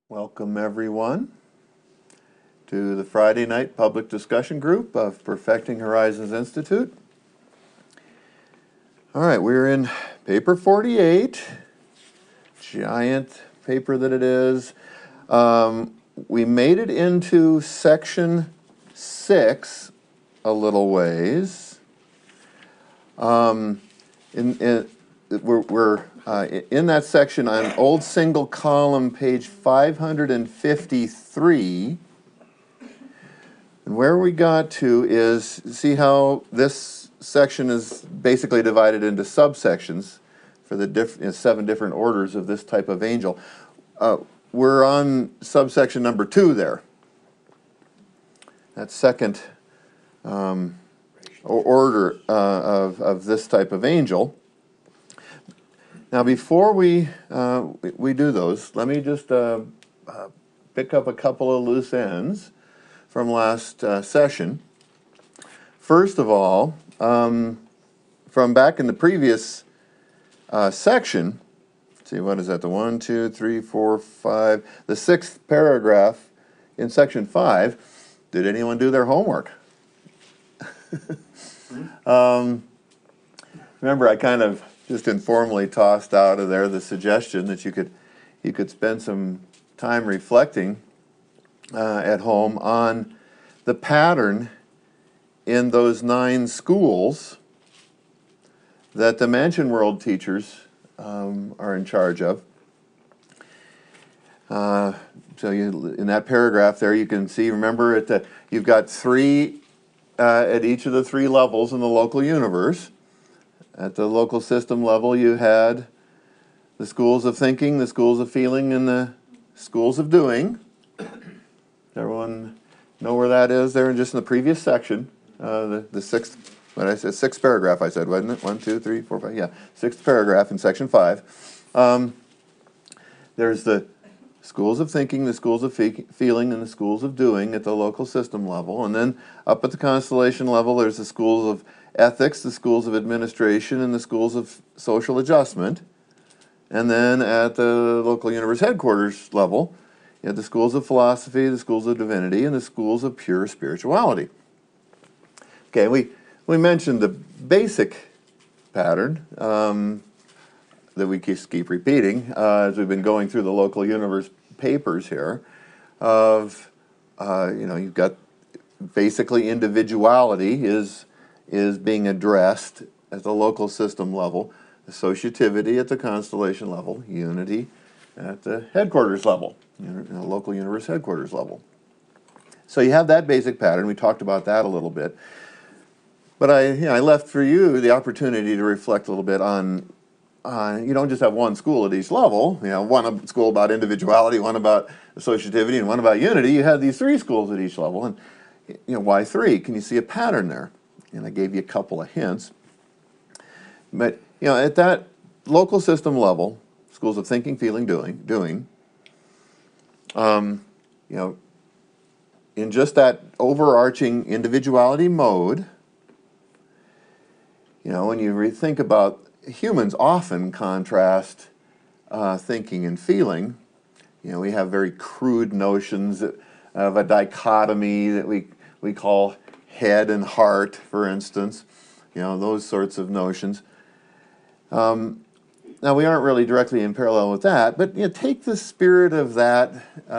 Welcome everyone to the Friday night public discussion group of Perfecting Horizons Institute. All right, we're in paper 48, giant paper that it is. We made it into section 6 a little ways. We're in that section on old single column, page 553. And where we got to is, see how this section is basically divided into subsections for the 7 different orders of this type of angel. We're on subsection number 2 there. That second order of this type of angel. Now, before we do those, let me just pick up a couple of loose ends from last session. First of all, from back in the previous section, let's see, what is that? The 1, 2, 3, 4, 5, the 6th paragraph in section 5. Did anyone do their homework? Remember, I kind of just informally tossed out of there the suggestion that you could spend some time reflecting at home on the pattern in those 9 schools that the Mansion World teachers are in charge of. So in that paragraph there, you can see, remember, you've got 3 at each of the 3 levels in the local universe. At the local system level, you had the schools of thinking, the schools of feeling, and the schools of doing. Everyone know where that is there? Just in the previous section, the 6th, what I said, 6th paragraph I said, wasn't it? 1, 2, 3, 4, 5, yeah. 6th paragraph in section 5. There's the schools of thinking, the schools of feeling, and the schools of doing at the local system level. And then up at the constellation level, there's the schools of ethics, the schools of administration, and the schools of social adjustment. And then at the local universe headquarters level, you have the schools of philosophy, the schools of divinity, and the schools of pure spirituality. Okay, we mentioned the basic pattern that we keep repeating as we've been going through the local universe papers here of, you've got basically individuality is being addressed at the local system level, associativity at the constellation level, unity at the headquarters level, local universe headquarters level. So you have that basic pattern. We talked about that a little bit. But I left for you the opportunity to reflect a little bit on you don't just have one school at each level, one school about individuality, one about associativity, and one about unity. You have these 3 schools at each level. And why 3? Can you see a pattern there? And I gave you a couple of hints. But, at that local system level, schools of thinking, feeling, doing, in just that overarching individuality mode, when you think about humans often contrast thinking and feeling. We have very crude notions of a dichotomy that we call head and heart, for instance, those sorts of notions. Now, we aren't really directly in parallel with that, but take the spirit of that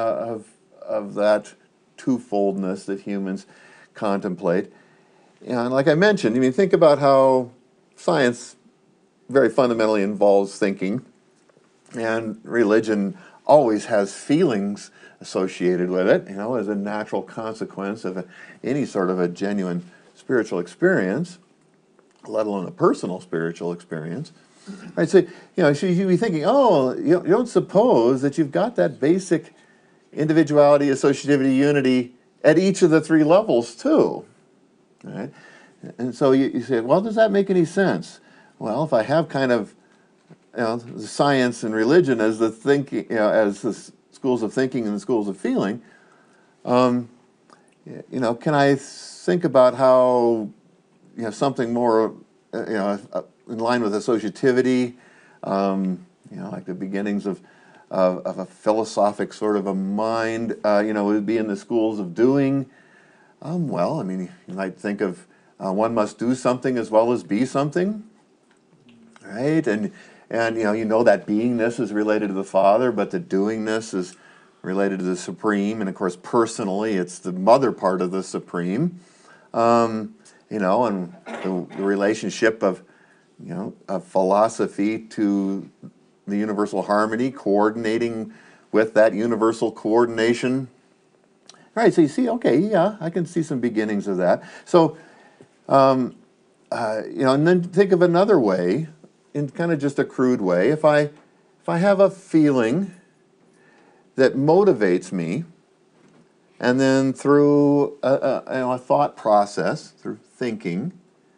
twofoldness that humans contemplate. And like I mentioned, think about how science very fundamentally involves thinking, and religion always has feelings associated with it, as a natural consequence of any sort of a genuine spiritual experience, let alone a personal spiritual experience. Right, so you'd be thinking, you don't suppose that you've got that basic individuality, associativity, unity at each of the 3 levels too, right? And so you say, well, does that make any sense? Well, if I have kind of the science and religion as the thinking, as the schools of thinking and the schools of feeling, can I think about how something more in line with associativity, like the beginnings of of a philosophic sort of a mind. It would be in the schools of doing. Well, I mean, you might think of one must do something as well as be something, right? And that beingness is related to the Father, but the doingness is related to the Supreme, and of course, personally, it's the mother part of the Supreme. And the relationship of philosophy to the universal harmony, coordinating with that universal coordination. All right, so you see, okay, yeah, I can see some beginnings of that. So, and then think of another way, in kind of just a crude way. If I have a feeling that motivates me, and then through a thought process, through thinking,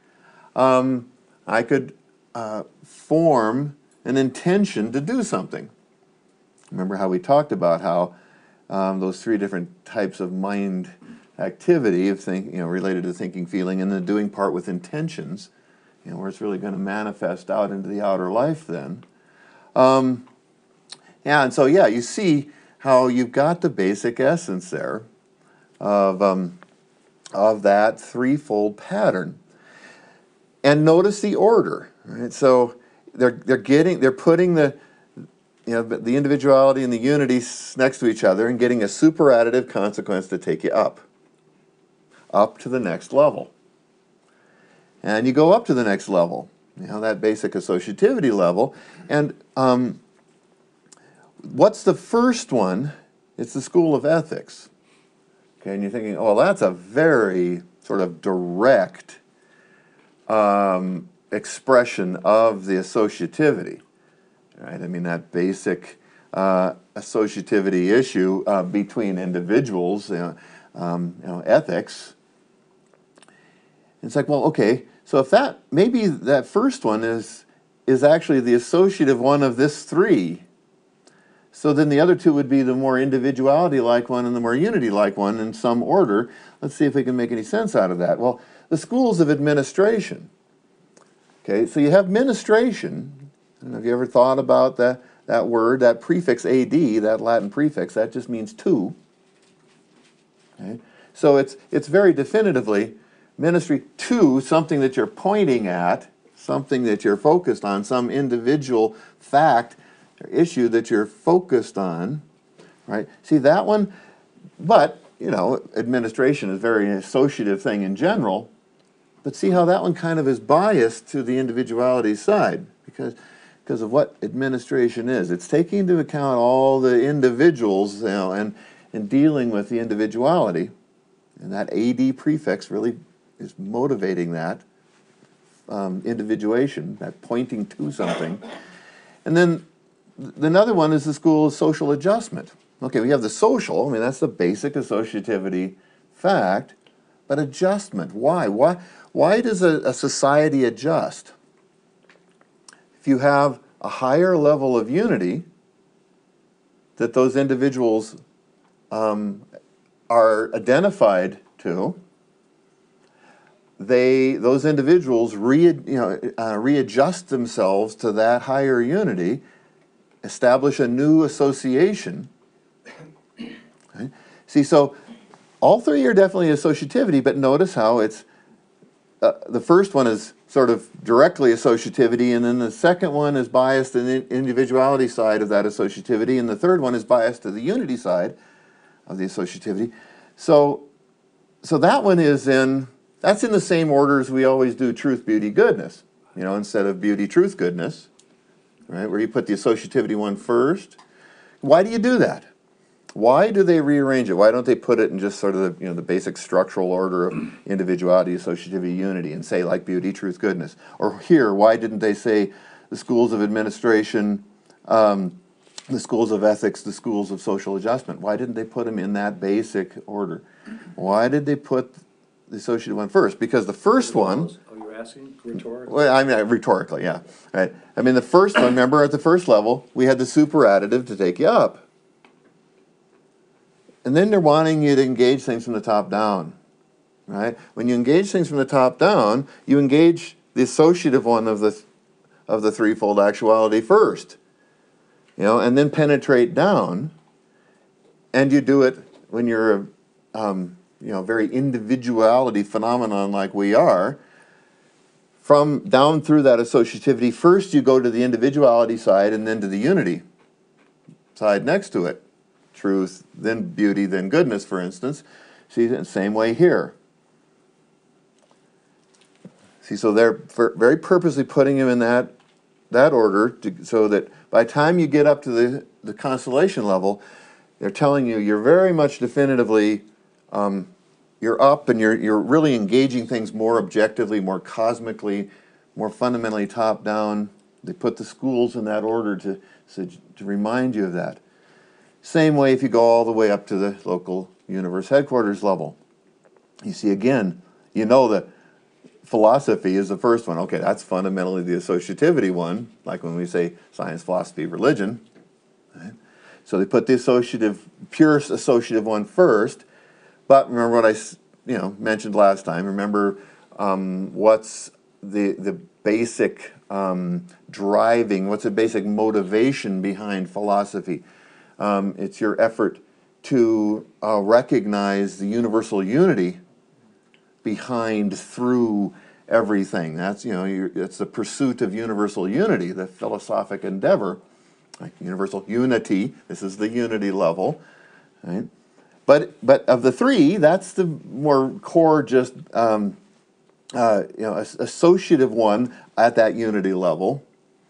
I could form an intention to do something. Remember how we talked about how those three different types of mind activity of related to thinking, feeling, and the doing part with intentions, where it's really going to manifest out into the outer life then. And so you see how you've got the basic essence there of that threefold pattern. And notice the order, right? So they're putting the individuality and the unity next to each other and getting a superadditive consequence to take you up to the next level. And you go up to the next level, that basic associativity level. And what's the first one? It's the school of ethics. Okay, and you're thinking, oh, well, that's a very sort of direct expression of the associativity, right? I mean, that basic associativity issue between individuals, ethics. It's like, well, okay, so if maybe that first one is actually the associative one of this three, so then the other two would be the more individuality-like one and the more unity-like one in some order. Let's see if we can make any sense out of that. Well, the schools of administration. Okay, so you have ministration. I don't know if you ever thought about that word, that prefix AD, that Latin prefix, that just means to. Okay? So it's very definitively ministry to something that you're pointing at, something that you're focused on, some individual fact or issue that you're focused on, right? See that one, but, administration is a very associative thing in general, but see how that one kind of is biased to the individuality side because of what administration is. It's taking into account all the individuals, and dealing with the individuality, and that AD prefix really is motivating that individuation, that pointing to something. And then another one is the school of social adjustment. Okay, we have the social, that's the basic associativity fact, but adjustment, why? Why does a society adjust? If you have a higher level of unity that those individuals are identified to, those individuals readjust themselves to that higher unity, establish a new association. Okay? See, so all three are definitely associativity, but notice how it's the first one is sort of directly associativity, and then the second one is biased to the individuality side of that associativity, and the third one is biased to the unity side of the associativity. So that one that's in the same order as we always do truth, beauty, goodness, instead of beauty, truth, goodness, right, where you put the associativity one first. Why do you do that? Why do they rearrange it? Why don't they put it in just sort of the basic structural order of individuality, associativity, unity, and say like beauty, truth, goodness? Or here, why didn't they say the schools of administration, the schools of ethics, the schools of social adjustment? Why didn't they put them in that basic order? Why did they put the associative one first? Because the first one... Oh, you're asking rhetorically? Well, rhetorically, yeah. Right. The first one, remember at the first level, we had the superadditive to take you up. And then they're wanting you to engage things from the top down, right? When you engage things from the top down, you engage the associative one of the threefold actuality first. and then penetrate down, and you do it when you're very individuality phenomenon like we are, from down through that associativity. First you go to the individuality side and then to the unity side next to it. Truth, then beauty, then goodness, for instance. See, the same way here. See, so they're very purposely putting him in that order so that by the time you get up to the constellation level, they're telling you you're very much definitively, you're up and you're really engaging things more objectively, more cosmically, more fundamentally top down. They put the schools in that order to remind you of that. Same way if you go all the way up to the local universe headquarters level. You see again, that philosophy is the first one. Okay, that's fundamentally the associativity one, like when we say science, philosophy, religion. Right? So they put the pure associative one first. But remember what I mentioned last time. Remember what's the basic driving, what's the basic motivation behind philosophy? It's your effort to recognize the universal unity behind, through everything. That's it's the pursuit of universal unity, the philosophic endeavor, like universal unity. This is the unity level, right? But of the three, that's the more core, just associative one at that unity level.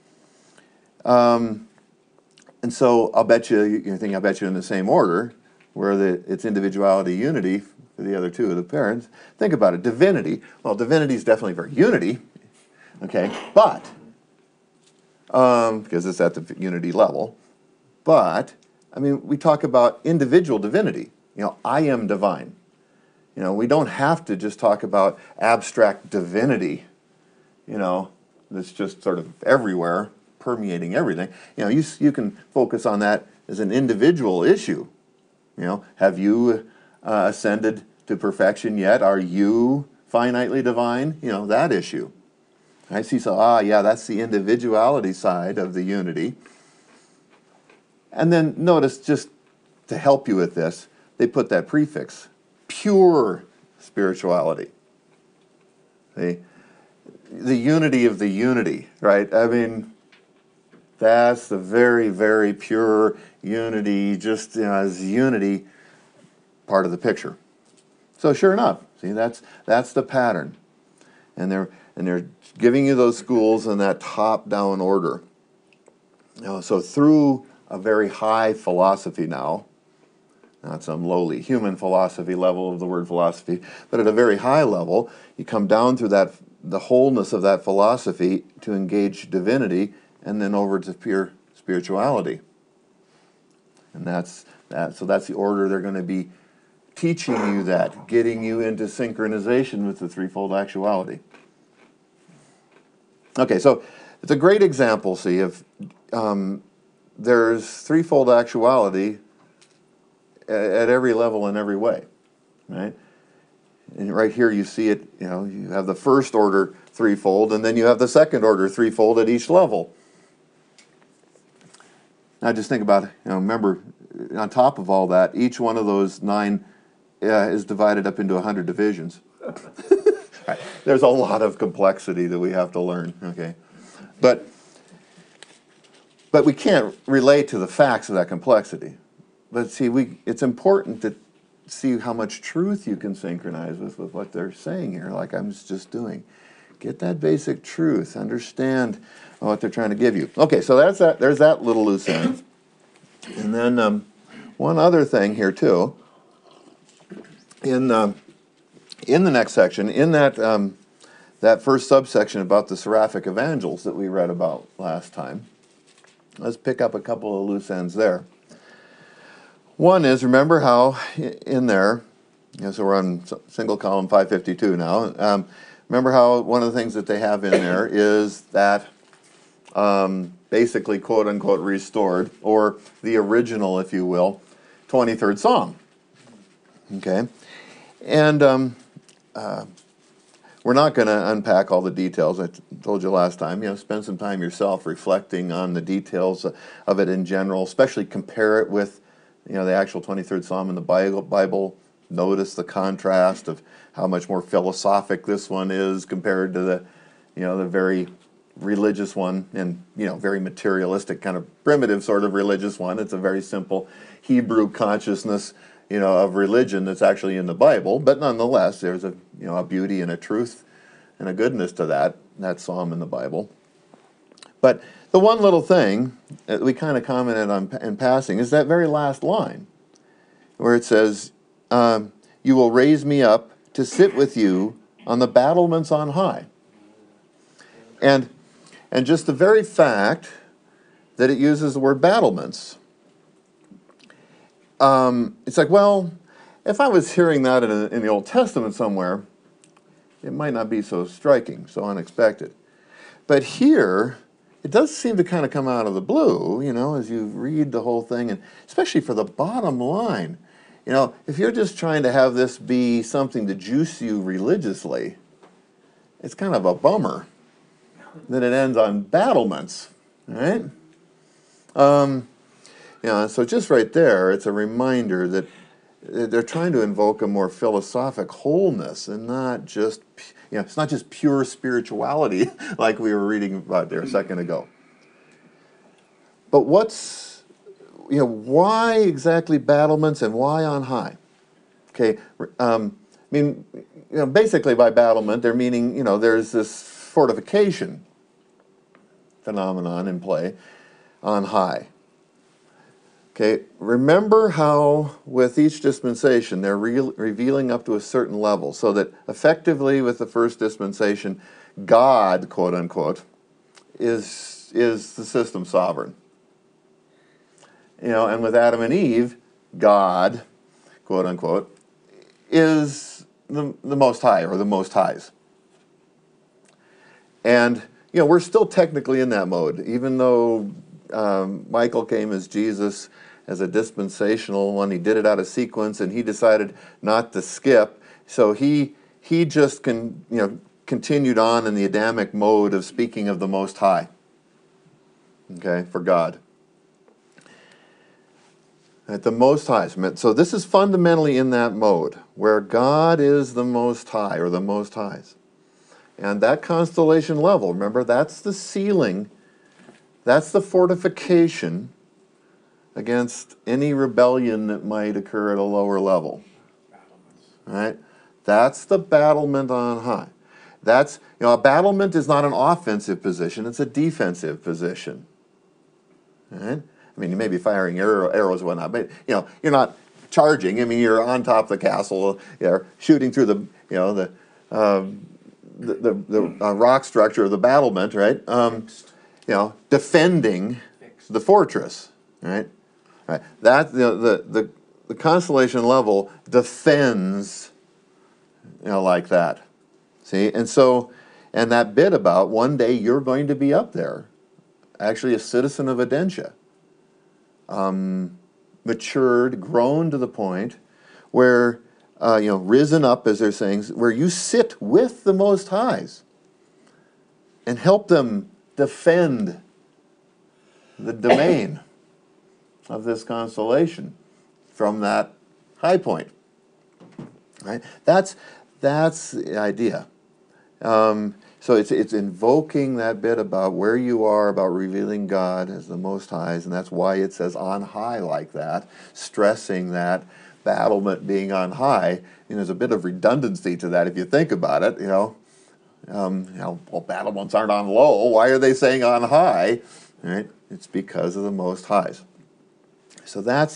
And so I'll bet you in the same order, where it's individuality, unity for the other two of the parents. Think about it, divinity. Well, divinity is definitely for unity, okay, but because it's at the unity level. But we talk about individual divinity. I am divine. We don't have to just talk about abstract divinity, that's just sort of everywhere, permeating everything. You can focus on that as an individual issue. Have you ascended to perfection yet? Are you finitely divine? That issue. I see, so, that's the individuality side of the unity. And then notice, just to help you with this, they put that prefix, pure spirituality. See? The unity of the unity, right? That's the very, very pure unity, just as unity part of the picture. So sure enough, see, that's the pattern. And they're giving you those schools in that top-down order. So through a very high philosophy now, not some lowly human philosophy level of the word philosophy, but at a very high level, you come down through the wholeness of that philosophy to engage divinity, and then over to pure spirituality. And that's the order they're going to be teaching you, that, getting you into synchronization with the threefold actuality. Okay, so it's a great example, see, of there's threefold actuality at every level in every way, right? And right here you see it, you have the first order threefold, and then you have the second order threefold at each level. Now just think about, remember, on top of all that, each one of those 9 is divided up into 100 divisions. Right. There's a lot of complexity that we have to learn, okay? But we can't relate to the facts of that complexity. But see, it's important to see how much truth you can synchronize with what they're saying here, like I'm just doing. Get that basic truth, understand what they're trying to give you. Okay, so there's that little loose end. And then one other thing here too, in the next section, in that first subsection about the seraphic evangels that we read about last time, let's pick up a couple of loose ends there. One is, remember how in there, so we're on single column 552 now, remember how one of the things that they have in there is that basically quote-unquote restored, or the original, if you will, 23rd Psalm. Okay? And we're not going to unpack all the details. I told you last time, spend some time yourself reflecting on the details of it in general, especially compare it with, the actual 23rd Psalm in the Bible. Notice the contrast of how much more philosophic this one is compared to the very religious one and, very materialistic, kind of primitive sort of religious one. It's a very simple Hebrew consciousness, of religion that's actually in the Bible, but nonetheless, there's a beauty and a truth and a goodness to that psalm in the Bible. But the one little thing that we kind of commented on in passing is that very last line, where it says, "You will raise me up to sit with you on the battlements on high." And just the very fact that it uses the word battlements, it's like, well, if I was hearing that in the Old Testament somewhere, it might not be so striking, so unexpected. But here, it does seem to kind of come out of the blue, as you read the whole thing, and especially for the bottom line. If you're just trying to have this be something to juice you religiously, it's kind of a bummer that it ends on battlements, right? So just right there, it's a reminder that they're trying to invoke a more philosophic wholeness and not just, it's not just pure spirituality like we were reading about there a second ago. But why exactly battlements and why on high? Okay, basically by battlement, they're meaning, there's this fortification phenomenon in play on high. Okay, remember how with each dispensation they're revealing up to a certain level, so that effectively with the first dispensation, God, quote unquote, is the system sovereign. And with Adam and Eve, God, quote unquote, is the Most High or the Most Highs. And we're still technically in that mode, even though Michael came as Jesus as a dispensational one. He did it out of sequence, and he decided not to skip. So he just continued on in the Adamic mode of speaking of the Most High. Okay, for God. At the Most High. So this is fundamentally in that mode, where God is the Most High, or the Most Highs. And that constellation level, remember, that's the ceiling, that's the fortification against any rebellion that might occur at a lower level. Right? That's the battlement on high. That's, a battlement is not an offensive position, it's a defensive position. Right? You may be firing arrows and whatnot, but, you're not charging. You're on top of the castle, you're shooting through the rock structure of the battlement, right? Defending the fortress, right? Right. That the constellation level defends, like that. See, and that bit about one day you're going to be up there, actually a citizen of Adentia, matured, grown to the point where risen up, as they're saying, where you sit with the Most Highs and help them defend the domain of this constellation from that high point. Right? That's the idea. So it's invoking that bit about where you are, about revealing God as the Most Highs, and that's why it says on high like that, stressing that battlement being on high. There's a bit of redundancy to that if you think about it. Battlements aren't on low. Why are they saying on high? Right? It's because of the Most Highs. So that's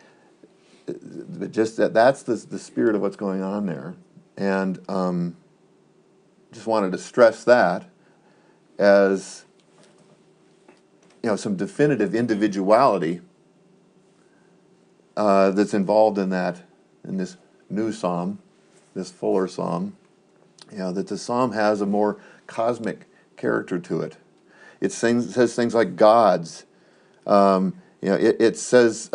the spirit of what's going on there, and just wanted to stress that as some definitive individuality that's involved in this new psalm, this fuller psalm. That the psalm has a more cosmic character to it. It says things like gods. It says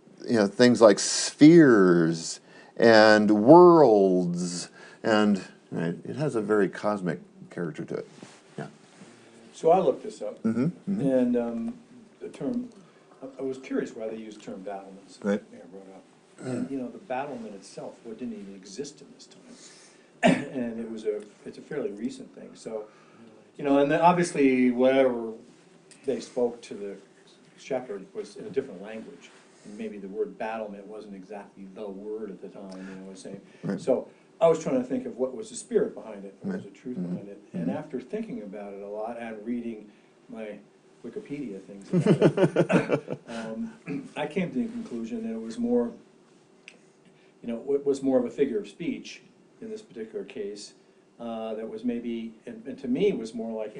things like spheres and worlds and right? It has a very cosmic character to it. Yeah. So I looked this up, Mm-hmm. and the term, I was curious why they used the term battlements. Right. Mayor brought up. And, the battlement itself, didn't even exist in this time. And it's a fairly recent thing, so, and then obviously, whatever they spoke to the shepherd was in a different language. And maybe the word battlement wasn't exactly the word at the time, was saying. Right. So I was trying to think of what was the spirit behind it, what was the Right. truth Mm-hmm. behind it. And after thinking about it a lot and reading my Wikipedia things about it, I came to the conclusion that it was more, it was more of a figure of speech in this particular case, that was maybe, and to me, was more like,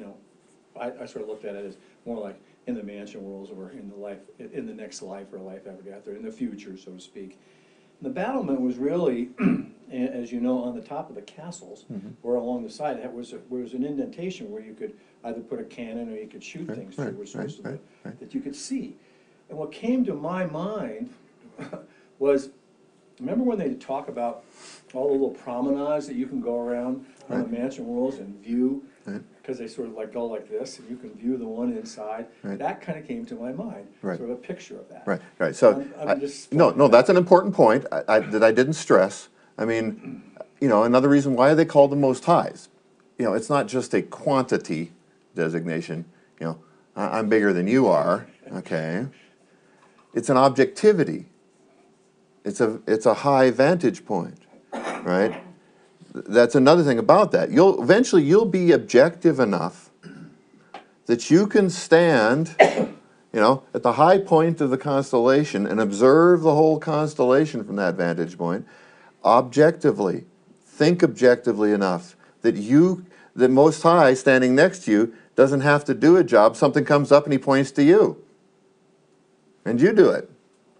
I sort of looked at it as more like in the mansion worlds or in the next life or life after death, or in the future, so to speak. And the battlement was really, as you know, on the top of the castles, or along the side, it was an indentation where you could either put a cannon or you could shoot things through, which was that you could see. And what came to my mind was, remember when they talk about all the little promenades that you can go around on the mansion worlds and view, because they sort of like go like this, and you can view the one inside. That kind of came to my mind, sort of a picture of that. Right. So, I'm just no, that's an important point that I didn't stress. I mean, another reason why they called them Most Highs. It's not just a quantity designation. I'm bigger than you are. Okay. It's an objectivity. It's a high vantage point, right? That's another thing about that. Eventually you'll be objective enough that you can stand, at the high point of the constellation and observe the whole constellation from that vantage point objectively. Think objectively enough that the Most High standing next to you doesn't have to do a job. Something comes up and he points to you. And you do it.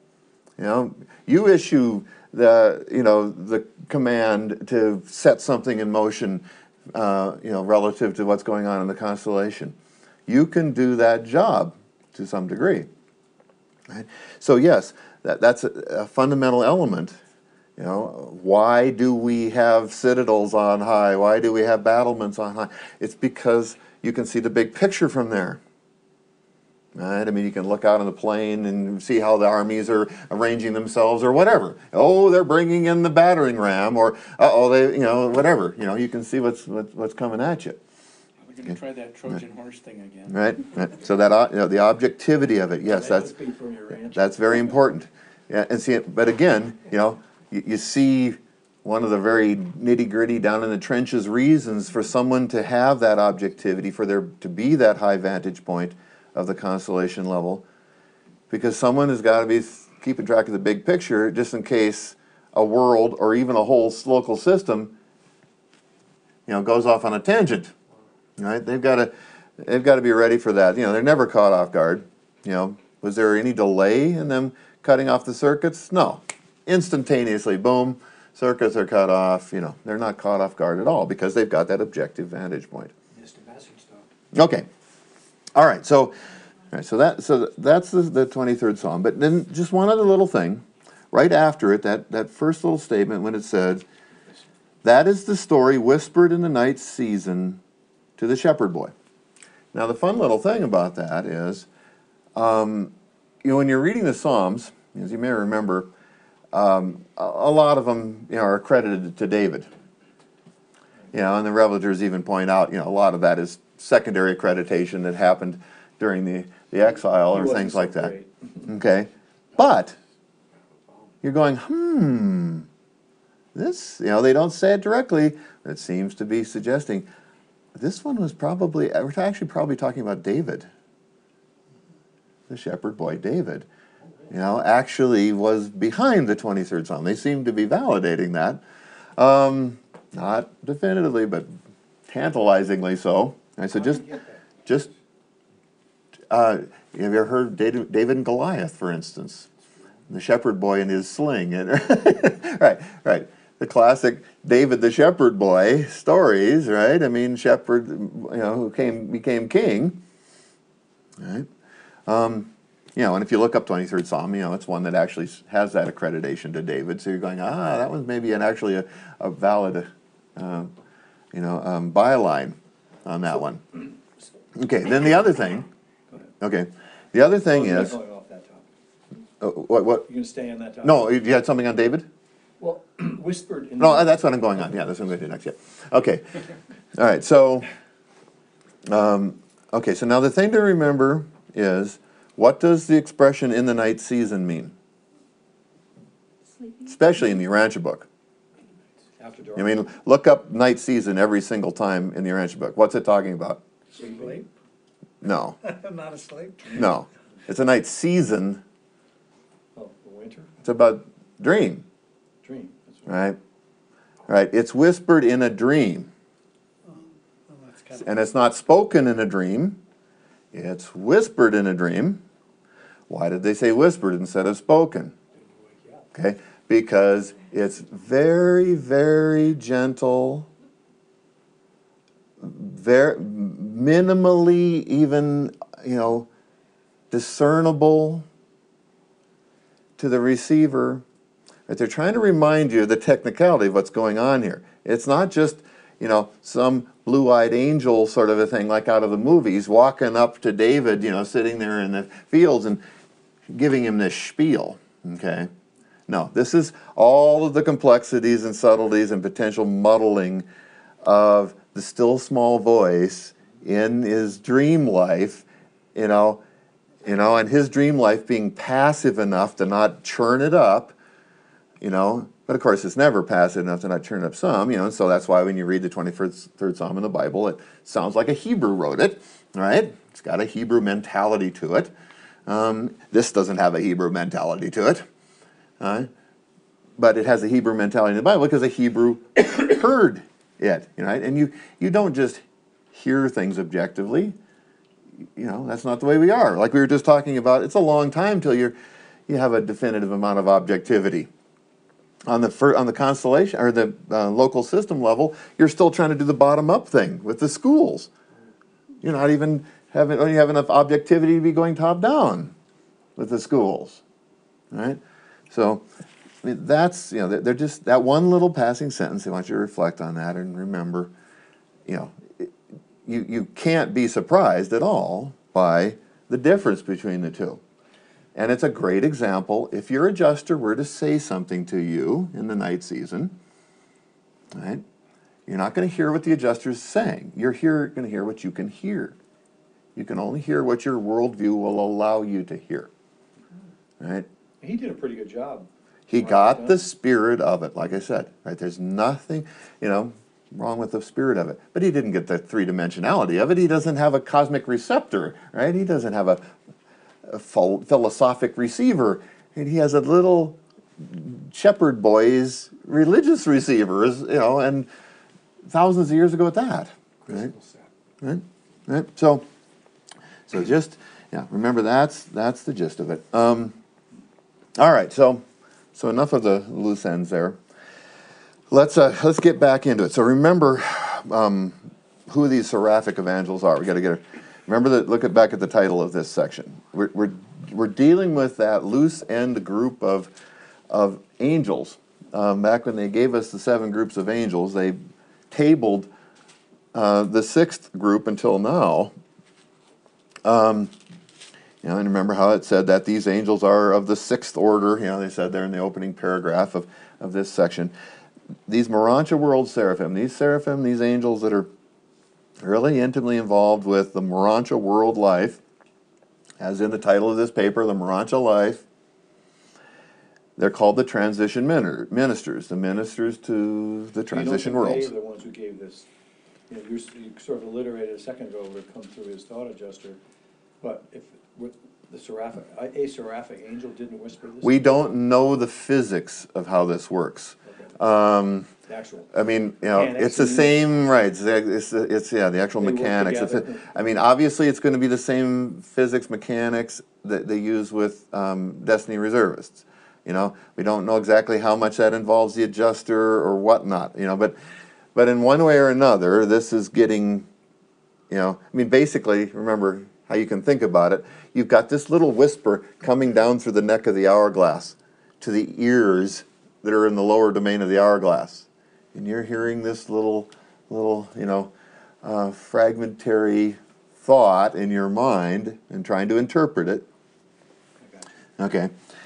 You issue the command to set something in motion, relative to what's going on in the constellation. You can do that job to some degree. Right? So yes, that's a fundamental element. Why do we have citadels on high? Why do we have battlements on high? It's because you can see the big picture from there. Right? I mean, you can look out on the plain and see how the armies are arranging themselves or whatever. Oh, they're bringing in the battering ram, or they, whatever. You can see what's coming at you. We're going to try that Trojan horse thing again. Right. So that the objectivity of it, yes, that's very important. Yeah, and see, but again, you see one of the very nitty-gritty down in the trenches reasons for someone to have that objectivity, for there to be that high vantage point of the constellation level, because someone has got to be keeping track of the big picture, just in case a world or even a whole local system, goes off on a tangent. Right? They've got to be ready for that. They're never caught off guard. Was there any delay in them cutting off the circuits? No, instantaneously, boom, circuits are cut off. They're not caught off guard at all because they've got that objective vantage point. Missed a message, though. Okay. All right, so that's the 23rd Psalm. But then just one other little thing, right after it, that first little statement when it said, "That is the story whispered in the night season to the shepherd boy." Now the fun little thing about that is, when you're reading the Psalms, as you may remember, a lot of them are accredited to David. And the Revelers even point out, a lot of that is secondary accreditation that happened during the exile or things like that. Okay? But you're going, this, they don't say it directly, but it seems to be suggesting this one was we're actually probably talking about David. The shepherd boy David, actually was behind the 23rd Psalm. They seem to be validating that. Not definitively, but tantalizingly so. Right, so have you ever heard David and Goliath, for instance? The shepherd boy and his sling. Right. The classic David the shepherd boy stories, right? I mean, shepherd, who became king, right? And if you look up 23rd Psalm, it's one that actually has that accreditation to David. So you're going, that was maybe actually a valid byline on that one. Okay, then the other thing, okay, the other thing Well, is, I'm not going off that topic. what, You gonna stay on that topic? no, you had something on David? Well, whispered in. No, that's what I'm going on, yeah, that's what I'm going to do next, yeah. Okay, all right, so, okay, so now the thing to remember is, what does the expression "in the night season" mean? Sleeping. Especially in the Urantia book. After dark. I mean, look up night season every single time in the Urantia book. What's it talking about? Sleeping. No, I'm not asleep. no. It's a night season. Oh, the winter, It's about dream, dream. That's right. right? Right. It's whispered in a dream. Well, that's kind And it's not spoken in a dream. It's whispered in a dream. Why did they say whispered instead of spoken? Okay? Because it's very, very gentle, very minimally even, discernible to the receiver. Right? They're trying to remind you of the technicality of what's going on here. It's not just, some blue-eyed angel sort of a thing like out of the movies walking up to David, sitting there in the fields and giving him this spiel, okay? No, this is all of the complexities and subtleties and potential muddling of the still small voice in his dream life, and his dream life being passive enough to not churn it up, but of course it's never passive enough to not churn up some, and so that's why when you read the 23rd Psalm in the Bible, it sounds like a Hebrew wrote it, right? It's got a Hebrew mentality to it. This doesn't have a Hebrew mentality to it. But it has a Hebrew mentality in the Bible because a Hebrew heard it, right? And you don't just hear things objectively. That's not the way we are. Like we were just talking about, it's a long time till you have a definitive amount of objectivity. On the constellation or the local system level, you're still trying to do the bottom-up thing with the schools. You're not even don't you have enough objectivity to be going top-down with the schools, right? So that's they're just that one little passing sentence. I want you to reflect on that and remember, you can't be surprised at all by the difference between the two. And it's a great example. If your adjuster were to say something to you in the night season, right, you're not going to hear what the adjuster's saying. You're going to hear what you can hear. You can only hear what your worldview will allow you to hear. Right? He did a pretty good job. He Right, got done. the spirit of it, like I said. Right? There's nothing, wrong with the spirit of it. But he didn't get the three-dimensionality of it. He doesn't have a cosmic receptor, right? He doesn't have a philosophic receiver. And he has a little shepherd boy's religious receivers, and thousands of years ago at that. Right? Right? So just, remember that's the gist of it. All right, so enough of the loose ends there. Let's get back into it. So remember who these seraphic evangels are. We got to remember look back at the title of this section. We're dealing with that loose end group of angels. Back when they gave us the 7 groups of angels, they tabled the 6th group until now. And remember how it said that these angels are of the 6th order. They said there in the opening paragraph of this section. These Morantia world seraphim, these angels that are really intimately involved with the Morantia world life, as in the title of this paper, the Morantia life, they're called the transition ministers, the ministers to the transition worlds. They are the ones who gave this. You sort of alliterated a second ago where it come through his thought adjuster. But if with the seraphic angel didn't whisper this? We don't know the physics of how this works. Okay. The actual. I mean, Mechanics it's the and- same, right? It's the actual They work mechanics. together. I mean, obviously, it's going to be the same physics mechanics that they use with Destiny Reservists. We don't know exactly how much that involves the adjuster or whatnot. But in one way or another, this is getting, basically, remember how you can think about it. You've got this little whisper coming down through the neck of the hourglass to the ears that are in the lower domain of the hourglass. and you're hearing this little, fragmentary thought in your mind and trying to interpret it. Okay.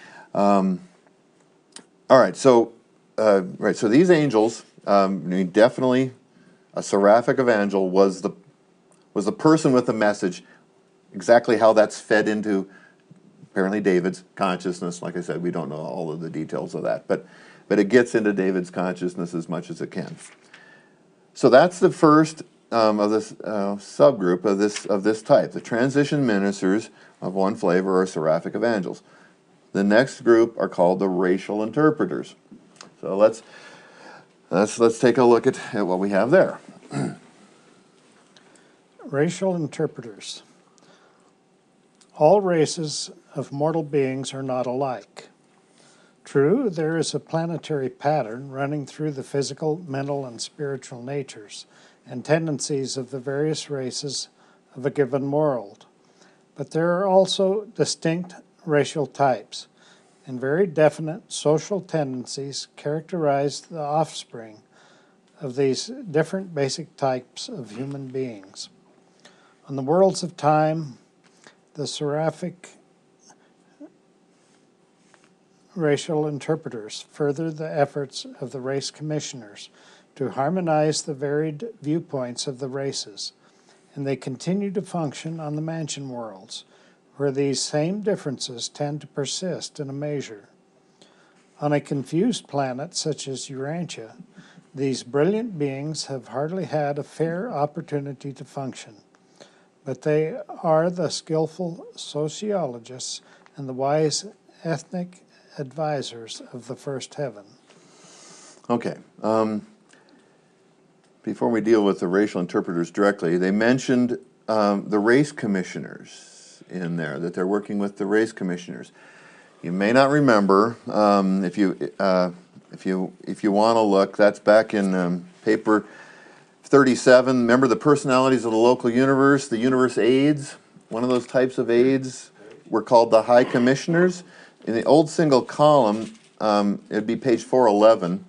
All right. So, So these angels, definitely, a seraphic evangel was the person with the message. Exactly how that's fed into apparently David's consciousness. Like I said, we don't know all of the details of that, but it gets into David's consciousness as much as it can. So that's the first of this subgroup of this type. The transition ministers of one flavor are seraphic evangels. The next group are called the racial interpreters. So let's take a look at what we have there. Racial interpreters. All races of mortal beings are not alike. True, there is a planetary pattern running through the physical, mental, and spiritual natures and tendencies of the various races of a given world. But there are also distinct racial types, and very definite social tendencies characterize the offspring of these different basic types of human beings. On the worlds of time, the seraphic racial interpreters further the efforts of the race commissioners to harmonize the varied viewpoints of the races, and they continue to function on the mansion worlds, where these same differences tend to persist in a measure. On a confused planet such as Urantia, these brilliant beings have hardly had a fair opportunity to function, but they are the skillful sociologists and the wise ethnic advisors of the first heaven. Okay. Before we deal with the racial interpreters directly, they mentioned the race commissioners in there, that they're working with the race commissioners. You may not remember, if you want to look, that's back in paper 37. Remember the personalities of the local universe, the universe aides? One of those types of aides were called the high commissioners. In the old single column, it'd be page 411.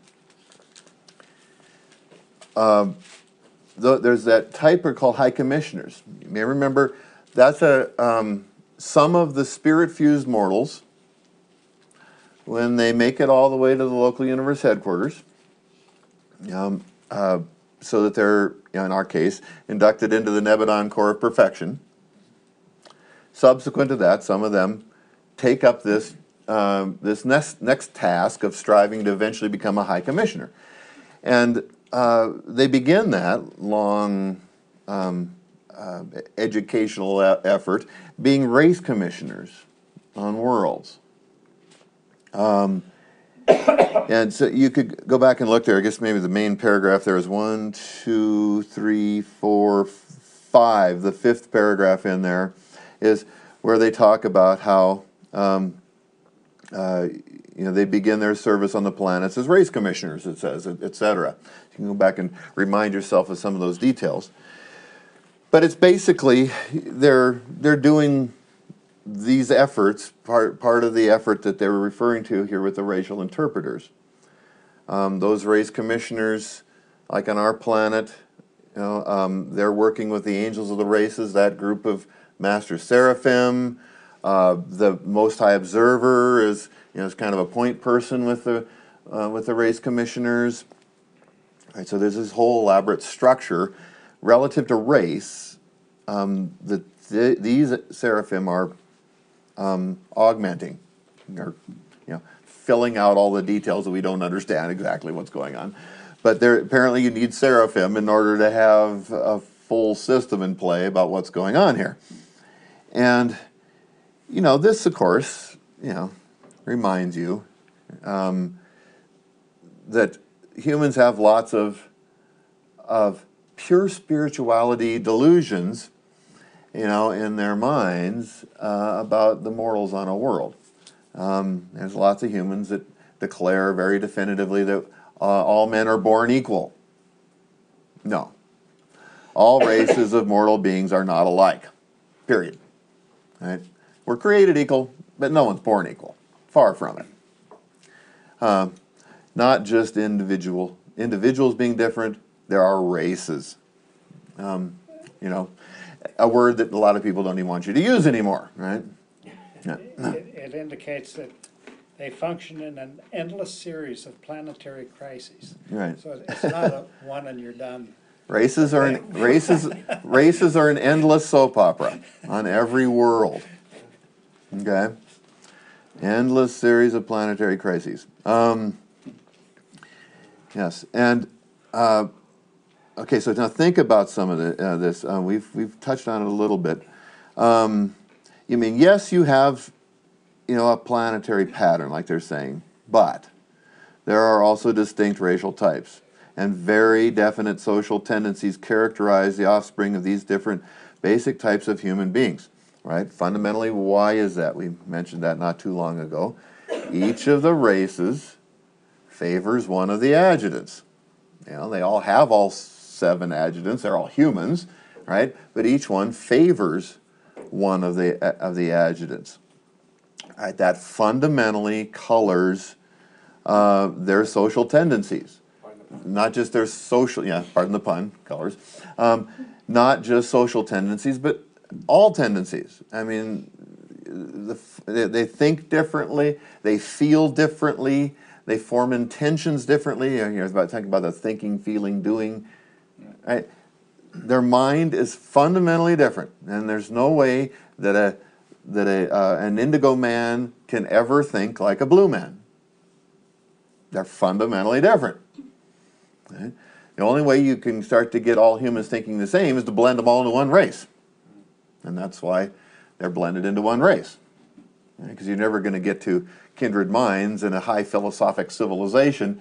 There's that type called high commissioners. You may remember that's some of the spirit-fused mortals, when they make it all the way to the local universe headquarters, so that they're, in our case, inducted into the Nebadon Corps of Perfection. Subsequent to that, some of them take up this next task of striving to eventually become a high commissioner. And they begin that long educational effort being race commissioners on worlds. And so you could go back and look there. I guess maybe the main paragraph there is 1, 2, 3, 4, 5. The fifth paragraph in there is where they talk about how they begin their service on the planets as race commissioners, it says, etc. You can go back and remind yourself of some of those details. But it's basically they're doing these efforts, part of the effort that they were referring to here with the racial interpreters. Those race commissioners, like on our planet, they're working with the angels of the races, that group of master seraphim. The Most High Observer is kind of a point person with the race commissioners. Right, so there's this whole elaborate structure relative to race that these seraphim are augmenting, or filling out all the details that we don't understand exactly what's going on. But apparently you need seraphim in order to have a full system in play about what's going on here. And this, of course, reminds you that humans have lots of pure spirituality delusions, in their minds about the mortals on a world. There's lots of humans that declare very definitively that all men are born equal. No. All races of mortal beings are not alike. Period. Right? We're created equal, but no one's born equal. Far from it. Not just individual individuals being different, there are races. You know, a word that a lot of people don't even want you to use anymore, right? Yeah. It indicates that they function in an endless series of planetary crises. Right. So it's not a one and you're done. Races are an endless soap opera on every world. Okay, endless series of planetary crises. Yes, and okay. So now think about some of this. We've touched on it a little bit. You mean yes, you have a planetary pattern, like they're saying, but there are also distinct racial types, and very definite social tendencies characterize the offspring of these different basic types of human beings, right? Fundamentally, why is that? We mentioned that not too long ago. Each of the races favors one of the adjutants. They all have all 7 adjutants. They're all humans, right? But each one favors one of the adjutants. Right, that fundamentally colors their social tendencies, not just their social, pardon the pun, colors, not just social tendencies, but all tendencies. I mean, they think differently, they feel differently, they form intentions differently. I was talking about the thinking, feeling, doing. Right? Their mind is fundamentally different, and there's no way that an indigo man can ever think like a blue man. They're fundamentally different. Okay? The only way you can start to get all humans thinking the same is to blend them all into one race. And that's why they're blended into one race. Because you're never going to get to kindred minds in a high philosophic civilization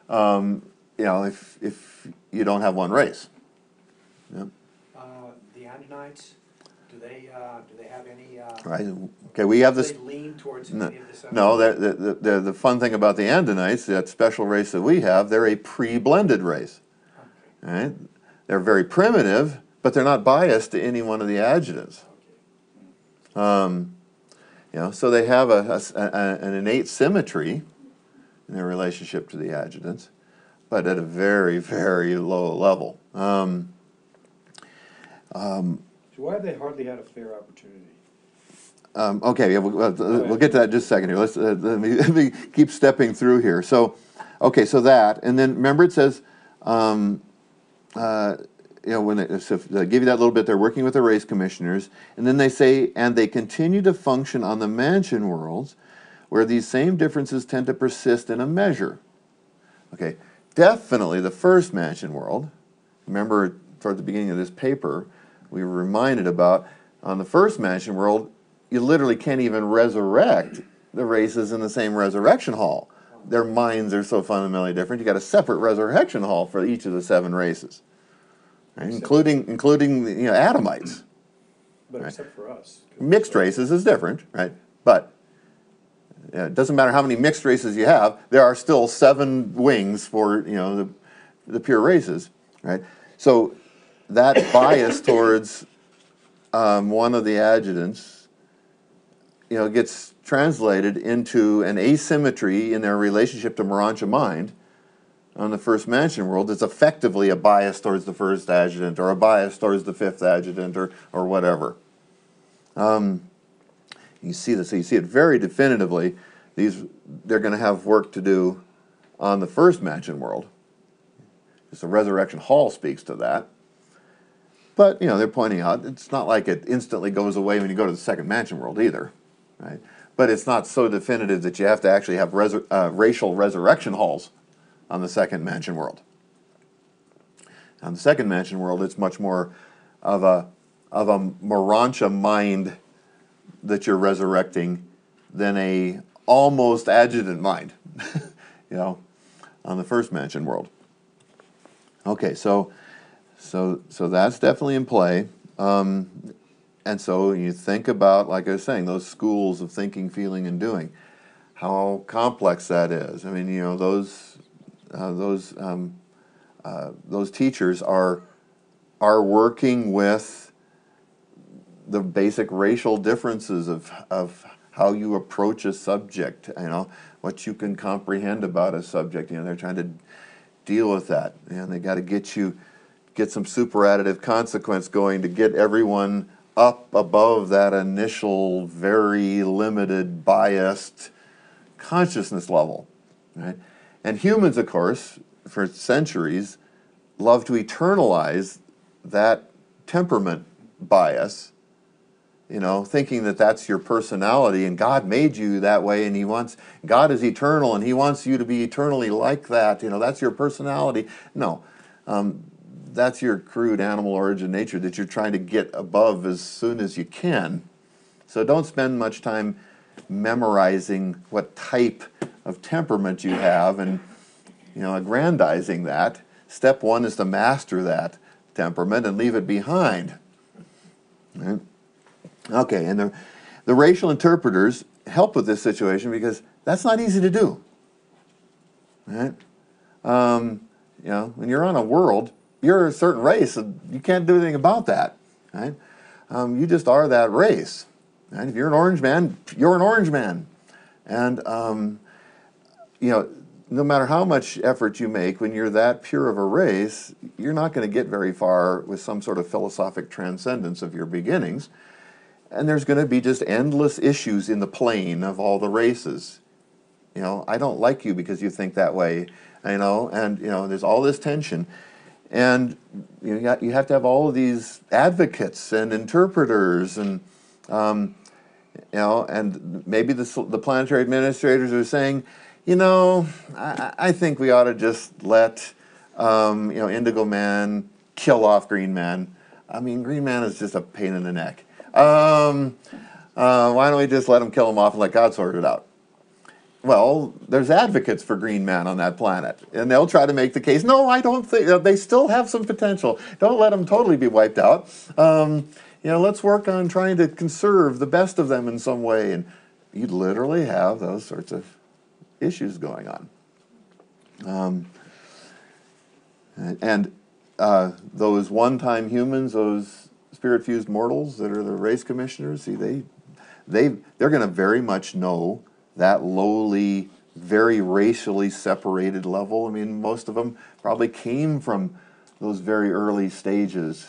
if you don't have one race. Yeah. The Andonites, do they have any? Right. Okay. We have Do this. they lean towards No, any of this? no, the fun thing about the Andonites, that special race that we have, they're a pre-blended race. Okay. Right? They're very primitive, but they're not biased to any one of the adjutants. So they have an innate symmetry in their relationship to the adjutants, but at a very, very low level. So why have they hardly had a fair opportunity? Okay, yeah, we'll get to that in just a second here. Let me keep stepping through here. So, okay, so that, and then remember it says, when they give you that little bit, they're working with the race commissioners, and then they say, and they continue to function on the mansion worlds, where these same differences tend to persist in a measure. Okay, definitely the first mansion world. Remember, toward the beginning of this paper, we were reminded about, on the first mansion world, you literally can't even resurrect the races in the same resurrection hall. Their minds are so fundamentally different. You got a separate resurrection hall for each of the 7 races, right? including the Adamites. But Right. except for us. Mixed races is different, right? But it doesn't matter how many mixed races you have. There are still 7 wings for the pure races, right? So that bias towards one of the adjutants, gets translated into an asymmetry in their relationship to Morancha mind on the first mansion world. It's effectively a bias towards the first adjutant, or a bias towards the 5th adjutant, or whatever. You see this. So you see it very definitively. They're going to have work to do on the first mansion world. The Resurrection Hall speaks to that. But they're pointing out it's not like it instantly goes away when you go to the second mansion world either. Right? But it's not so definitive that you have to actually have racial resurrection halls on the second mansion world. On the second mansion world, it's much more of a Morancha mind that you're resurrecting than a almost adjutant mind, on the first mansion world. Okay, so that's definitely in play. And so you think about, like I was saying, those schools of thinking, feeling, and doing, how complex that is. I mean, those teachers are working with the basic racial differences of how you approach a subject, what you can comprehend about a subject. They're trying to deal with that. And they got to get some super additive consequence going to get everyone up above that initial, very limited, biased consciousness level, right? And humans, of course, for centuries, love to eternalize that temperament bias, thinking that that's your personality, and God made you that way, and God is eternal, and He wants you to be eternally like that. That's your personality. No, that's your crude animal origin nature that you're trying to get above as soon as you can. So don't spend much time memorizing what type of temperament you have and aggrandizing that. Step one is to master that temperament and leave it behind. Right? Okay, and the racial interpreters help with this situation because that's not easy to do. Right? When you're on a world, you're a certain race, and you can't do anything about that. Right? You just are that race. Right? If you're an orange man, you're an orange man. And, no matter how much effort you make, when you're that pure of a race, you're not going to get very far with some sort of philosophic transcendence of your beginnings. And there's going to be just endless issues in the plane of all the races. I don't like you because you think that way, and there's all this tension. And you have to have all of these advocates and interpreters, and and maybe the planetary administrators are saying, I think we ought to just let Indigo Man kill off Green Man. I mean, Green Man is just a pain in the neck. Why don't we just let him kill him off and let God sort it out? Well, there's advocates for Green Man on that planet, and they'll try to make the case, no, I don't think, they still have some potential. Don't let them totally be wiped out. Let's work on trying to conserve the best of them in some way. And you literally have those sorts of issues going on. Those one-time humans, those spirit-fused mortals that are the race commissioners, see, they're going to very much know that lowly, very racially separated level. I mean, most of them probably came from those very early stages.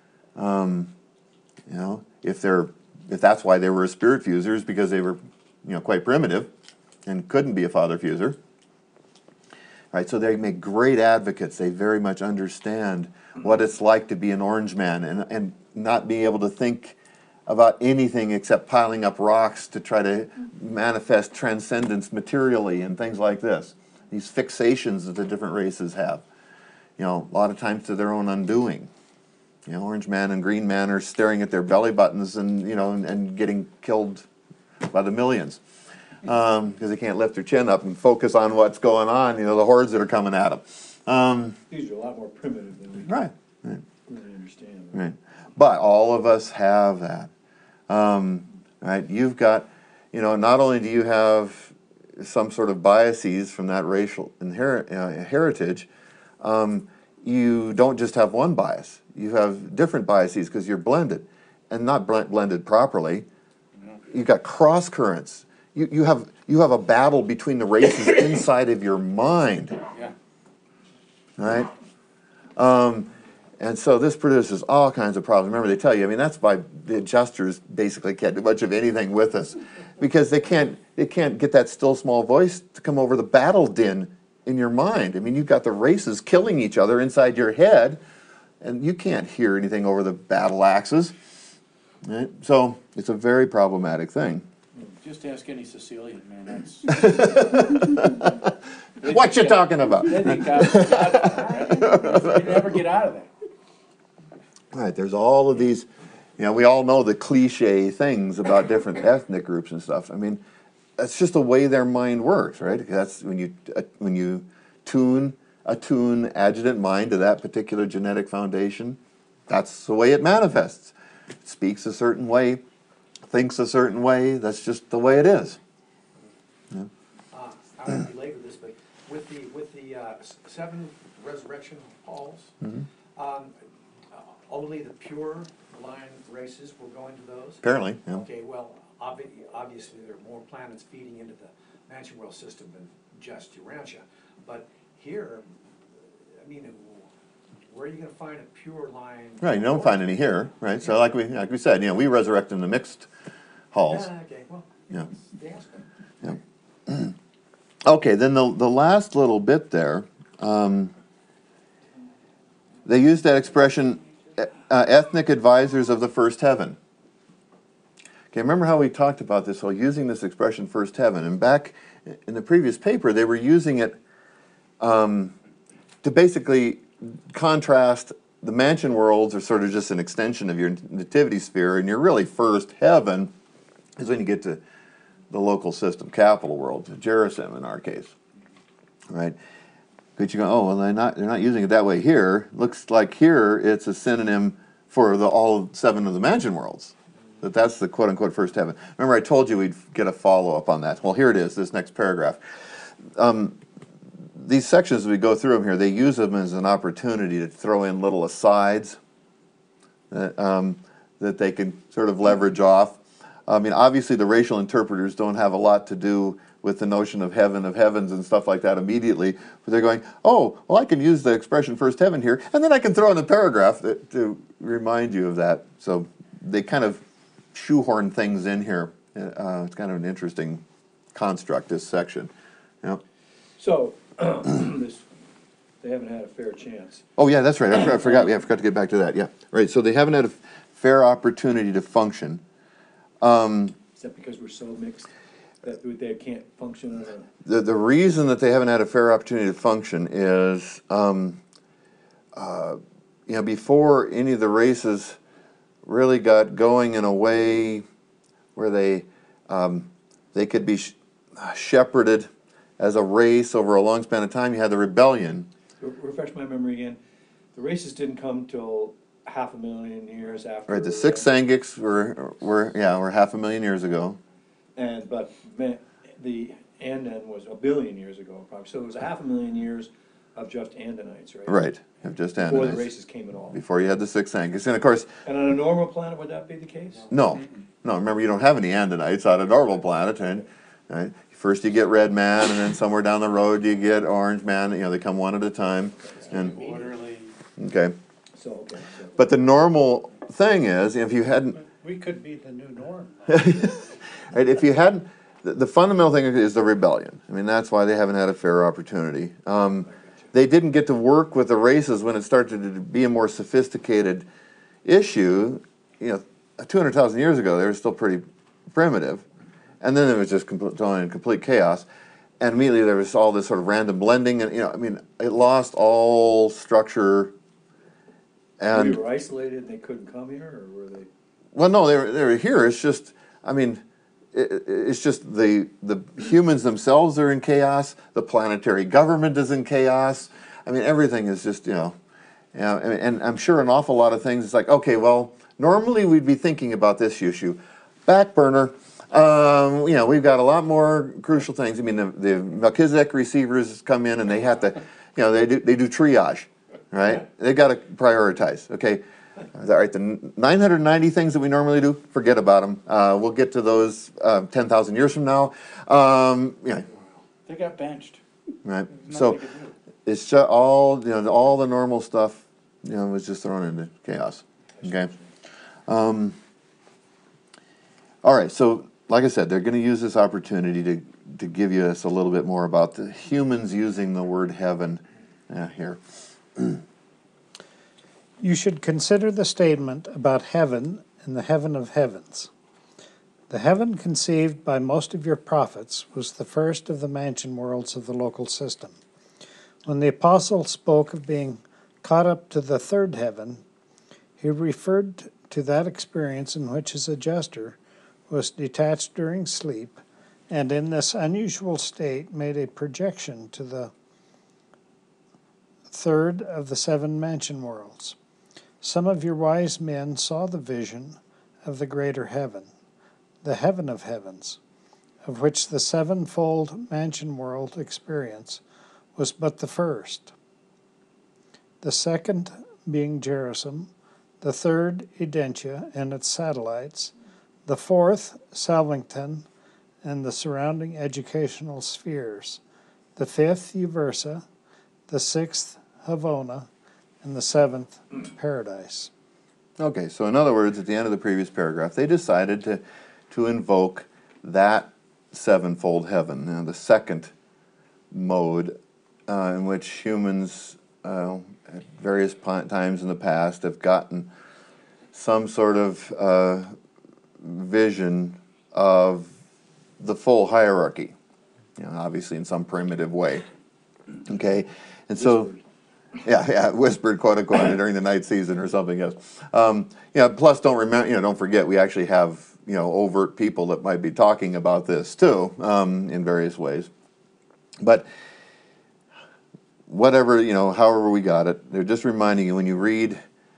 If that's why they were spirit fusers, because they were, quite primitive and couldn't be a father fuser. Right, so they make great advocates. They very much understand what it's like to be an orange man and not be able to think about anything except piling up rocks to try to manifest transcendence materially and things like this. These fixations that the different races have, a lot of times to their own undoing. Orange man and green man are staring at their belly buttons and and getting killed by the millions because they can't lift their chin up and focus on what's going on. The hordes that are coming at them. These are a lot more primitive than we Right. really understand. Right. But all of us have that. Right? You've got, not only do you have some sort of biases from that racial heritage, you don't just have one bias. You have different biases because you're blended, and not blended properly. You've got cross currents. You have a battle between the races inside of your mind. Yeah. Right? And so this produces all kinds of problems. Remember, they tell you, that's why the adjusters basically can't do much of anything with us, because they can't get that still small voice to come over the battle din in your mind. You've got the races killing each other inside your head, and you can't hear anything over the battle axes. Right? So it's a very problematic thing. Just ask any Sicilian, man. What you talking about? They think God's God. You never get out of that. Right, there's all of these, we all know the cliche things about different ethnic groups and stuff. That's just the way their mind works, right? That's when you attune adjutant mind to that particular genetic foundation, that's the way it manifests. It speaks a certain way, thinks a certain way, that's just the way it is. I won't belabor this, but with the 7 resurrection halls, only the pure line races will go into those? Apparently, yeah. Okay, well, obviously there are more planets feeding into the Mansion World system than just Urantia. But here, I mean, where are you gonna find a pure line? Right, you don't find any here, right? So like we said, we resurrect in the mixed halls. Yeah, okay, well, Yeah. they asked me. Okay, then the last little bit there, they use that expression, ethnic advisors of the first heaven. Okay, remember how we talked about this whole using this expression first heaven, and back in the previous paper they were using it to basically contrast the mansion worlds are sort of just an extension of your nativity sphere, and your really first heaven is when you get to the local system, capital world, Jerusalem in our case, right? But you go, oh well, they're not using it that way here. Looks like here it's a synonym for all 7 of the mansion worlds. That's the quote unquote first heaven. Remember I told you we'd get a follow up on that. Well, here it is, this next paragraph. These sections, as we go through them here, they use them as an opportunity to throw in little asides that they can sort of leverage off. I mean, obviously the racial interpreters don't have a lot to do with the notion of heaven of heavens and stuff like that immediately, but they're going, oh, well, I can use the expression first heaven here, and then I can throw in a paragraph to remind you of that. So they kind of shoehorn things in here. It's kind of an interesting construct, this section. Yeah. So, they haven't had a fair chance. Oh yeah, that's right. I forgot. Yeah, I forgot to get back to that. Yeah, right. So they haven't had a fair opportunity to function. Is that because we're so mixed that they can't function on The reason that they haven't had a fair opportunity to function is, before any of the races really got going in a way where they could be shepherded as a race over a long span of time, you had the rebellion. Refresh my memory again. The races didn't come till 500,000 years after. Right, the 6 Sangiks were 500,000 years ago. But the Andan was 1 billion years ago, probably. So it was 500,000 years of just Andanites, right? Right, of just Before the Andanites. races came at all. Before you had the 6 Sangiks. And of course, And on a normal planet, would that be the case? no, remember you don't have any Andanites on a normal planet. Right? First you get red man, and then somewhere down the road you get orange man. They come one at a time. And Orderly. okay. So. But the normal thing is, if you hadn't, We could be the new norm. right, if you hadn't, the fundamental thing is the rebellion. I mean, that's why they haven't had a fair opportunity. They didn't get to work with the races when it started to be a more sophisticated issue. 200,000 years ago, they were still pretty primitive. And then it was just complete chaos. And immediately there was all this sort of random blending. And, it lost all structure. And We were isolated and they couldn't come here, or were they? well, no, they were here. It's just, it's just the humans themselves are in chaos. The planetary government is in chaos. Everything is just, and I'm sure an awful lot of things. It's like, okay, well, normally we'd be thinking about this issue, back burner. We've got a lot more crucial things. The Melchizedek receivers come in and they have to, they do triage, right? They got to prioritize. Okay. All right, the 990 things that we normally do, forget about them. We'll get to those 10,000 years from now. They got benched. Right. Nothing So they could do. it's just all all the normal stuff, was just thrown into chaos. Okay. All right. So, like I said, they're going to use this opportunity to give you us a little bit more about the humans using the word heaven here. You should consider the statement about heaven and the heaven of heavens. The heaven conceived by most of your prophets was the first of the mansion worlds of the local system. When the apostle spoke of being caught up to the third heaven, he referred to that experience in which his adjuster was detached during sleep, and in this unusual state made a projection to the third of the 7 mansion worlds. Some of your wise men saw the vision of the greater heaven, the heaven of heavens, of which the 7-fold mansion world experience was but the first, the second being Jerusalem, the third Edentia and its satellites, the fourth Salvington and the surrounding educational spheres, the fifth Uversa, the sixth Havona, and the seventh, paradise. Okay, so in other words, at the end of the previous paragraph, they decided to invoke that sevenfold heaven, the second mode in which humans at various times in the past have gotten some sort of vision of the full hierarchy, obviously in some primitive way. Okay, and so. Yeah, whispered, quote unquote, during the night season or something else. Plus don't forget, we actually have, overt people that might be talking about this too, in various ways. But whatever, however we got it, they're just reminding you when you read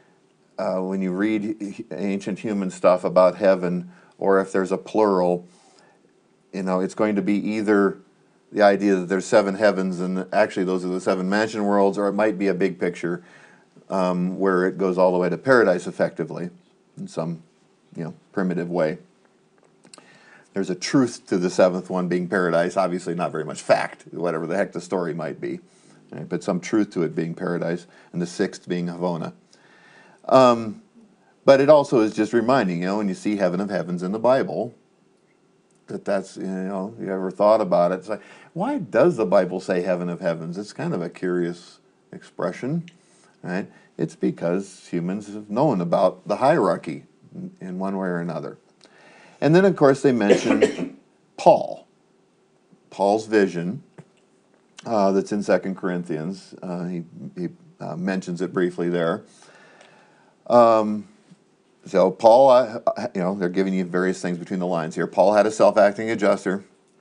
ancient human stuff about heaven, or if there's a plural, it's going to be either the idea that there's seven heavens and actually those are the seven mansion worlds, or it might be a big picture where it goes all the way to paradise effectively in some primitive way. There's a truth to the seventh one being paradise, obviously not very much fact, whatever the heck the story might be, right? But some truth to it being paradise, and the sixth being Havona. But it also is just reminding, when you see heaven of heavens in the Bible, that's, you ever thought about it? It's like, why does the Bible say heaven of heavens? It's kind of a curious expression, right? It's because humans have known about the hierarchy in one way or another. And then, of course, they mention Paul's vision that's in 2 Corinthians. He mentions it briefly there. So Paul, they're giving you various things between the lines here. Paul had a self-acting adjuster.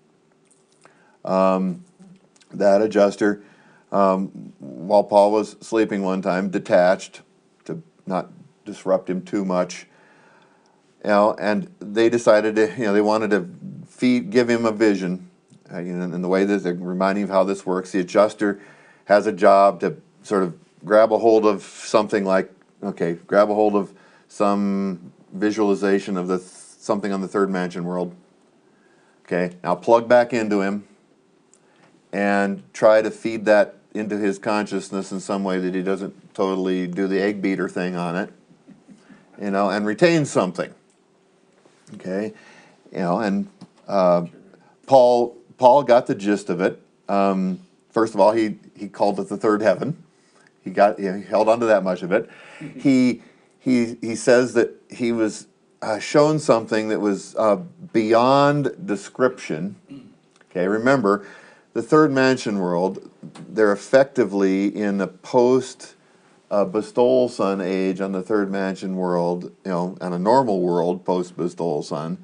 That adjuster, while Paul was sleeping one time, detached to not disrupt him too much. And they decided to, they wanted to give him a vision. In the way that they're reminding of how this works, the adjuster has a job to sort of grab a hold of something like, grab a hold of some visualization of something on the third mansion world. Okay, now plug back into him and try to feed that into his consciousness in some way that he doesn't totally do the egg beater thing on it, and retain something. Okay, and Paul got the gist of it. First of all, he called it the third heaven. He held on to that much of it. He says that he was shown something that was beyond description. Okay, remember, the third mansion world, they're effectively in a post-Bestowal Sun age on the third mansion world, on a normal world post-Bestowal Sun.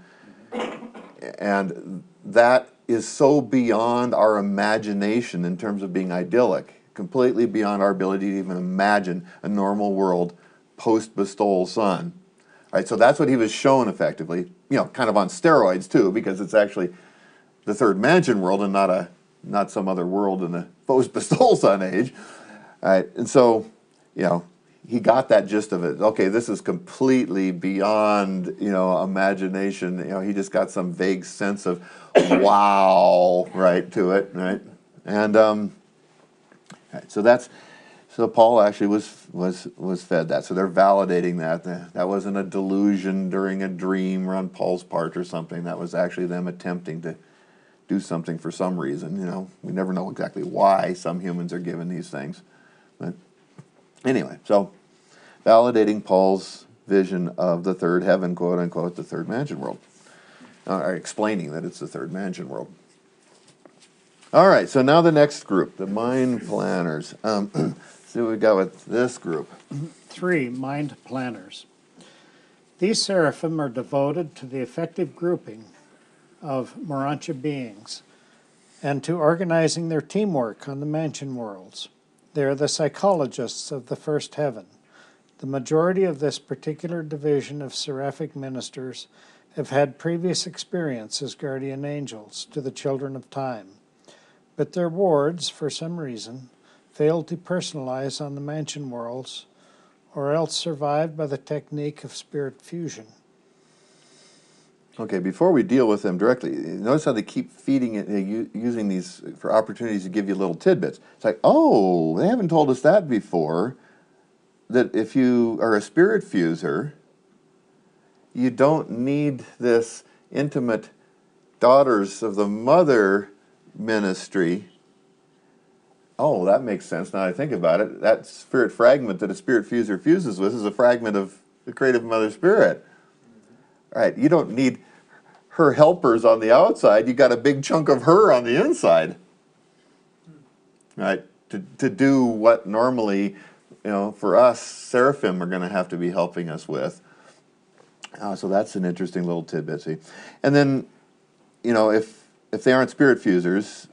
And that is so beyond our imagination in terms of being idyllic, completely beyond our ability to even imagine a normal world post-Bestowal Sun. Right, so that's what he was shown effectively, kind of on steroids too, because it's actually the third mansion world and not some other world in the post-Bestowal Sun age. Right, and so, he got that gist of it. Okay, this is completely beyond, imagination. He just got some vague sense of wow, right, to it, right? And right, so Paul actually was fed that. So they're validating that. That wasn't a delusion during a dream or on Paul's part or something. That was actually them attempting to do something for some reason. We never know exactly why some humans are given these things. But anyway, so validating Paul's vision of the third heaven, quote unquote, the third mansion world. Or explaining that it's the third mansion world. All right, so now the next group, the mind planners. See what we got with this group. 3, mind planners. These seraphim are devoted to the effective grouping of Morancha beings and to organizing their teamwork on the mansion worlds. They are the psychologists of the first heaven. The majority of this particular division of seraphic ministers have had previous experience as guardian angels to the children of time, but their wards, for some reason, failed to personalize on the mansion worlds, or else survived by the technique of spirit fusion. Okay, before we deal with them directly, notice how they keep feeding it, using these for opportunities to give you little tidbits. It's like, oh, they haven't told us that before, that if you are a spirit fuser, you don't need this intimate daughters of the mother ministry. Oh, that makes sense now I think about it. That spirit fragment that a spirit fuser fuses with is a fragment of the creative mother spirit. Right, you don't need her helpers on the outside. You got a big chunk of her on the inside, right? To do what normally, for us, seraphim are going to have to be helping us with. So that's an interesting little tidbit. See, and then, if they aren't spirit fusers,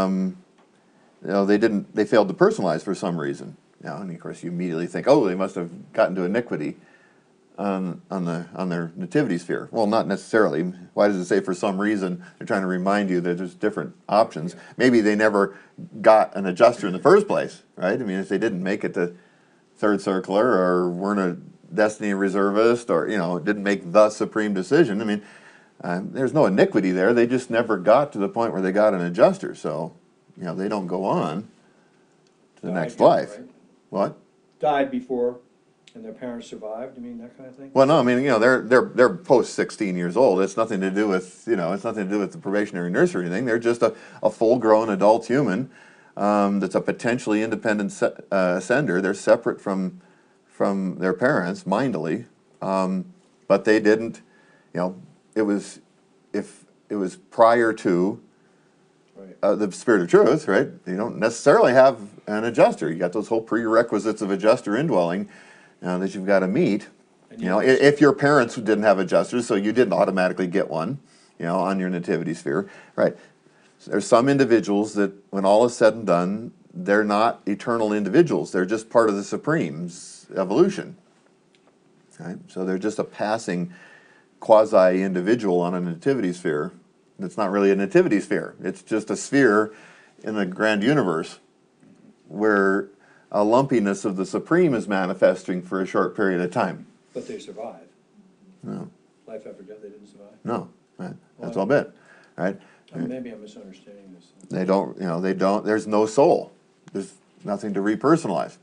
they failed to personalize for some reason. And of course you immediately think, oh, they must have gotten to iniquity on their nativity sphere. Well, not necessarily. Why does it say for some reason? They're trying to remind you that there's different options. Maybe they never got an adjuster in the first place, right? I mean, if they didn't make it to third circular or weren't a destiny reservist or, didn't make the supreme decision, I mean, there's no iniquity there. They just never got to the point where they got an adjuster. So, they don't go on to the Died next young, life. right? What? Died before, and their parents survived. I mean, that kind of thing. Well, no, I mean, they're post 16 years old. It's nothing to do with, it's nothing to do with the probationary nurse or anything. They're just a full-grown adult human that's a potentially independent sender. They're separate from their parents mindily, but they didn't, it was prior to Right. the spirit of truth, right? You don't necessarily have an adjuster. You got those whole prerequisites of adjuster indwelling that you've got to meet. And If your parents didn't have adjusters, so you didn't automatically get one, on your nativity sphere, right? So there's some individuals that, when all is said and done, they're not eternal individuals. They're just part of the Supreme's evolution, right? So they're just a passing quasi-individual on a nativity sphere. It's not really a nativity sphere. It's just a sphere in the grand universe where a lumpiness of the Supreme is manifesting for a short period of time. But they survived. No, Life after death, they didn't survive. no, right? That's all bit, right? Maybe I'm misunderstanding this. They don't, there's no soul. There's nothing to repersonalize.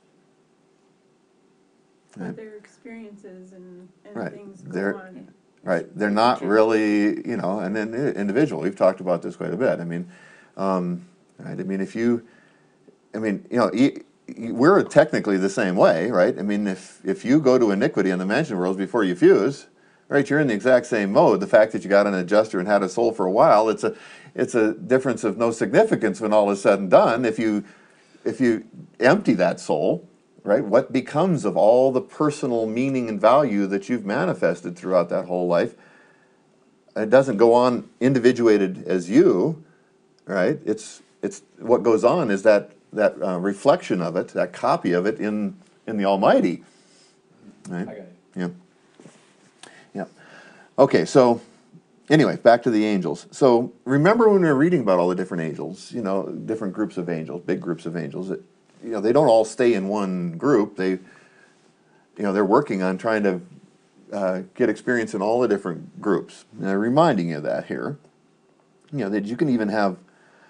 But their experiences and Right. things They're- go on. Right, they're not really, and then individual. We've talked about this quite a bit. I mean, right. I mean, we're technically the same way, right? I mean, if you go to iniquity in the mansion worlds before you fuse, right, you're in the exact same mode. The fact that you got an adjuster and had a soul for a while, it's a difference of no significance when all is said and done. If you empty that soul, right, what becomes of all the personal meaning and value that you've manifested throughout that whole life? It doesn't go on individuated as you, right? It's what goes on is that reflection of it, that copy of it in the Almighty, right? I got it. Yeah. Yeah. Okay, so anyway, back to the angels. So remember when we were reading about all the different angels, different groups of angels, big groups of angels, that, they don't all stay in one group. They're working on trying to get experience in all the different groups. And I'm reminding you of that here. That you can even have,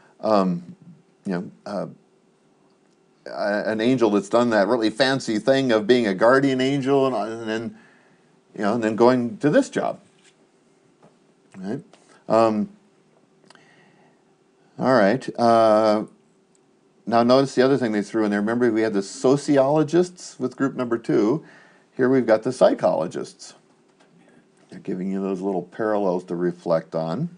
an angel that's done that really fancy thing of being a guardian angel, and then going to this job. Right? All right. Now notice the other thing they threw in there. Remember, we had the sociologists with group number 2. Here we've got the psychologists. They're giving you those little parallels to reflect on.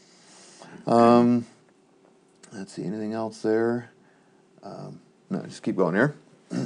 Let's see, anything else there? No, just keep going here.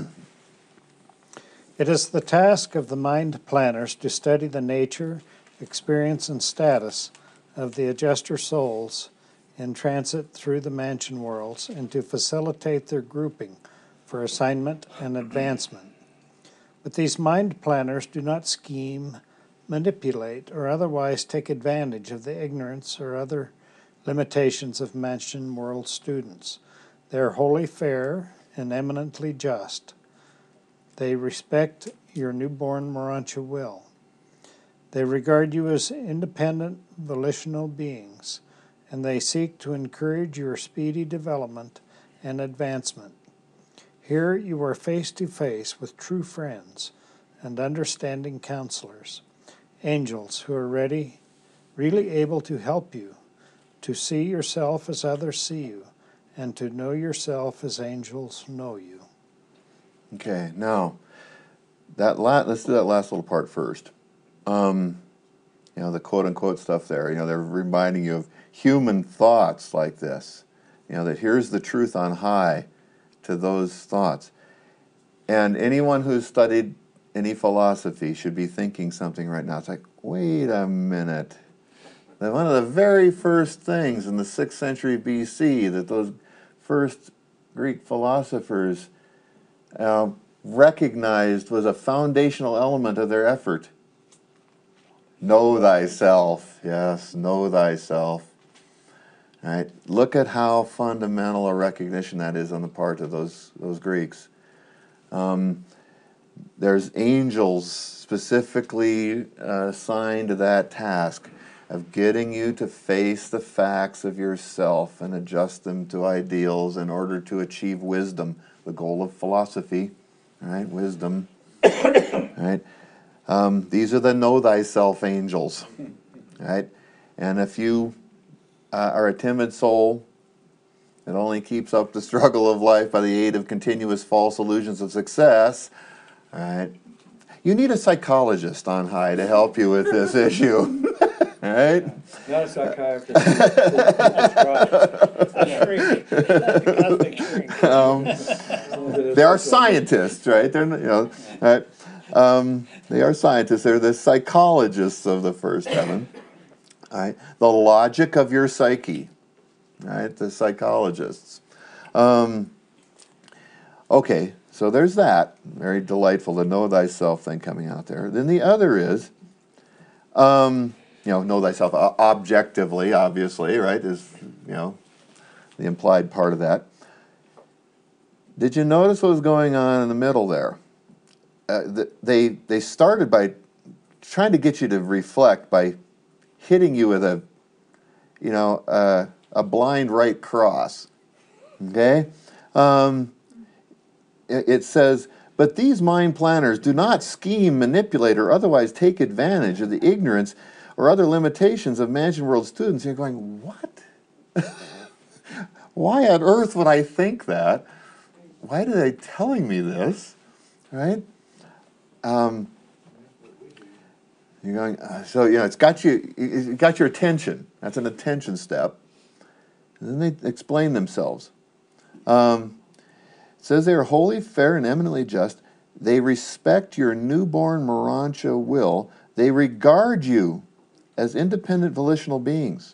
It is the task of the mind planners to study the nature, experience, and status of the adjuster souls in transit through the mansion worlds and to facilitate their grouping for assignment and advancement. But these mind planners do not scheme, manipulate, or otherwise take advantage of the ignorance or other limitations of mansion world students. They are wholly fair and eminently just. They respect your newborn Morontia will. They regard you as independent, volitional beings, and they seek to encourage your speedy development and advancement. Here you are face to face with true friends and understanding counselors, angels who are really able to help you to see yourself as others see you, and to know yourself as angels know you. Okay, now, let's do that last little part first. You know, the quote-unquote stuff there, you know, they're reminding you of human thoughts like this. You know, that here's the truth on high to those thoughts. And anyone who's studied any philosophy should be thinking something right now. It's like, wait a minute. One of the very first things in the 6th century BC that those first Greek philosophers recognized was a foundational element of their effort. Know thyself. Yes, know thyself. All right. Look at how fundamental a recognition that is on the part of those Greeks. There's angels specifically assigned to that task of getting you to face the facts of yourself and adjust them to ideals in order to achieve wisdom, the goal of philosophy. All right, wisdom. All right. These are the know thyself angels. Right? And if you are a timid soul that only keeps up the struggle of life by the aid of continuous false illusions of success, all right, you need a psychologist on high to help you with this issue. All right? Not a psychiatrist. They are scientists, right? They're, you know, right? They are scientists. They're the psychologists of the first heaven. Right? The logic of your psyche. Right? The psychologists. Okay, so there's that. Very delightful, the know thyself thing coming out there. Then the other is, you know thyself objectively, obviously, right? Is, you know, the implied part of that. Did you notice what was going on in the middle there? They started by trying to get you to reflect by hitting you with a blind right cross. Okay? It says, but these mind planners do not scheme, manipulate, or otherwise take advantage of the ignorance or other limitations of Mansion World students. You're going, what? Why on earth would I think that? Why are they telling me this? Right? You're going, so, you know, it got your attention. That's an attention step. And then they explain themselves. It says they are wholly fair and eminently just. They respect your newborn Morancha will. They regard you as independent volitional beings.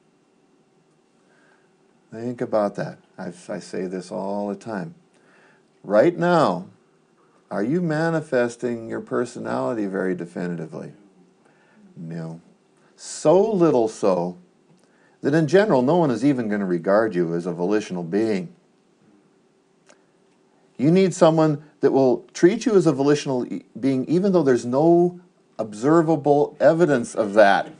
Think about that. I say this all the time. Right now, are you manifesting your personality very definitively? No. So little so that in general no one is even going to regard you as a volitional being. You need someone that will treat you as a volitional being even though there's no observable evidence of that.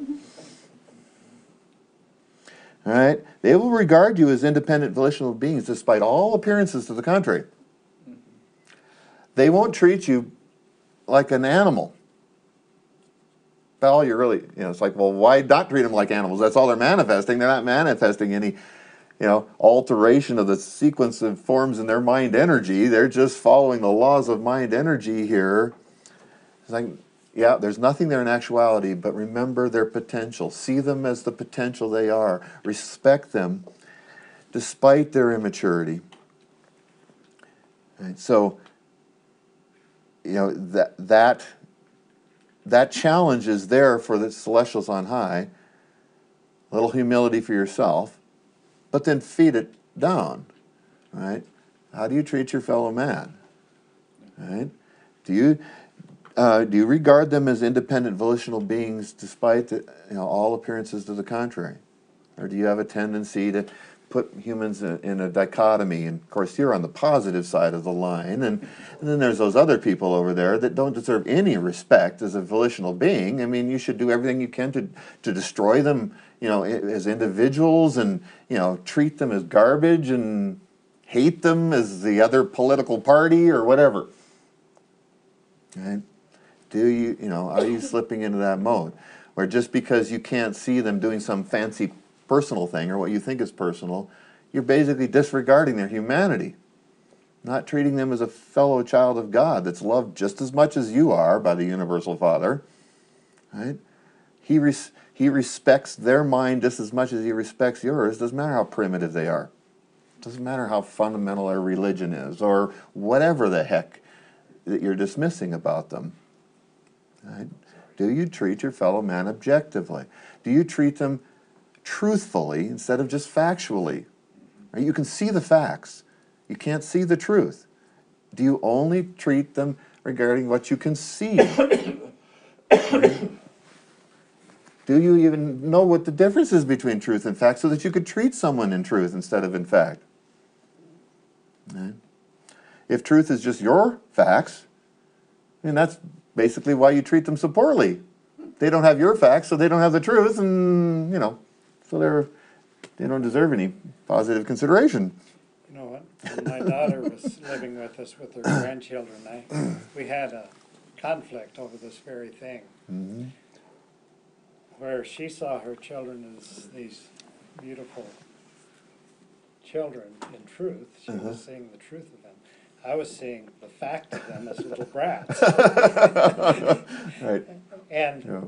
All right? They will regard you as independent volitional beings despite all appearances to the contrary. They won't treat you like an animal. Well, you're really, you know, it's like, well, why not treat them like animals? That's all they're manifesting. They're not manifesting any, you know, alteration of the sequence of forms in their mind energy. They're just following the laws of mind energy here. It's like, yeah, there's nothing there in actuality, but remember their potential. See them as the potential they are. Respect them despite their immaturity. Right, so, you know, that challenge is there for the celestials on high. A little humility for yourself, but then feed it down. Right? How do you treat your fellow man? Right? Do you regard them as independent volitional beings despite all appearances to the contrary? Or do you have a tendency to put humans in a dichotomy, and of course you're on the positive side of the line, and then there's those other people over there that don't deserve any respect as a volitional being. I mean, you should do everything you can to destroy them, as individuals, and treat them as garbage and hate them as the other political party or whatever. Right? Are you slipping into that mode? Where just because you can't see them doing some fancy personal thing or what you think is personal, you're basically disregarding their humanity, not treating them as a fellow child of God that's loved just as much as you are by the Universal Father. Right? He respects their mind just as much as he respects yours. Doesn't matter how primitive they are. Doesn't matter how fundamental their religion is or whatever the heck that you're dismissing about them. Right? Do you treat your fellow man objectively? Do you treat them truthfully instead of just factually? Right? You can see the facts. You can't see the truth. Do you only treat them regarding what you can see? Right? Do you even know what the difference is between truth and fact so that you could treat someone in truth instead of in fact? Right? If truth is just your facts, that's basically why you treat them so poorly. They don't have your facts, so they don't have the truth, and so they don't deserve any positive consideration. You know what? When my daughter was living with us with her grandchildren, we had a conflict over this very thing. Mm-hmm. Where she saw her children as these beautiful children in truth. She was seeing the truth of them. I was seeing the fact of them as little brats. Right. And,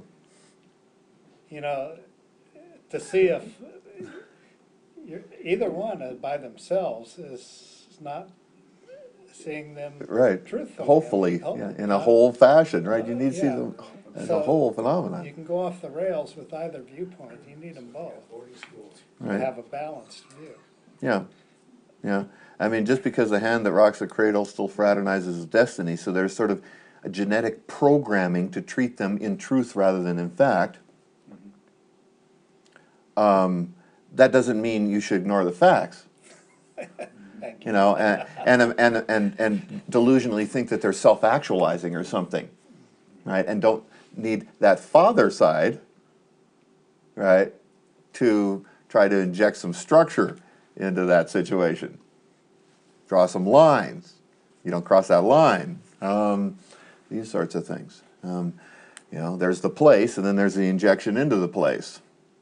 to see if either one by themselves is not seeing them Right. truthfully. Hopefully, in a whole fashion, right? You need to see them as a whole phenomenon. You can go off the rails with either viewpoint. You need them both to Right. have a balanced view. Yeah. Yeah. I mean, just because the hand that rocks the cradle still fraternizes his destiny, so there's sort of a genetic programming to treat them in truth rather than in fact. That doesn't mean you should ignore the facts. Thank you. And delusionally think that they're self-actualizing or something, right? And don't need that father side, right, to try to inject some structure into that situation. Draw some lines. You don't cross that line. These sorts of things. There's the place, and then there's the injection into the place.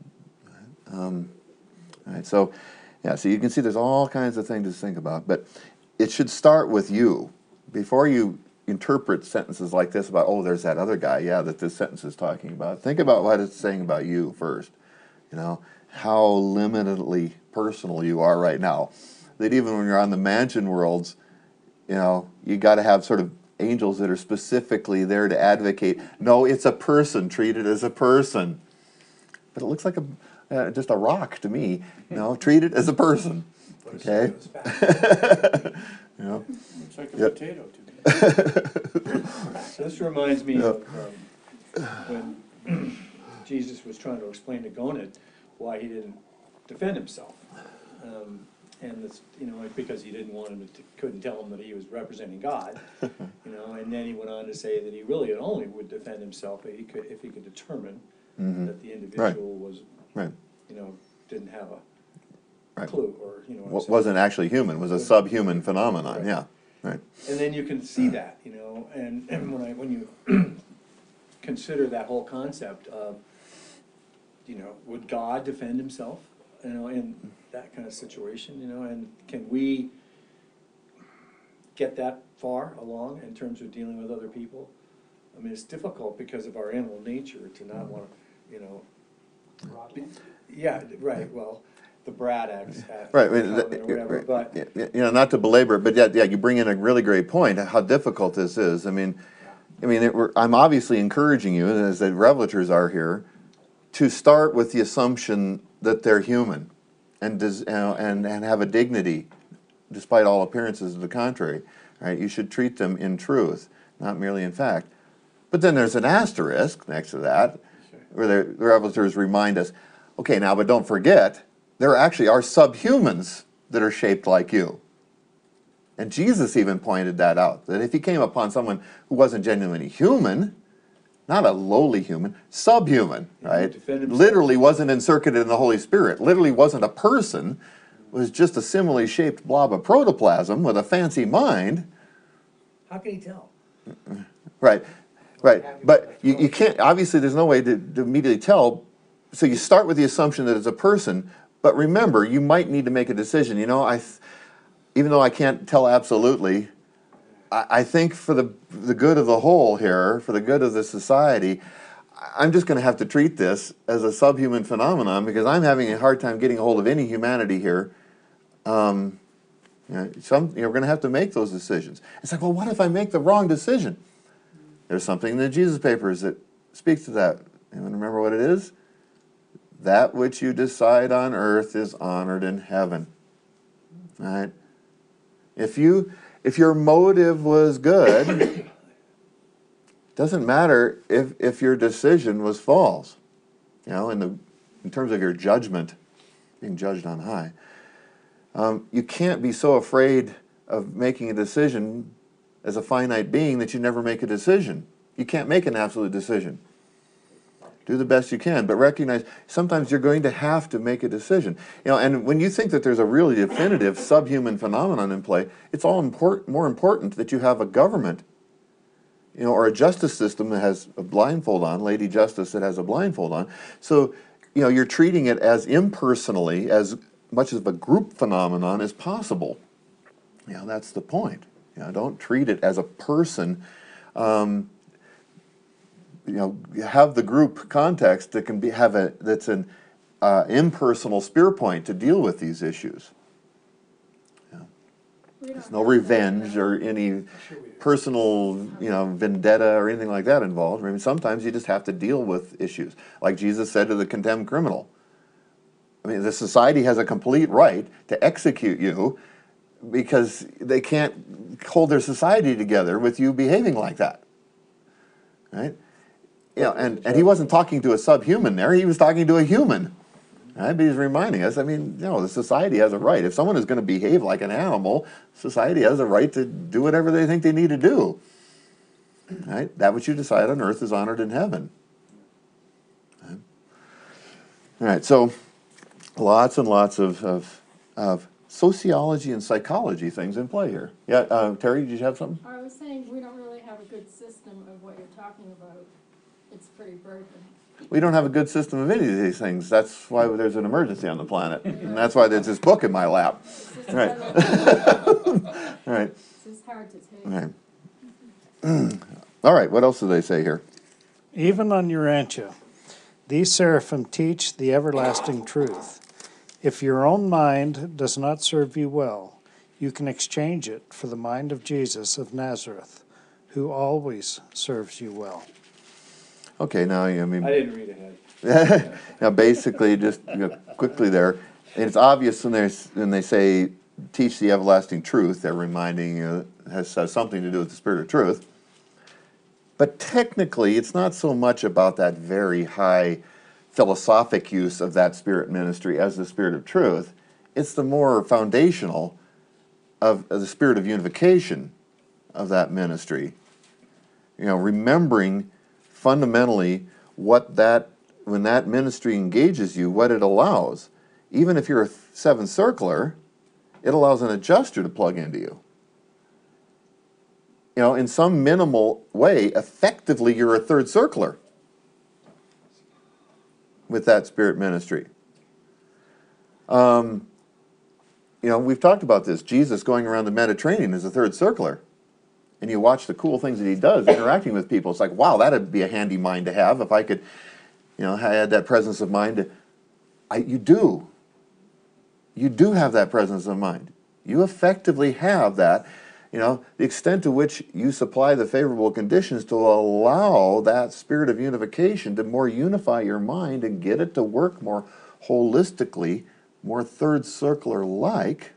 Right, so you can see there's all kinds of things to think about, but it should start with you. Before you interpret sentences like this about, oh, there's that other guy, that this sentence is talking about, think about what it's saying about you first. How limitedly personal you are right now. That even when you're on the mansion worlds, you got to have sort of angels that are specifically there to advocate, no, it's a person, treat it as a person. But it looks like just a rock to me. Treat it as a person. Okay? Looks like a potato to me. This reminds me of when Jesus was trying to explain to Gonad why he didn't defend himself. And it's, because he didn't want him to, couldn't tell him that he was representing God, and then he went on to say that he really only would defend himself if he could determine that the individual was, didn't have a clue, or, wasn't actually human, was a subhuman phenomenon, right. And then you can see that, and when you consider that whole concept of, would God defend himself, in that kind of situation, and can we get that far along in terms of dealing with other people? I mean, it's difficult because of our animal nature to not want to, well, the brat acts right, or whatever, but not to belabor it, but you bring in a really great point, how difficult this is. I'm obviously encouraging you, as the revelators are here, to start with the assumption that they're human and have a dignity, despite all appearances to the contrary. Right? You should treat them in truth, not merely in fact. But then there's an asterisk next to that, where the revelators remind us, okay, now, but don't forget there actually are subhumans that are shaped like you. And Jesus even pointed that out, that if he came upon someone who wasn't genuinely human, not a lowly human, subhuman, right? defend himself. Literally wasn't encircled in the Holy Spirit, literally wasn't a person, was just a similarly shaped blob of protoplasm with a fancy mind. How can he tell? Right, right. But you can't, obviously there's no way to immediately tell. So you start with the assumption that it's a person, but remember, you might need to make a decision. You know, even though I can't tell absolutely, I think for the good of the whole here, for the good of the society, I'm just going to have to treat this as a subhuman phenomenon because I'm having a hard time getting a hold of any humanity here. We're going to have to make those decisions. It's like, well, what if I make the wrong decision? There's something in the Jesus Papers that speaks to that. Anyone remember what it is? That which you decide on earth is honored in heaven. All right? If your motive was good, doesn't matter if your decision was false. You know, in terms of your judgment, being judged on high. You can't be so afraid of making a decision as a finite being that you never make a decision. You can't make an absolute decision. Do the best you can, but recognize sometimes you're going to have to make a decision. You know, and when you think that there's a really definitive subhuman phenomenon in play, it's all more important that you have a government, you know, or a justice system that has a blindfold on, Lady Justice that has a blindfold on. So, you know, you're treating it as impersonally, as much of a group phenomenon as possible. You know, that's the point. You know, don't treat it as a person. You know, have the group context that can that's an impersonal spear point to deal with these issues. Yeah. There's no revenge or any personal, you know, vendetta or anything like that involved. I mean, sometimes you just have to deal with issues, like Jesus said to the condemned criminal. I mean, the society has a complete right to execute you because they can't hold their society together with you behaving like that, right? You know, and he wasn't talking to a subhuman there, he was talking to a human. Right? But he's reminding us, I mean, you know, the society has a right. If someone is going to behave like an animal, society has a right to do whatever they think they need to do. Right? That which you decide on earth is honored in heaven. Right? All right, so lots and lots of sociology and psychology things in play here. Yeah, Terry, did you have something? I was saying, we don't really have a good system of what you're talking about. It's pretty broken. We don't have a good system of any of these things. That's why there's an emergency on the planet. And that's why there's this book in my lap. It's just Right. All right. It's just hard to take. All right. All right, what else do they say here? Even on Urantia, these seraphim teach the everlasting truth. If your own mind does not serve you well, you can exchange it for the mind of Jesus of Nazareth, who always serves you well. Okay, now, I mean, I didn't read ahead. now basically, just quickly there, it's obvious when they say teach the everlasting truth, they're reminding you has something to do with the Spirit of truth. But technically, it's not so much about that very high philosophic use of that Spirit ministry as the Spirit of truth. It's the more foundational of the Spirit of unification of that ministry. You know, remembering fundamentally when that ministry engages you, what it allows. Even if you're a seventh circler, it allows an adjuster to plug into you. You know, in some minimal way, effectively you're a third circler with that Spirit ministry. You know, we've talked about this. Jesus going around the Mediterranean is a third circler. And you watch the cool things that he does interacting with people. It's like, wow, that'd be a handy mind to have if I could, you know, I had that presence of mind. You do have that presence of mind. You effectively have that, you know, the extent to which you supply the favorable conditions to allow that spirit of unification to more unify your mind and get it to work more holistically, more third circler-like.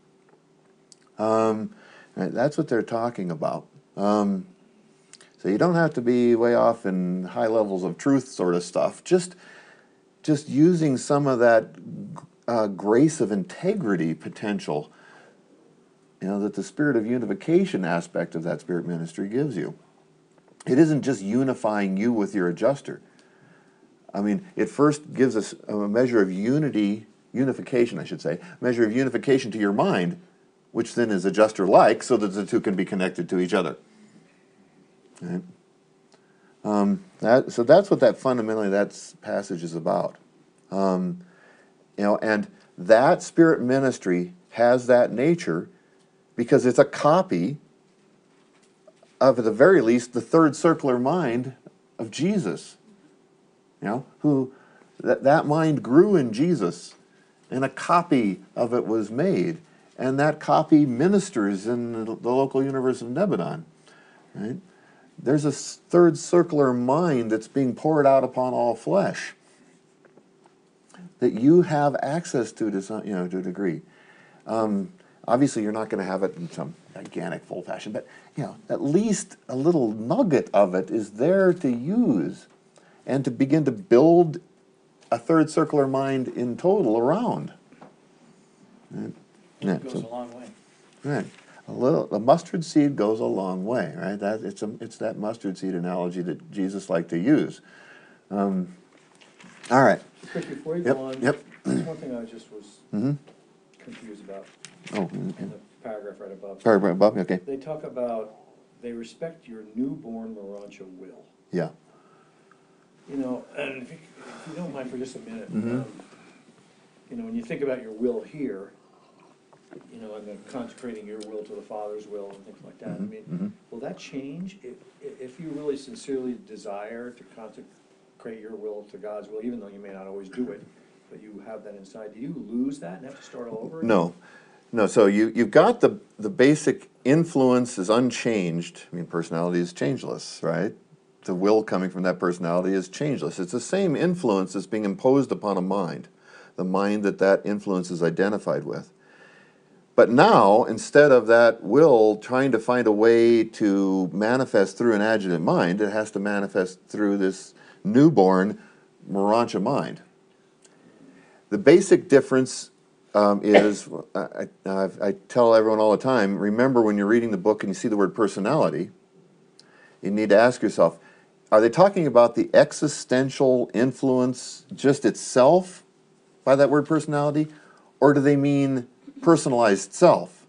That's what they're talking about. So you don't have to be way off in high levels of truth sort of stuff. Just using some of that grace of integrity potential, that the spirit of unification aspect of that spirit ministry gives you. It isn't just unifying you with your adjuster. I mean, it first gives us a measure of unification, I should say, measure of unification to your mind, which then is adjuster-like, so that the two can be connected to each other. Right? So that's what fundamentally that passage is about. And that spirit ministry has that nature because it's a copy of, at the very least, the third circular mind of Jesus. Who that mind grew in Jesus, and a copy of it was made, and that copy ministers in the local universe of Nebadon. Right? There's a third circular mind that's being poured out upon all flesh that you have access to some, to a degree. Obviously, you're not going to have it in some gigantic full fashion, but at least a little nugget of it is there to use and to begin to build a third circular mind in total around. Right? Yeah, It goes a long way. Right. A mustard seed goes a long way, right? It's that mustard seed analogy that Jesus liked to use. All right. Chris, before you Yep, go on, yep. there's one thing I just was Mm-hmm. confused about Oh, in the paragraph right above. paragraph above. Okay. They talk about, they respect your newborn Morancha will. Yeah. And if you don't mind for just a minute, Mhm. when you think about your will here, and then consecrating your will to the Father's will and things like that, I mean, Mhm. will that change if you really sincerely desire to consecrate your will to God's will, even though you may not always do it, but you have that inside? Do you lose that and have to start all over again? No. So you've got the basic influence is unchanged. I mean, personality is changeless, right? The will coming from that personality is changeless. It's the same influence that's being imposed upon a mind, the mind that influence is identified with. But now, instead of that will trying to find a way to manifest through an adjutant mind, it has to manifest through this newborn Morancha mind. The basic difference is, I tell everyone all the time, remember when you're reading the book and you see the word personality, you need to ask yourself, are they talking about the existential influence just itself by that word personality, or do they mean personalized self?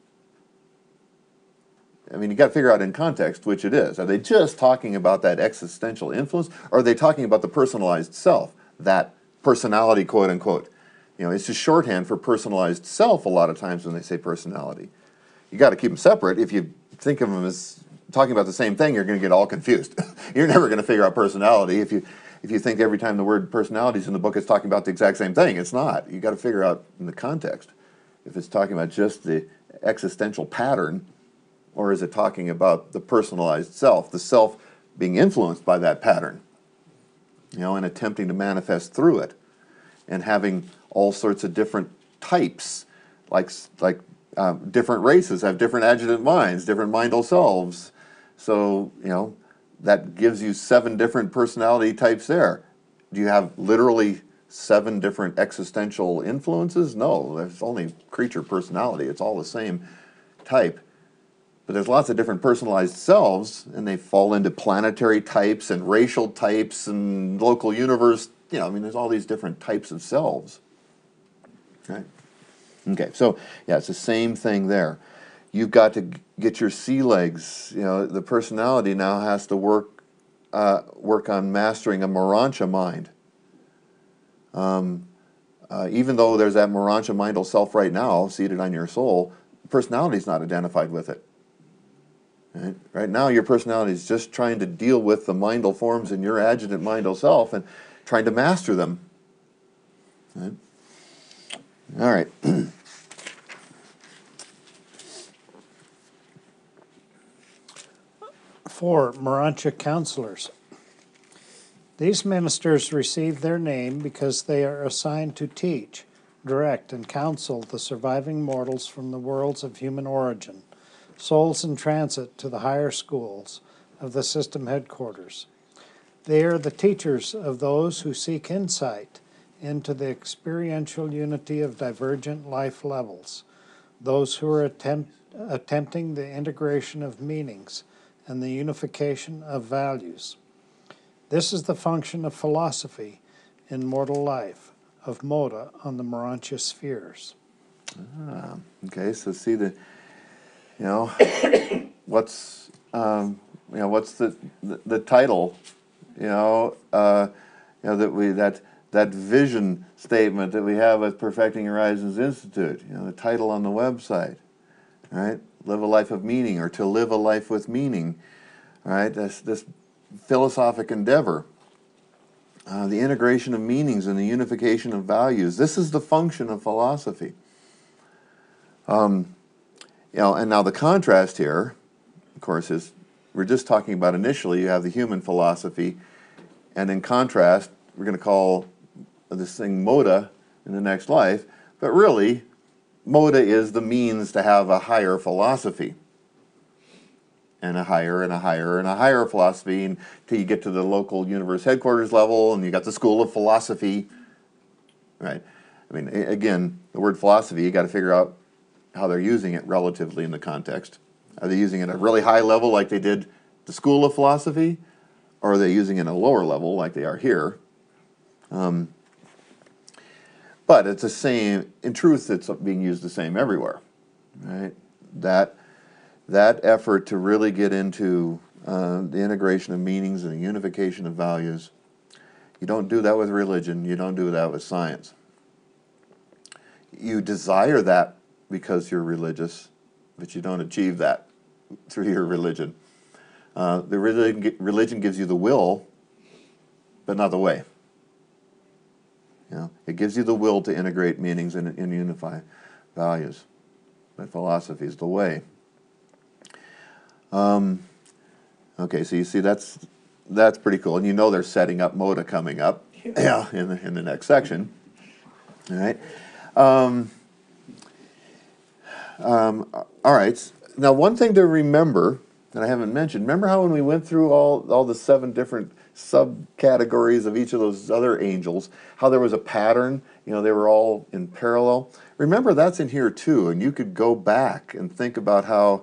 I mean, you got to figure out in context which it is. Are they just talking about that existential influence, or are they talking about the personalized self, that personality, quote unquote? It's just shorthand for personalized self a lot of times when they say personality. You got to keep them separate. If you think of them as talking about the same thing, you're going to get all confused. You're never going to figure out personality if you think every time the word personality is in the book, it's talking about the exact same thing. It's not. You got to figure out in the context if it's talking about just the existential pattern, or is it talking about the personalized self, the self being influenced by that pattern, and attempting to manifest through it, and having all sorts of different types, like different races have different adjutant minds, different mindal selves. So, that gives you 7 different personality types there. Do you have literally 7 different existential influences? No, there's only creature personality. It's all the same type. But there's lots of different personalized selves, and they fall into planetary types and racial types and local universe. There's all these different types of selves. Right? Okay, so yeah, it's the same thing there. You've got to get your sea legs. The personality now has to work on mastering a Morancha mind. Even though there's that Morancha mindal self right now seated on your soul, personality is not identified with it. Right now, your personality is just trying to deal with the mindal forms in your adjutant mindal self and trying to master them. Right? All right. For Morancha counselors. These ministers receive their name because they are assigned to teach, direct, and counsel the surviving mortals from the worlds of human origin, souls in transit to the higher schools of the system headquarters. They are the teachers of those who seek insight into the experiential unity of divergent life levels, those who are attempting the integration of meanings and the unification of values. This is the function of philosophy in mortal life, of moda on the Morontia spheres. Okay, so see the, you know, what's what's the title, that vision statement that we have with Perfecting Horizons Institute, the title on the website, right? Live a life of meaning, or to live a life with meaning, right? This philosophic endeavor, the integration of meanings and the unification of values. This is the function of philosophy. And now the contrast here, of course, is we're just talking about initially you have the human philosophy, and in contrast, we're going to call this thing moda in the next life, but really, moda is the means to have a higher philosophy, and a higher and a higher and a higher philosophy until you get to the local universe headquarters level, and you got the School of Philosophy, right? I mean, again, the word philosophy, you got to figure out how they're using it relatively in the context. Are they using it at a really high level like they did the School of Philosophy, or are they using it at a lower level like they are here? But it's the same, in truth, it's being used the same everywhere, right? That effort to really get into the integration of meanings and the unification of values, you don't do that with religion, you don't do that with science. You desire that because you're religious, but you don't achieve that through your religion. The religion gives you the will, but not the way. It gives you the will to integrate meanings and unify values, but philosophy is the way. Okay, so you see that's pretty cool, and they're setting up moda coming up, in the next section. All right. All right. Now, one thing to remember that I haven't mentioned. Remember how when we went through all the 7 different subcategories of each of those other angels, how there was a pattern? They were all in parallel. Remember that's in here too, and you could go back and think about how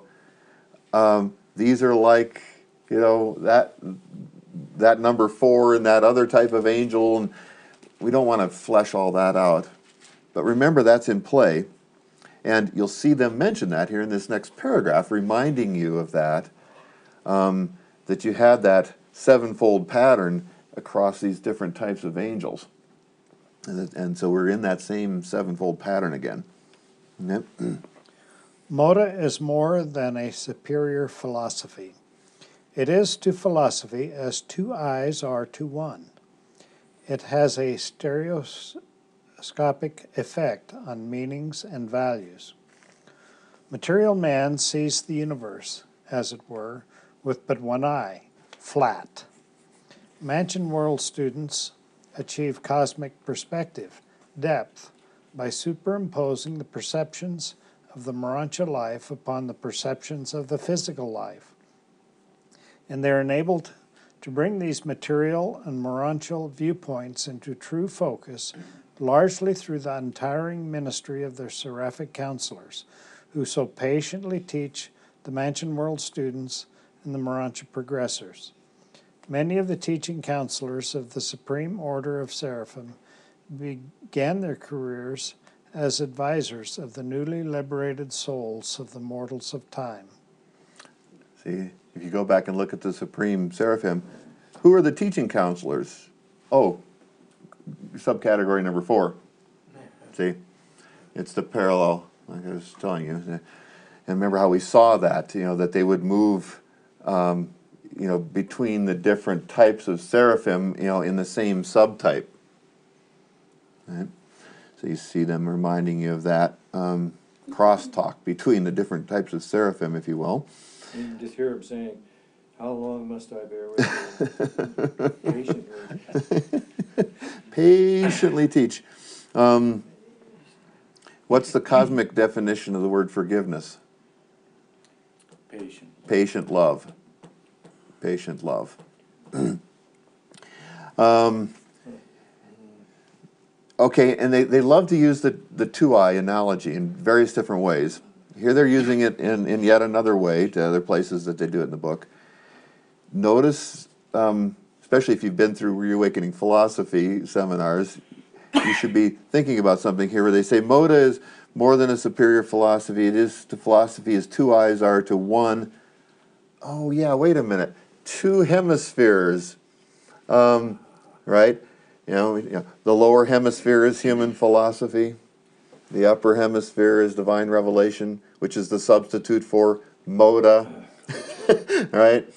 these are like, that number 4 and that other type of angel, and we don't want to flesh all that out. But remember that's in play, and you'll see them mention that here in this next paragraph, reminding you of that, that you had that 7-fold pattern across these different types of angels. And so we're in that same 7-fold pattern again. Yep. Moda is more than a superior philosophy. It is to philosophy as 2 eyes are to one. It has a stereoscopic effect on meanings and values. Material man sees the universe, as it were, with but one eye, flat. Mansion world students achieve cosmic perspective, depth, by superimposing the perceptions of the Morontia life upon the perceptions of the physical life. And they're enabled to bring these material and Morontial viewpoints into true focus, largely through the untiring ministry of their seraphic counselors, who so patiently teach the Mansion World students and the Morontia progressors. Many of the teaching counselors of the Supreme Order of Seraphim began their careers as advisors of the newly liberated souls of the mortals of time. See, if you go back and look at the Supreme Seraphim, who are the teaching counselors? Oh, subcategory number 4. See, it's the parallel, like I was telling you. And remember how we saw that, that they would move, between the different types of seraphim, in the same subtype. Right? So you see them reminding you of that crosstalk between the different types of seraphim, if you will. You can just hear him saying, "How long must I bear with you?" Patiently. Patiently teach. What's the cosmic definition of the word forgiveness? Patient. Patient love. Patient love. Okay, and they love to use the two-eye analogy in various different ways. Here they're using it in yet another way to other places that they do it in the book. Notice, especially if you've been through reawakening philosophy seminars, you should be thinking about something here where they say Moda is more than a superior philosophy. It is to philosophy as two eyes are to one. Oh yeah, wait a minute. Two hemispheres, right? You know, the lower hemisphere is human philosophy. The upper hemisphere is divine revelation, which is the substitute for Moda, right?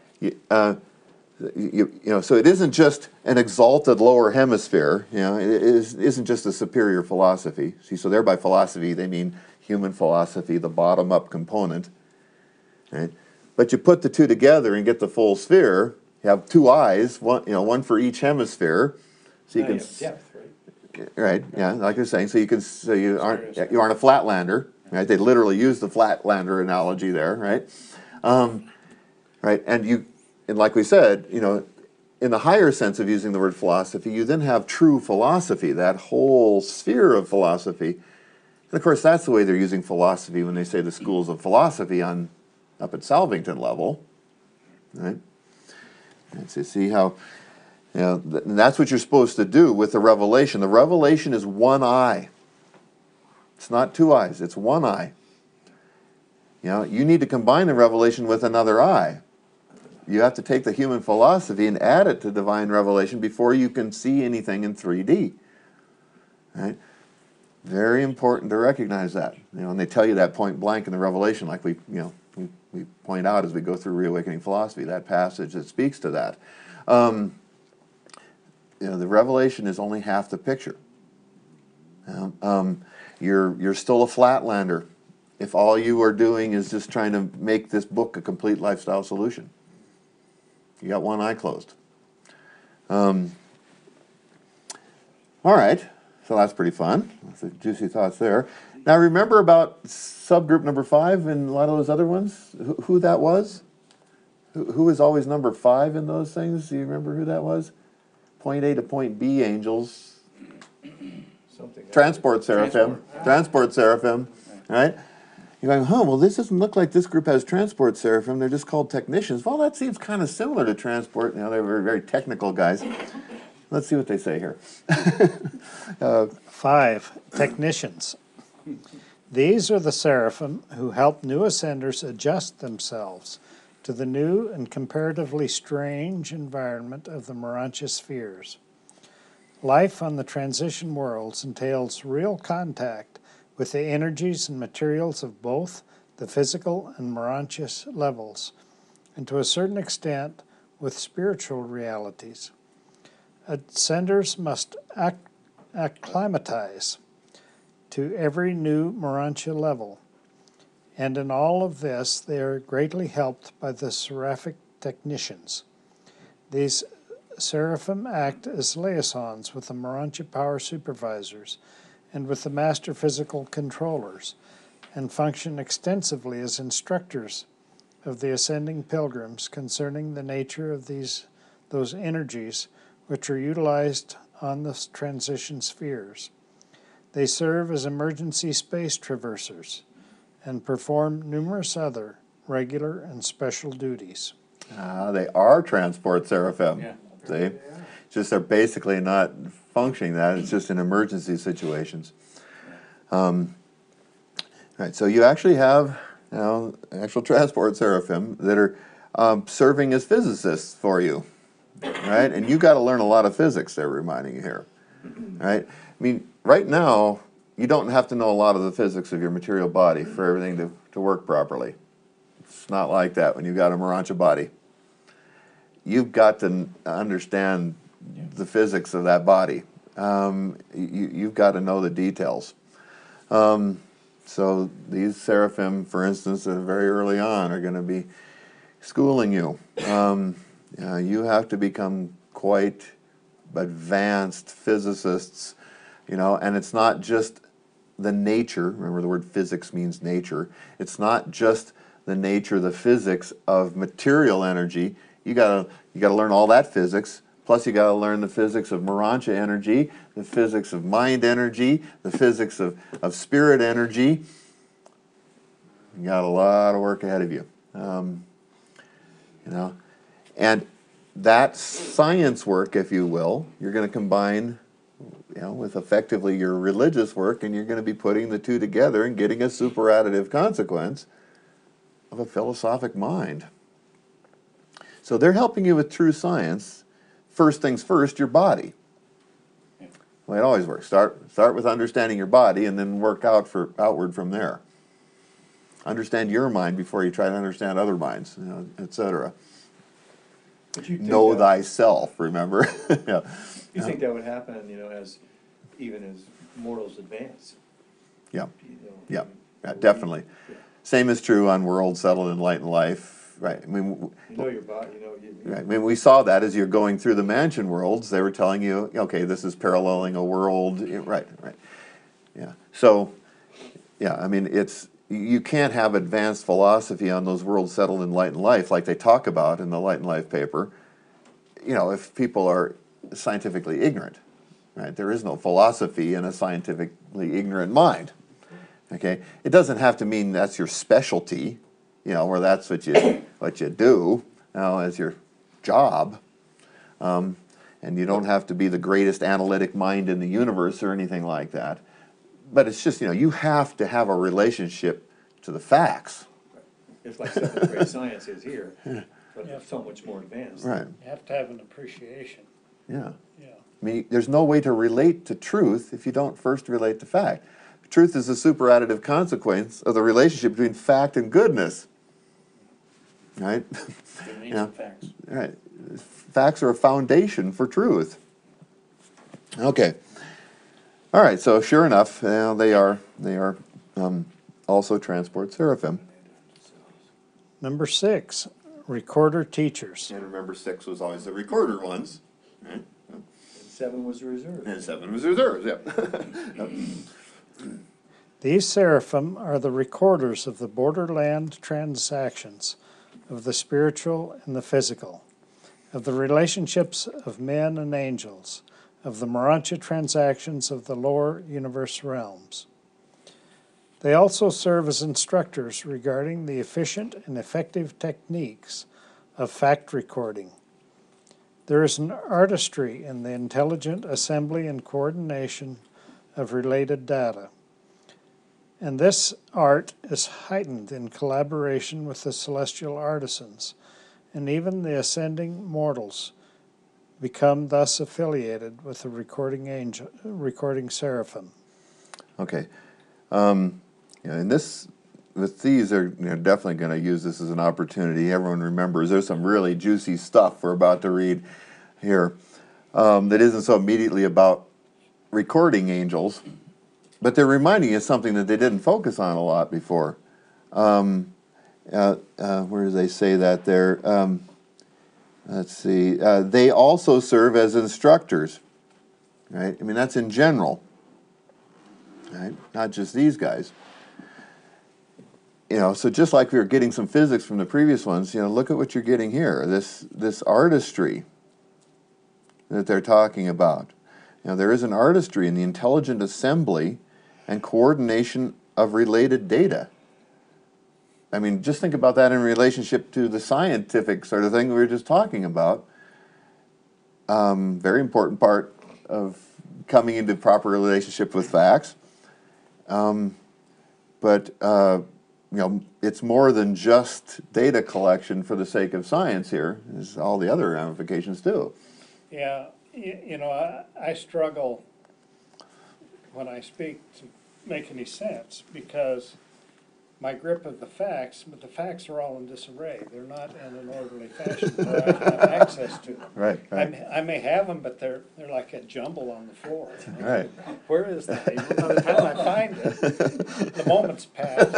So it isn't just an exalted lower hemisphere. You know, it isn't just a superior philosophy. See, so there by philosophy they mean human philosophy, the bottom-up component, right? But you put the two together and get the full sphere. You have two eyes, one for each hemisphere, so you Now can. you have depth, right? Right, yeah, like you're saying, so you aren't a flatlander, right? They literally use the flatlander analogy there, right? Right, and like we said, in the higher sense of using the word philosophy, you then have true philosophy, that whole sphere of philosophy. And of course, that's the way they're using philosophy when they say the schools of philosophy up at Salvington level, right? And so see how. And that's what you're supposed to do with the revelation. The revelation is one eye. It's not two eyes, it's one eye. You need to combine the revelation with another eye. You have to take the human philosophy and add it to divine revelation before you can see anything in 3D. Right? Very important to recognize that. And they tell you that point blank in the revelation, like we point out as we go through reawakening philosophy, that passage that speaks to that. The revelation is only half the picture. You're still a flatlander if all you are doing is just trying to make this book a complete lifestyle solution. You got one eye closed. All right, so that's pretty fun. That's juicy thoughts there. Now remember about subgroup number 5 and a lot of those other ones? Who that was? Who was always number 5 in those things? Do you remember who that was? Point A to point B angels. Something. Transport seraphim. Transport seraphim, right? You're going, well, this doesn't look like this group has transport seraphim. They're just called technicians. Well, that seems kind of similar to transport. They're very, very technical guys. Let's see what they say here. 5, technicians. These are the seraphim who help new ascenders adjust themselves to the new and comparatively strange environment of the Morontia spheres. Life on the transition worlds entails real contact with the energies and materials of both the physical and Morontia levels, and to a certain extent with spiritual realities. Ascenders must acclimatize to every new Morontia level, and in all of this they are greatly helped by the seraphic technicians. These seraphim act as liaisons with the Morontia power supervisors and with the master physical controllers, and function extensively as instructors of the ascending pilgrims concerning the nature of those energies which are utilized on the transition spheres. They serve as emergency space traversers and perform numerous other regular and special duties. They are transport seraphim. Yeah. See? Just they're basically not functioning that. It's just in emergency situations. Right, so you actually have actual transport seraphim that are serving as physicists for you, right? And you've got to learn a lot of physics, they're reminding you here, right? I mean, right now, you don't have to know a lot of the physics of your material body for everything to work properly. It's not like that when you've got a Morontia body. You've got to understand the physics of that body. You've got to know the details. So these seraphim, for instance, very early on are going to be schooling you. You have to become quite advanced physicists, and it's not just the nature. Remember, the word physics means nature. It's not just the nature, the physics of material energy. You gotta learn all that physics, Plus you got to learn the physics of Morancha energy, the physics of mind energy, the physics of spirit energy. You got a lot of work ahead of you. You know, and that science work, if you will, you're going to combine, you know, with effectively your religious work, and you're going to be putting the two together and getting a superadditive consequence of a philosophic mind. So they're helping you with true science. First things first, your body. Well, it always works. Start with understanding your body, and then work outward from there. Understand your mind before you try to understand other minds, you know, etc. But you think Know that- thyself, remember? Yeah. You think that would happen, you know, even as mortals advance? Yeah. You know, Yeah, yeah, definitely. Yeah. Same is true on world settled enlightened life, right? I mean, You know your body, you know. right. I mean, we saw that as you're going through the mansion worlds. They were telling you, okay, this is paralleling a world, right? Yeah. So, yeah, I mean, you can't have advanced philosophy on those world settled enlightened life like they talk about in the Light and Life paper, you know, if people are scientifically ignorant, right? There is no philosophy in a scientifically ignorant mind. Okay, it doesn't have to mean that's your specialty, you know, or that's what you do, you know, as your job. And you don't have to be the greatest analytic mind in the universe or anything like that. But it's just, you know, you have to have a relationship to the facts. It's like seventh grade science is here, but it's so much more advanced. Right. You have to have an appreciation. Yeah. Yeah. I mean, there's no way to relate to truth if you don't first relate to fact. Truth is a superadditive consequence of the relationship between fact and goodness. Right? Good names Yeah. and facts. Right. Facts are a foundation for truth. Okay. All right. So sure enough, they are also transport seraphim. Number 6, recorder teachers. And remember, 6 was always the recorder ones. Right? And 7 was the reserve. And 7 was reserves. Yeah. These seraphim are the recorders of the borderland transactions of the spiritual and the physical, of the relationships of men and angels, of the Morancha transactions of the lower universe realms. They also serve as instructors regarding the efficient and effective techniques of fact recording. There is an artistry in the intelligent assembly and coordination of related data. And this art is heightened in collaboration with the celestial artisans, and even the ascending mortals become thus affiliated with the recording seraphim. Okay. And with these, they're definitely going to use this as an opportunity. Everyone remembers there's some really juicy stuff we're about to read here that isn't so immediately about recording angels, but they're reminding us something that they didn't focus on a lot before. Where do they say that there? Let's see. They also serve as instructors, right? I mean, that's in general, right? Not just these guys. You know, so just like we were getting some physics from the previous ones, you know, look at what you're getting here. This artistry that they're talking about. You know, there is an artistry in the intelligent assembly and coordination of related data. I mean, just think about that in relationship to the scientific sort of thing we were just talking about. Very important part of coming into proper relationship with facts. But you know, it's more than just data collection for the sake of science here. There's all the other ramifications too. Yeah, you know, I struggle when I speak to make any sense because my grip of the facts, but the facts are all in disarray. They're not in an orderly fashion where I have access to them. Right, I may have them, but they're like a jumble on the floor. You know? Right. Where is that? Even by the time I find it, the moment's passed.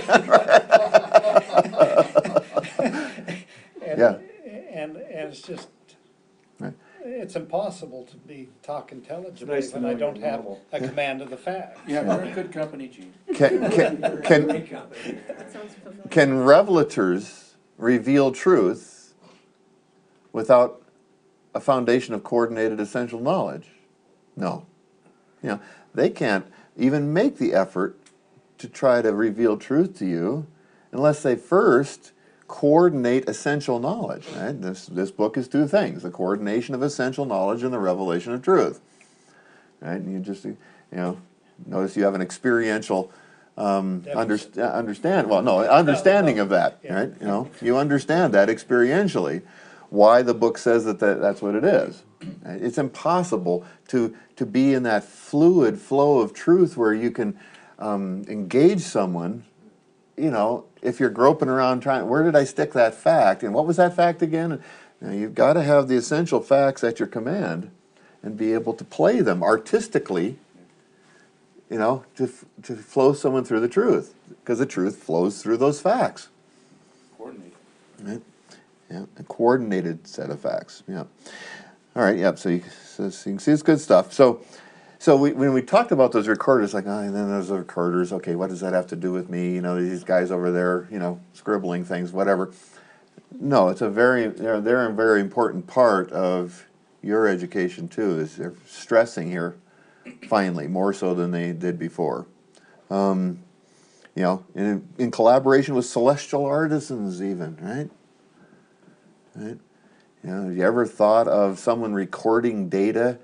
Yeah. And it's just, Right. it's impossible to talk intelligibly It's nice to when know I don't you're have normal. a command of the facts. Yeah, we're in good company, Gene. Can That sounds familiar. can revelators reveal truth without a foundation of coordinated essential knowledge? No. You know, they can't even make the effort to try to reveal truth to you unless they first coordinate essential knowledge. Right? This book is two things: the coordination of essential knowledge and the revelation of truth. Right? And you just, notice you have an experiential understanding of that. Yeah. Right? You understand that experientially. Why the book says that's what it is. Right? It's impossible to be in that fluid flow of truth where you can engage someone, if you're groping around trying, where did I stick that fact? And what was that fact again? You've got to have the essential facts at your command and be able to play them artistically, to flow someone through the truth. Because the truth flows through those facts. Coordinate. Right? Yeah, a coordinated set of facts. Yeah. All right. Yep. So you can see it's good stuff. So when we talked about those recorders, like, and then there's the recorders. Okay, what does that have to do with me? These guys over there, scribbling things, whatever. No, it's they're a very important part of your education too. Is they're stressing here, finally, more so than they did before. In collaboration with celestial artisans, even, right? Right? Have you ever thought of someone recording data,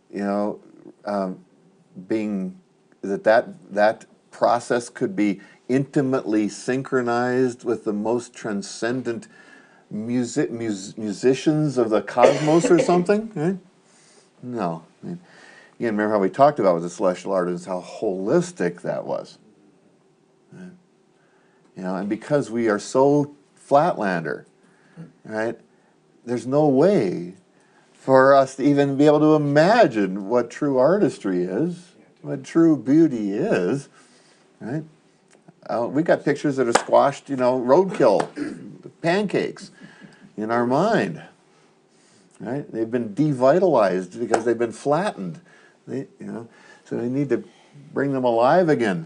being that process could be intimately synchronized with the most transcendent musicians of the cosmos or something? Right? No. You remember how we talked about with the celestial artists, how holistic that was. Right? And because we are so flatlander, right? There's no way for us to even be able to imagine what true artistry is, what true beauty is, right? We got pictures that are squashed, roadkill, pancakes in our mind, right? They've been devitalized because they've been flattened, so we need to bring them alive again.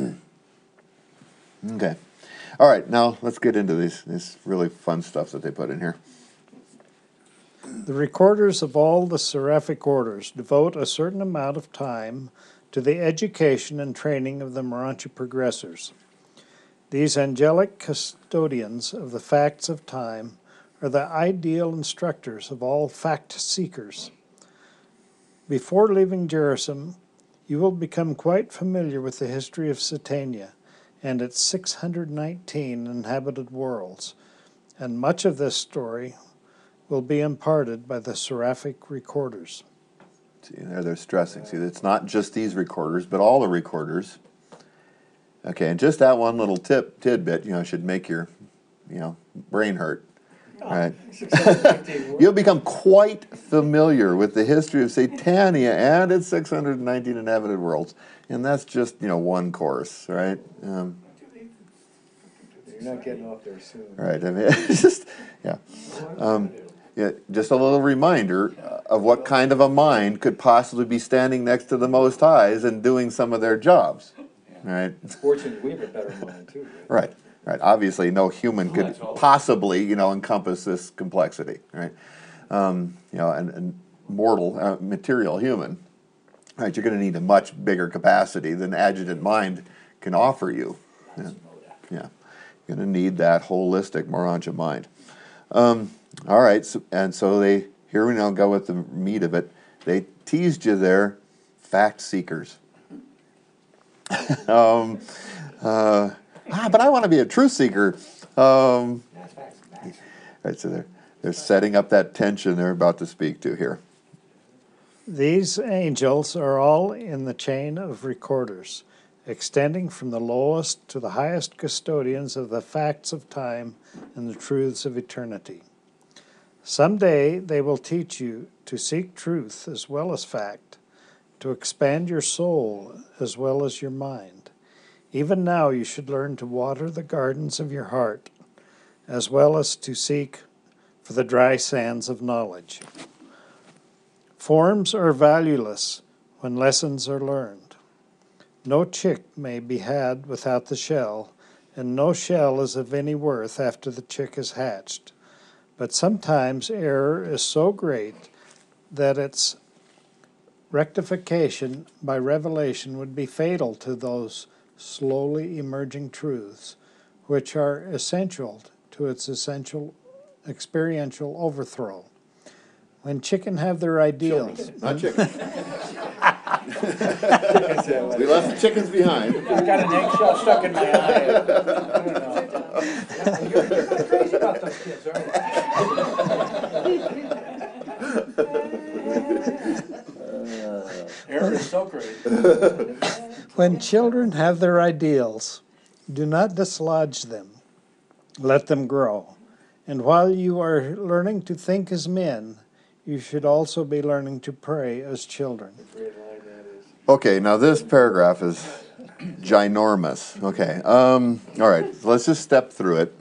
Okay. All right, now let's get into this really fun stuff that they put in here. The recorders of all the seraphic orders devote a certain amount of time to the education and training of the Morontia progressors. These angelic custodians of the facts of time are the ideal instructors of all fact seekers. Before leaving Jerusalem, you will become quite familiar with the history of Satania and its 619 inhabited worlds, and much of this story will be imparted by the seraphic recorders. See, there they're stressing. See, it's not just these recorders, but all the recorders. Okay, and just that one little tidbit, should make your, brain hurt. Right? You'll become quite familiar with the history of Satania and its 619 inhabited worlds. And that's just, one course, right? You're not getting off there soon. Right, it's just, yeah. Just a little reminder of what kind of a mind could possibly be standing next to the Most Highs and doing some of their jobs, right? Fortunately, we have a better mind, too. Right. Obviously, no human could possibly, encompass this complexity, right? And mortal, material human, right? You're going to need a much bigger capacity than adjutant mind can offer you. Yeah. You're going to need that holistic Morontia mind. All right, so they, here we now go with the meat of it. They teased you there, fact seekers. But I want to be a truth seeker. Right, so they're setting up that tension they're about to speak to here. These angels are all in the chain of recorders, extending from the lowest to the highest custodians of the facts of time and the truths of eternity. Someday they will teach you to seek truth as well as fact, to expand your soul as well as your mind. Even now you should learn to water the gardens of your heart, as well as to seek for the dry sands of knowledge. Forms are valueless when lessons are learned. No chick may be had without the shell, and no shell is of any worth after the chick is hatched. But sometimes error is so great that its rectification by revelation would be fatal to those slowly emerging truths, which are essential to its essential experiential overthrow. When chicken have their ideals, Not chicken. We left the chickens behind. I got an eggshell stuck in my eye. I don't know. You're not crazy about those kids, are Error is so great. when children have their ideals, do not dislodge them. Let them grow. And while you are learning to think as men, you should also be learning to pray as children. Great line that is. Okay, now this paragraph is ginormous. Okay, all right, so let's just step through it.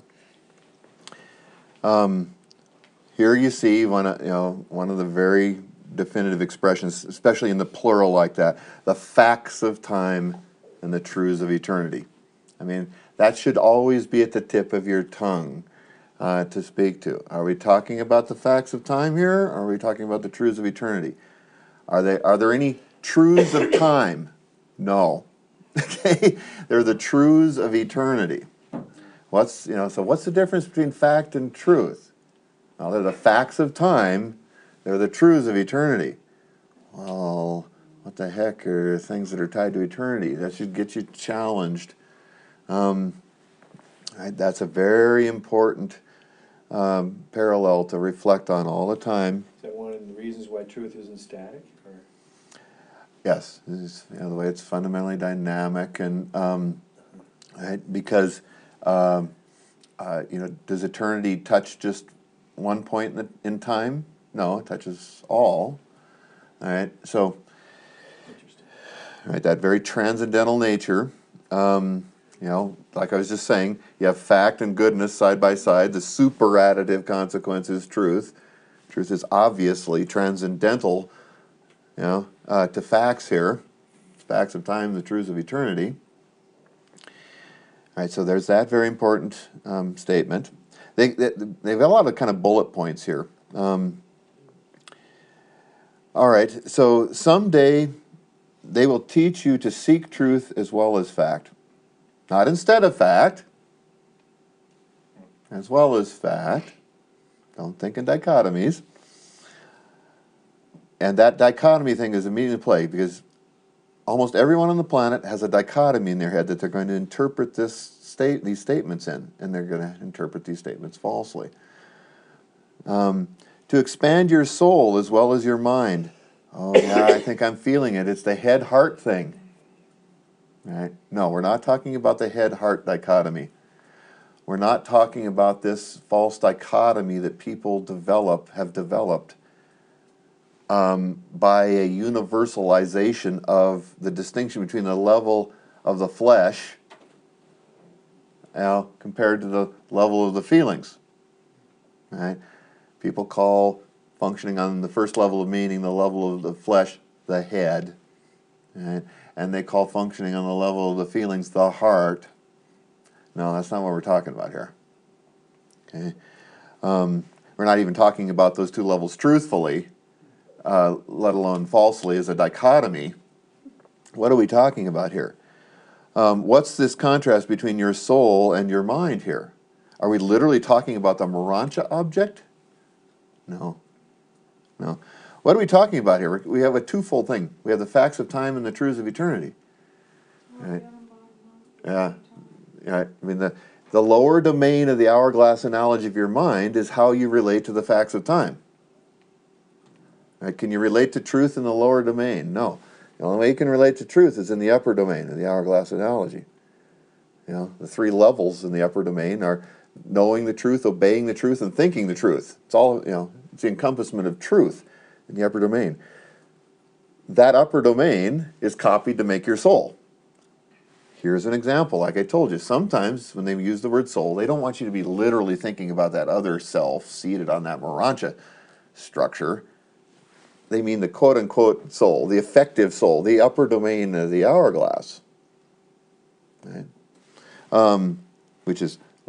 Here you see one of the very definitive expressions, especially in the plural like that, the facts of time and the truths of eternity. I mean, that should always be at the tip of your tongue to speak to. Are we talking about the facts of time here, or are we talking about the truths of eternity? Are there any truths of time? No. Okay, they're the truths of eternity. So what's the difference between fact and truth? Well, they're the facts of time. They're the truths of eternity. Well, what the heck are things that are tied to eternity? That should get you challenged. That's a very important parallel to reflect on all the time. Is that one of the reasons why truth isn't static? Or? Yes, this is, the way it's fundamentally dynamic, and because does eternity touch just one point in time? No, it touches all. All right, so that very transcendental nature. Like I was just saying, you have fact and goodness side by side. The superadditive consequence is truth. Truth is obviously transcendental, to facts here. Facts of time, the truths of eternity. All right, so there's that very important statement. They've got a lot of kind of bullet points here. All right, so someday they will teach you to seek truth as well as fact. Not instead of fact, as well as fact. Don't think in dichotomies. And that dichotomy thing is immediately in play because almost everyone on the planet has a dichotomy in their head that they're going to interpret these statements in, and they're going to interpret these statements falsely. To expand your soul as well as your mind. Oh yeah, I think I'm feeling it. It's the head-heart thing. Right? No, we're not talking about the head-heart dichotomy. We're not talking about this false dichotomy that people have developed by a universalization of the distinction between the level of the flesh compared to the level of the feelings. Right? People call functioning on the first level of meaning, the level of the flesh, the head. Right? And they call functioning on the level of the feelings the heart. No, that's not what we're talking about here. Okay, we're not even talking about those two levels truthfully, let alone falsely as a dichotomy. What are we talking about here? What's this contrast between your soul and your mind here? Are we literally talking about the Morancha object? No. What are we talking about here? We have a twofold thing. We have the facts of time and the truths of eternity. Right? Yeah. I mean, the lower domain of the hourglass analogy of your mind is how you relate to the facts of time. Right? Can you relate to truth in the lower domain? No. The only way you can relate to truth is in the upper domain of the hourglass analogy. The three levels in the upper domain are knowing the truth, obeying the truth, and thinking the truth. It's all, it's the encompassment of truth in the upper domain. That upper domain is copied to make your soul. Here's an example. Like I told you, sometimes when they use the word soul, they don't want you to be literally thinking about that other self seated on that Morancha structure. They mean the quote-unquote soul, the effective soul, the upper domain of the hourglass. Right? Which is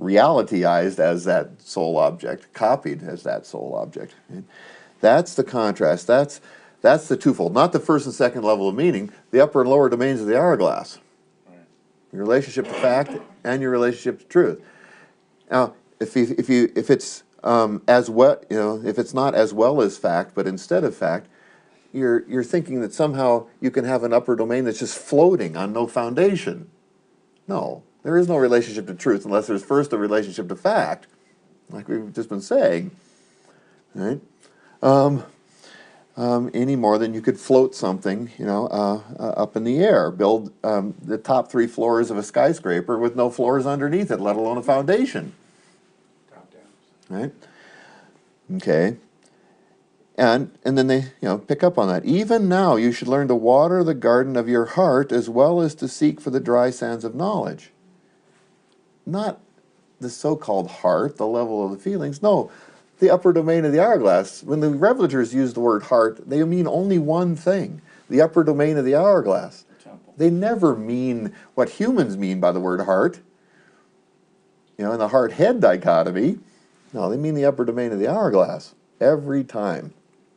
realityized as that sole object, copied as that sole object. Right? That's the contrast. That's the twofold, not the first and second level of meaning, the upper and lower domains of the hourglass. Your relationship to fact and your relationship to truth. Now, if it's as well, if it's not as well as fact, but instead of fact, you're thinking that somehow you can have an upper domain that's just floating on no foundation. No, there is no relationship to truth unless there's first a relationship to fact, like we've just been saying, right? Any more than you could float something, up in the air, build the top 3 floors of a skyscraper with no floors underneath it, let alone a foundation. Top down. Right? Okay. And then they, pick up on that. Even now you should learn to water the garden of your heart as well as to seek for the dry sands of knowledge. Not the so-called heart, the level of the feelings. No, the upper domain of the hourglass. When the revelators use the word heart, they mean only one thing, the upper domain of the hourglass. They never mean what humans mean by the word heart, in the heart-head dichotomy. No, they mean the upper domain of the hourglass every time.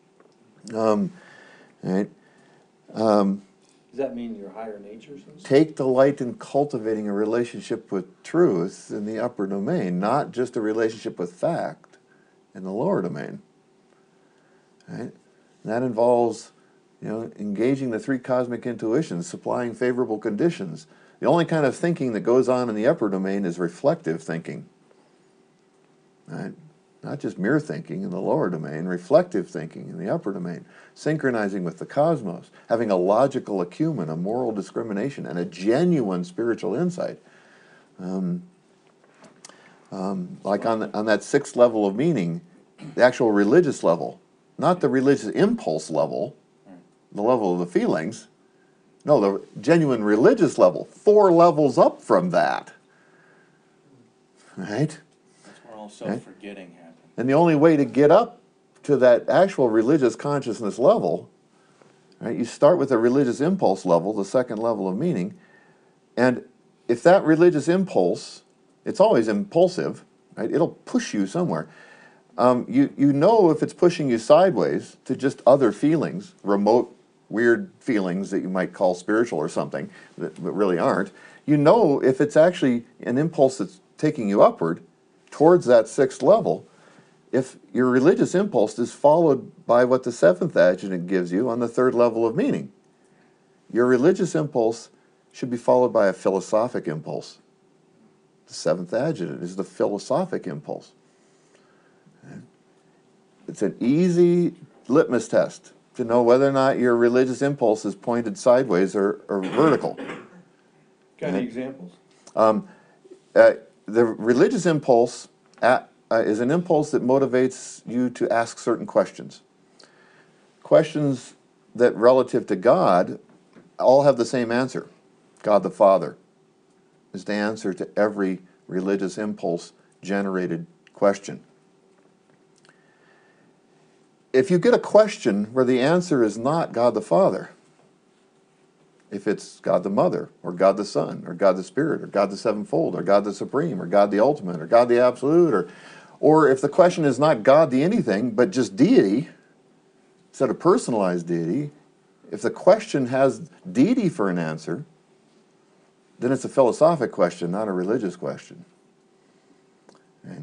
Right? Does that mean your higher natures? Take delight in cultivating a relationship with truth in the upper domain, not just a relationship with fact in the lower domain. Right? And that involves, engaging the 3 cosmic intuitions, supplying favorable conditions. The only kind of thinking that goes on in the upper domain is reflective thinking. Right? Not just mere thinking in the lower domain, reflective thinking in the upper domain, synchronizing with the cosmos, having a logical acumen, a moral discrimination, and a genuine spiritual insight. Like on that 6th level of meaning, the actual religious level, not the religious impulse level, the level of the feelings, no, the genuine religious level, 4 levels up from that. Right? That's where all self-forgetting happens. And the only way to get up to that actual religious consciousness level, right, you start with a religious impulse level, the 2nd level of meaning, and if that religious impulse, it's always impulsive, right, it'll push you somewhere. You know if it's pushing you sideways to just other feelings, remote, weird feelings that you might call spiritual or something, but really aren't. You know if it's actually an impulse that's taking you upward towards that 6th level, if your religious impulse is followed by what the 7th adjunct gives you on the 3rd level of meaning. Your religious impulse should be followed by a philosophic impulse. The 7th adjunct is the philosophic impulse. It's an easy litmus test to know whether or not your religious impulse is pointed sideways or vertical. Got any examples? The religious impulse is an impulse that motivates you to ask certain questions. Questions that, relative to God, all have the same answer. God the Father is the answer to every religious impulse-generated question. If you get a question where the answer is not God the Father, if it's God the Mother, or God the Son, or God the Spirit, or God the Sevenfold, or God the Supreme, or God the Ultimate, or God the Absolute, or if the question is not God the anything, but just deity, instead of personalized deity, if the question has deity for an answer, then it's a philosophic question, not a religious question. Okay?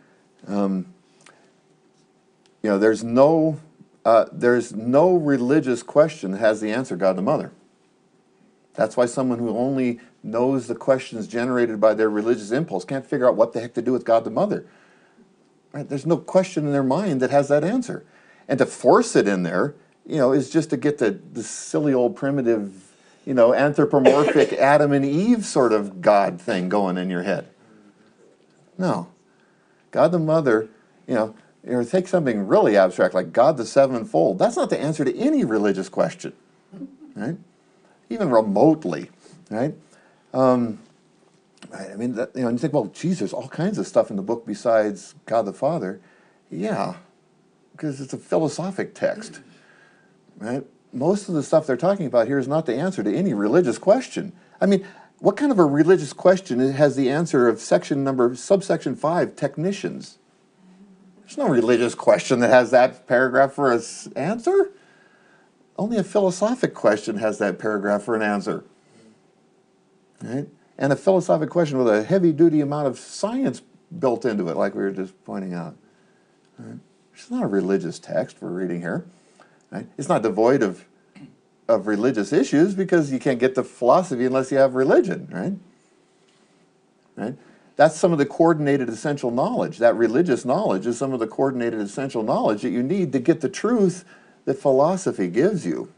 There's no religious question that has the answer God the Mother. That's why someone who only knows the questions generated by their religious impulse can't figure out what the heck to do with God the Mother. Right? There's no question in their mind that has that answer. And to force it in there, is just to get the silly old primitive, anthropomorphic Adam and Eve sort of God thing going in your head. No. God the Mother, take something really abstract like God the Sevenfold. That's not the answer to any religious question, right? Even remotely, right? Right. I mean, you think, well, geez, there's all kinds of stuff in the book besides God the Father. Yeah, because it's a philosophic text, right? Most of the stuff they're talking about here is not the answer to any religious question. I mean, What kind of a religious question has the answer of subsection 5, technicians? There's no religious question that has that paragraph for an answer. Only a philosophic question has that paragraph for an answer. Right? And a philosophic question with a heavy-duty amount of science built into it, like we were just pointing out. Right? It's not a religious text we're reading here. Right? It's not devoid of religious issues, because you can't get to philosophy unless you have religion, right? Right? That's some of the coordinated essential knowledge. That religious knowledge is some of the coordinated essential knowledge that you need to get the truth that philosophy gives you.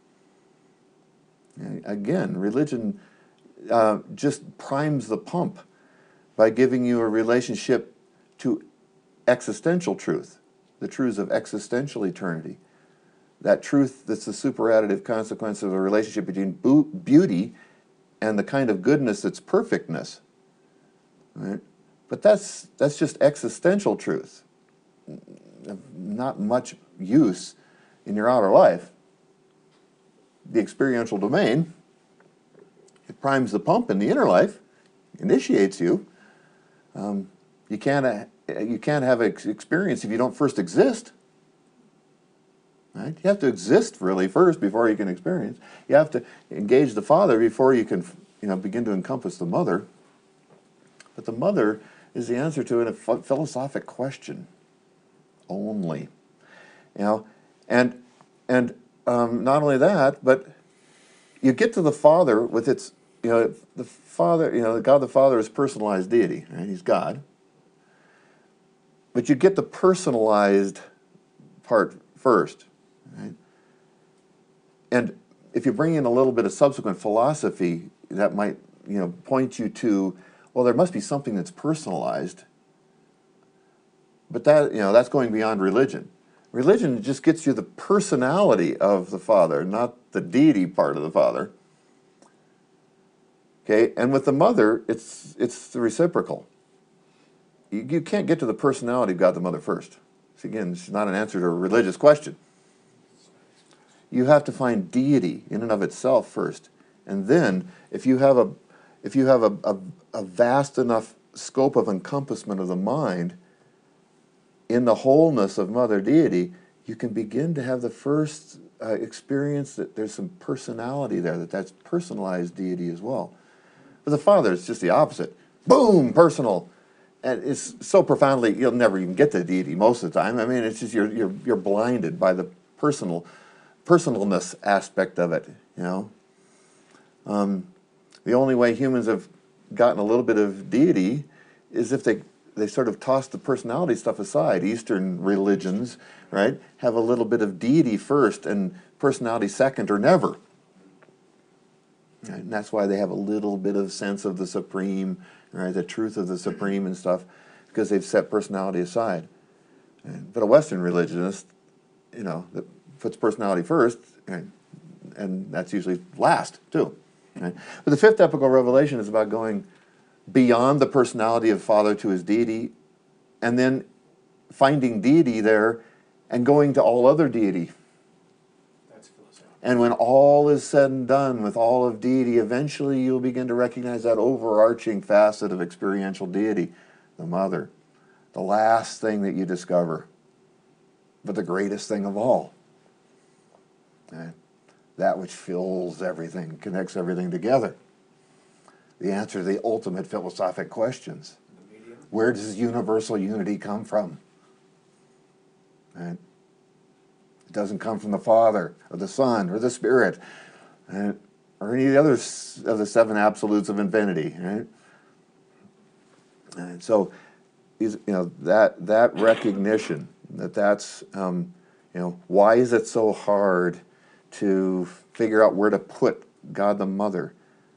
Okay? Again, religion just primes the pump by giving you a relationship to existential truth, the truths of existential eternity. That truth that's the superadditive consequence of a relationship between beauty and the kind of goodness that's perfectness. Right? But that's just existential truth. Not much use in your outer life. The experiential domain, it primes the pump in the inner life, initiates you. You can't have experience if you don't first exist. Right? You have to exist really first before you can experience. You have to engage the Father before you can, begin to encompass the Mother. But the Mother is the answer to a philosophic question only. And not only that, but you get to the Father with its, the Father, God the Father is personalized deity, right? He's God. But you get the personalized part first, right? And if you bring in a little bit of subsequent philosophy, that might, point you to, well, there must be something that's personalized. But that, that's going beyond religion. Religion just gets you the personality of the Father, not the deity part of the Father. Okay, and with the Mother, it's the reciprocal. You can't get to the personality of God the Mother first. So again, it's not an answer to a religious question. You have to find deity in and of itself first, and then if you have a vast enough scope of encompassment of the mind in the wholeness of Mother Deity, you can begin to have the first experience that there's some personality there, that's personalized deity as well. But the Father is just the opposite. Boom, personal. And it's so profoundly, you'll never even get to deity most of the time. I mean, it's just you're blinded by the personalness aspect of it, The only way humans have gotten a little bit of deity is if they sort of toss the personality stuff aside. Eastern religions, right, have a little bit of deity first and personality second or never. Right? And that's why they have a little bit of sense of the supreme, right, the truth of the supreme and stuff, because they've set personality aside. But a Western religionist, that puts personality first, right, and that's usually last, too. Right? But the fifth epical revelation is about going beyond the personality of Father to his deity, and then finding deity there and going to all other deity. That's philosophical. And when all is said and done with all of deity, eventually you'll begin to recognize that overarching facet of experiential deity, the Mother. The last thing that you discover, but the greatest thing of all. Right? That which fills everything, connects everything together. The answer to the ultimate philosophic questions. Where does universal unity come from? Right? It doesn't come from the Father, or the Son, or the Spirit, right? Or any of the others of the seven absolutes of infinity. Right? And so, that recognition that's why is it so hard to figure out where to put God the Mother?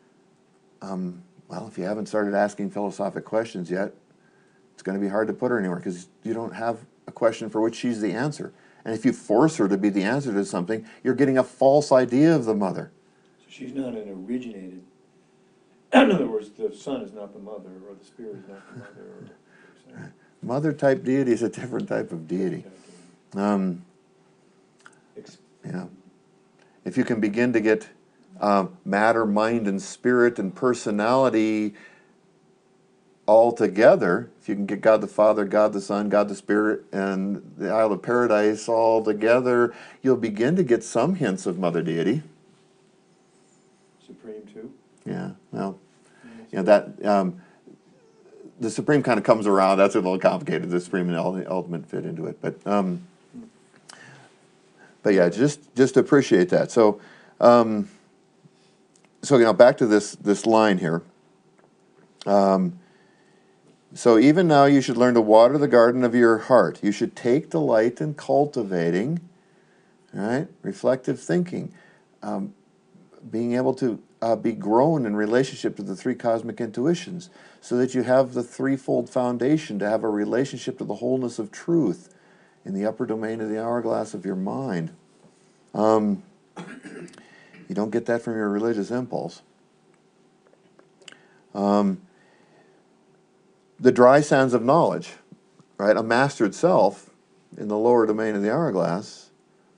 Well, if you haven't started asking philosophic questions yet, it's going to be hard to put her anywhere, because you don't have a question for which she's the answer. And if you force her to be the answer to something, you're getting a false idea of the Mother. So she's not an originated, in other words, the Son is not the Mother, or the Spirit is not the Mother. Or, Mother-type deity is a different type of deity. If you can begin to get matter, mind, and spirit and personality all together, if you can get God the Father, God the Son, God the Spirit, and the Isle of Paradise all together, you'll begin to get some hints of Mother Deity. Supreme too. Yeah, well, you know, that the Supreme kind of comes around. That's a little complicated. The Supreme and the Ultimate fit into it, but yeah, just appreciate that. So, so you know, back to this line here. So even now you should learn to water the garden of your heart. You should take delight in cultivating, right, reflective thinking, being able to be grown in relationship to the three cosmic intuitions, so that you have the threefold foundation to have a relationship to the wholeness of truth in the upper domain of the hourglass of your mind. You don't get that from your religious impulse. The dry sands of knowledge, right? A mastered self in the lower domain of the hourglass,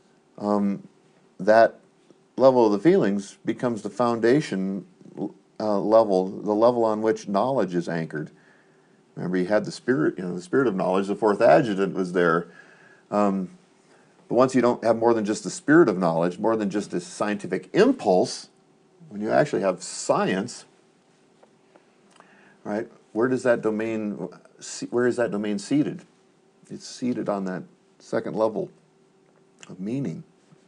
that level of the feelings becomes the foundation level, the level on which knowledge is anchored. Remember, you had the spirit, you know, the spirit of knowledge, the fourth adjutant was there. But once you don't have more than just the spirit of knowledge, more than just a scientific impulse, when you actually have science, right? Where is that domain seated? It's seated on that second level of meaning.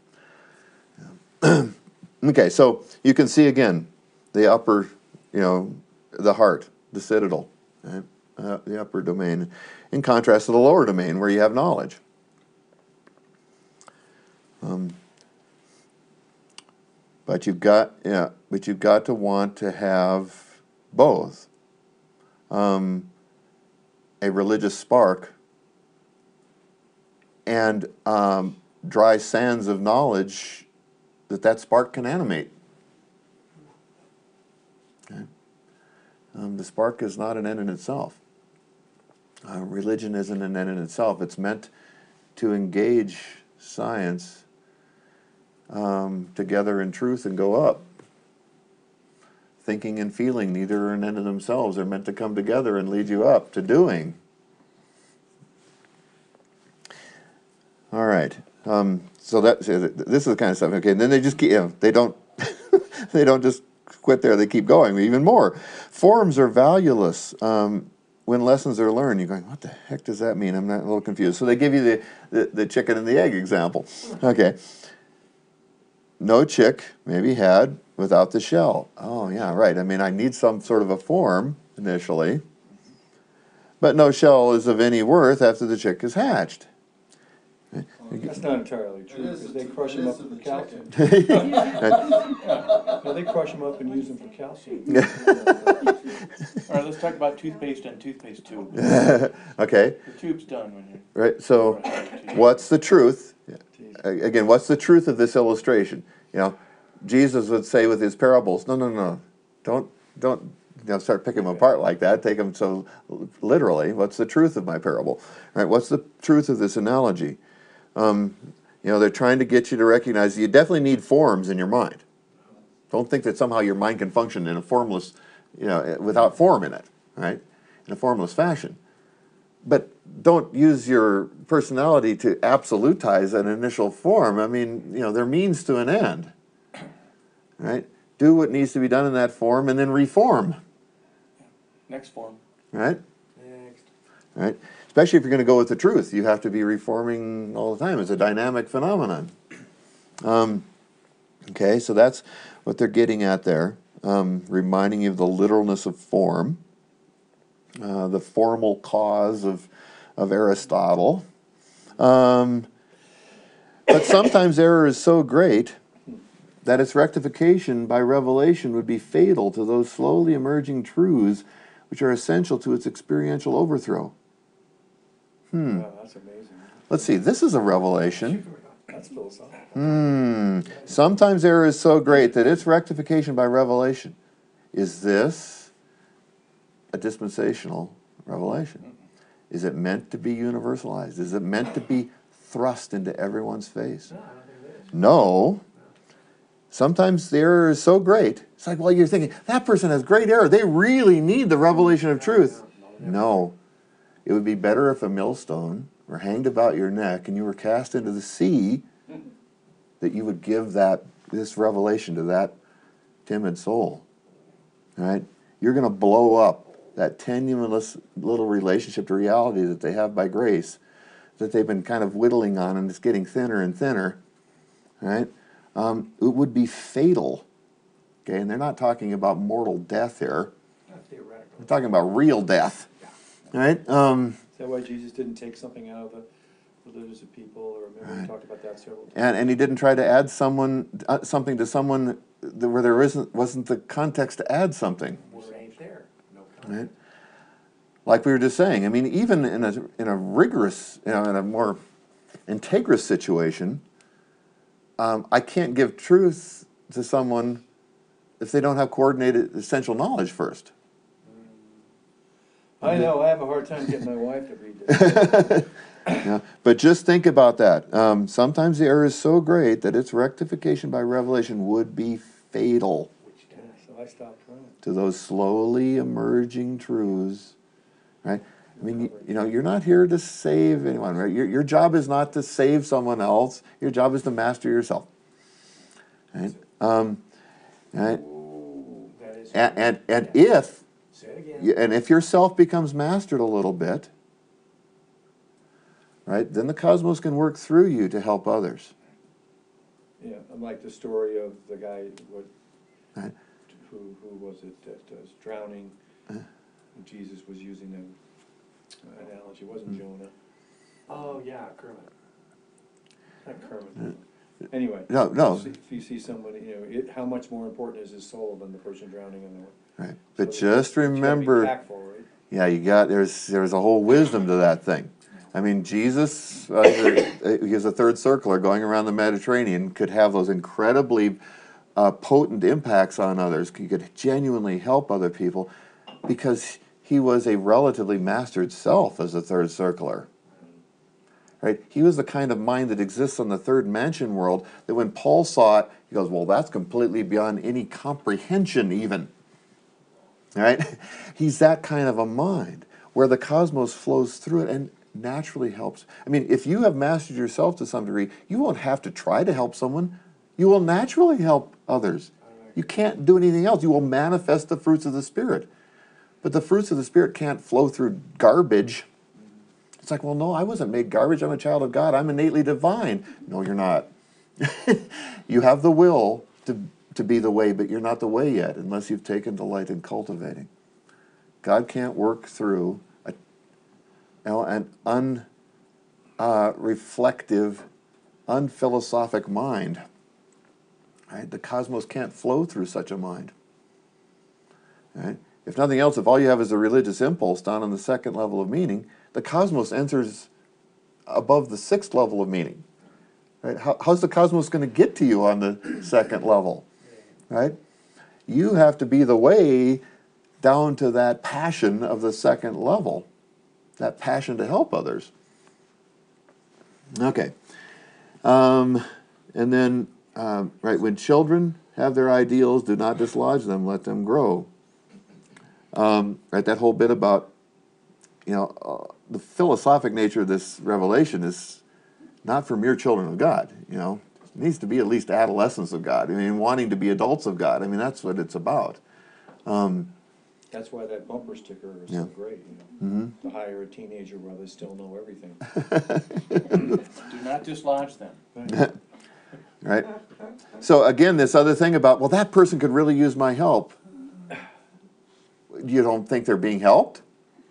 Yeah. Okay, so you can see again the upper, you know, the heart, the citadel, right? The upper domain, in contrast to the lower domain where you have knowledge. But you've got to want to have both. A religious spark and dry sands of knowledge that spark can animate. Okay? The spark is not an end in itself. Religion isn't an end in itself. It's meant to engage science together in truth and go up. Thinking and feeling, neither are an end in themselves. They're meant to come together and lead you up to doing. All right. So this is the kind of stuff. Okay. And then they just keep. You know, they don't. They don't just quit there. They keep going even more. Forms are valueless when lessons are learned. You're going, what the heck does that mean? I'm not a little confused. So they give you the chicken and the egg example. Okay. No chick may be had without the shell. Oh, yeah, right. I mean, I need some sort of a form initially, but no shell is of any worth after the chick is hatched. That's not entirely true, because they crush them up for calcium. No, they crush them up and use them for calcium. All right, let's talk about toothpaste and toothpaste tube. Okay. The tube's done when you. Right. So, what's the truth? Again, what's the truth of this illustration? You know, Jesus would say with his parables, no, don't start picking them apart like that. Take them so literally. What's the truth of my parable? Right? What's the truth of this analogy? You know, they're trying to get you to recognize that you definitely need forms in your mind. Don't think that somehow your mind can function in a formless, you know, without form in it, right? In a formless fashion. But don't use your personality to absolutize an initial form. I mean, you know, they're means to an end, right? Do what needs to be done in that form and then reform. Next form. Right? Next. Right? Especially if you're going to go with the truth. You have to be reforming all the time. It's a dynamic phenomenon. Okay, so that's what they're getting at there. Reminding you of the literalness of form. The formal cause of Aristotle. But sometimes error is so great that its rectification by revelation would be fatal to those slowly emerging truths which are essential to its experiential overthrow. Wow, that's amazing. Let's see, this is a revelation. That's philosophical. Sometimes error is so great that its rectification by revelation. Is this a dispensational revelation? Is it meant to be universalized? Is it meant to be thrust into everyone's face? No, I don't think it is. No. sometimes the error is so great. It's like, well, you're thinking, that person has great error. They really need the revelation of truth. No. It would be better if a millstone were hanged about your neck and you were cast into the sea, that you would give this revelation to that timid soul. Right? You're going to blow up that tenuous little relationship to reality that they have by grace, that they've been kind of whittling on, and it's getting thinner and thinner. Right? It would be fatal. Okay, and they're not talking about mortal death here. Not theoretical. They're talking about real death. Right? Is that why Jesus didn't take something out of the religious of people, or remember we talked about that several times? And he didn't try to add something to someone where there wasn't the context to add something. Word ain't there. No Right? context. Like we were just saying, I mean, even in a rigorous, in a more integrous situation, I can't give truth to someone if they don't have coordinated essential knowledge first. I know, I have a hard time getting my wife to read this. Yeah, but just think about that. Sometimes the error is so great that its rectification by revelation would be fatal Yeah, so I stopped trying. to those slowly emerging truths. Right? I mean, you're not here to save anyone, right? Your job is not to save someone else. Your job is to master yourself. Right? Right? Ooh, that is. And if Say it again. if yourself becomes mastered a little bit, right, then the cosmos can work through you to help others. Yeah, I'm like the story of the guy, Right. who was it that was drowning? Jesus was using an analogy, it wasn't Jonah, Oh, yeah, Kermit. not Kermit. Anyway. No. If you see somebody, how much more important is his soul than the person drowning in the water? Right. But just remember, Tactful, right? yeah, there's a whole wisdom to that thing. I mean, Jesus, he was a third circler going around the Mediterranean, could have those incredibly potent impacts on others. He could genuinely help other people because he was a relatively mastered self as a third circler. Right? He was the kind of mind that exists on the third mansion world that when Paul saw it, he goes, well, that's completely beyond any comprehension even. Right? He's that kind of a mind where the cosmos flows through it and naturally helps. I mean, if you have mastered yourself to some degree, you won't have to try to help someone. You will naturally help others. You can't do anything else. You will manifest the fruits of the Spirit. But the fruits of the Spirit can't flow through garbage. It's like, well, no, I wasn't made garbage. I'm a child of God. I'm innately divine. No, you're not. You have the will to be the way, but you're not the way yet unless you've taken delight in cultivating. God can't work through an unreflective, unphilosophic mind. Right? The cosmos can't flow through such a mind. Right? If nothing else, if all you have is a religious impulse down on the second level of meaning, the cosmos enters above the sixth level of meaning. Right? How's the cosmos going to get to you on the second level? Right? You have to be the way down to that passion of the second level, that passion to help others. Okay. And then, right, when children have their ideals, do not dislodge them, let them grow. Right, that whole bit about, the philosophic nature of this revelation is not for mere children of God, It needs to be at least adolescents of God. I mean, wanting to be adults of God. I mean, that's what it's about. That's why that bumper sticker is so great, To hire a teenager while they still know everything. Do not dislodge them. Right? So again, this other thing about, well, that person could really use my help. You don't think they're being helped?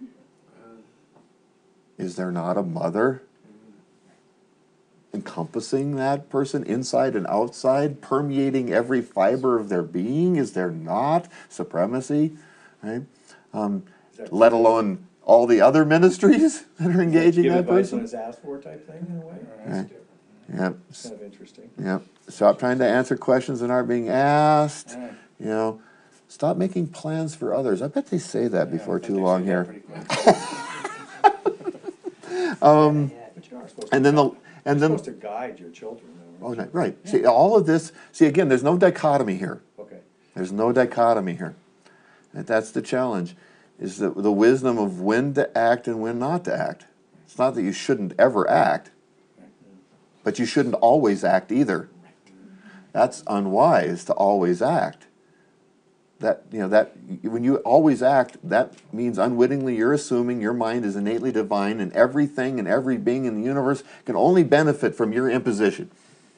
Is there not a mother encompassing that person inside and outside, permeating every fiber of their being? Is there not supremacy? Right? Let alone all the other ministries that are engaging Give that advice when person? it's asked for type thing, in a way. Right. Yep. It's kind of interesting. Yep. Stop trying to answer questions that aren't being asked. Stop making plans for others. I bet they say that before too long here. But you are supposed to. And then You're supposed to guide your children, though, Oh, right. See, all of this, see, again, there's no dichotomy here. Okay. There's no dichotomy here. And that's the challenge, is the wisdom of when to act and when not to act. It's not that you shouldn't ever act, but you shouldn't always act either. That's unwise to always act. That when you always act, that means unwittingly you're assuming your mind is innately divine and everything and every being in the universe can only benefit from your imposition.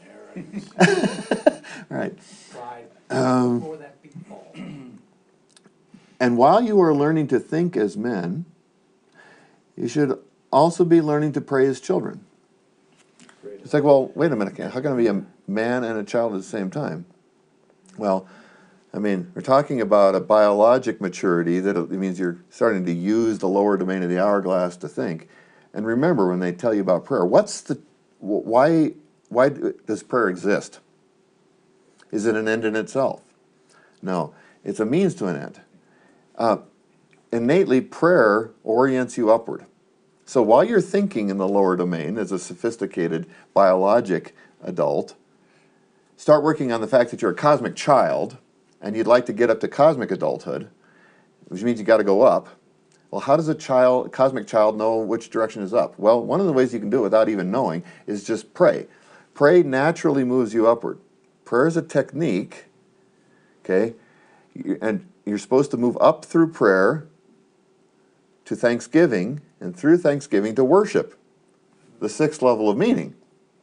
Right. Pride before that big fall. And while you are learning to think as men, you should also be learning to pray as children. Great. It's like, well, wait a minute, how can I be a man and a child at the same time? Well, I mean, we're talking about a biologic maturity that it means you're starting to use the lower domain of the hourglass to think. And remember, when they tell you about prayer, why does prayer exist? Is it an end in itself? No, it's a means to an end. Innately, prayer orients you upward. So while you're thinking in the lower domain as a sophisticated biologic adult, start working on the fact that you're a cosmic child and you'd like to get up to cosmic adulthood, which means you got to go up. Well, how does a cosmic child know which direction is up? Well, one of the ways you can do it without even knowing is just pray. Pray naturally moves you upward. Prayer is a technique, okay? And you're supposed to move up through prayer to thanksgiving, and through thanksgiving to worship, the sixth level of meaning.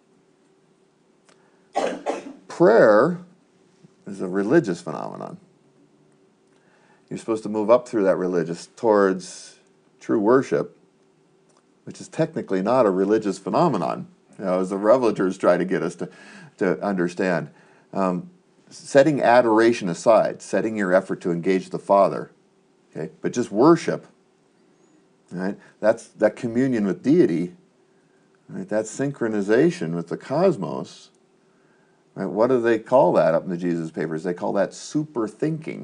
Prayer is a religious phenomenon. You're supposed to move up through that religious towards true worship, which is technically not a religious phenomenon, as the revelators try to get us to understand. Setting adoration aside, setting your effort to engage the Father, okay, but just worship, right? That's that communion with deity, right? That synchronization with the cosmos. Right? What do they call that up in the Jesus Papers? They call that super thinking.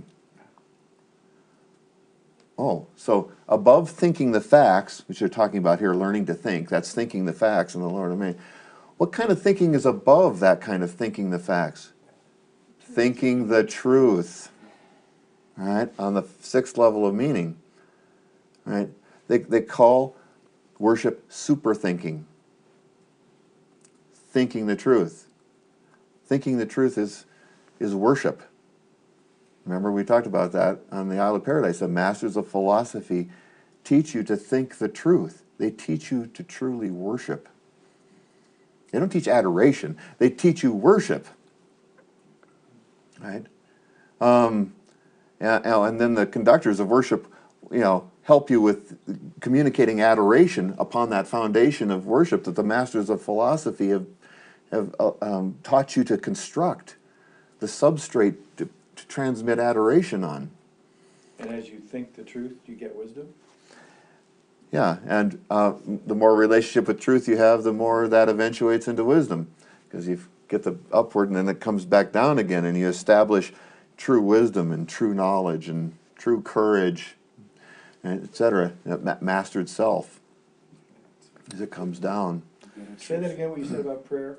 Oh, so above thinking the facts, which you're talking about here, learning to think, that's thinking the facts in the lower domain. What kind of thinking is above that kind of thinking the facts? Thinking the truth, right? On the sixth level of meaning, right? They call worship super thinking. Thinking the truth. Thinking the truth is worship. Remember, we talked about that on the Isle of Paradise. The masters of philosophy teach you to think the truth. They teach you to truly worship. They don't teach adoration. They teach you worship. Right? And then the conductors of worship, help you with communicating adoration upon that foundation of worship that the masters of philosophy have taught you to construct the substrate to transmit adoration on. And as you think the truth, you get wisdom? Yeah, and the more relationship with truth you have, the more that eventuates into wisdom, because you get the upward and then it comes back down again, and you establish true wisdom and true knowledge and true courage, etc. Mastered self as it comes down. Say that again, what you said about prayer?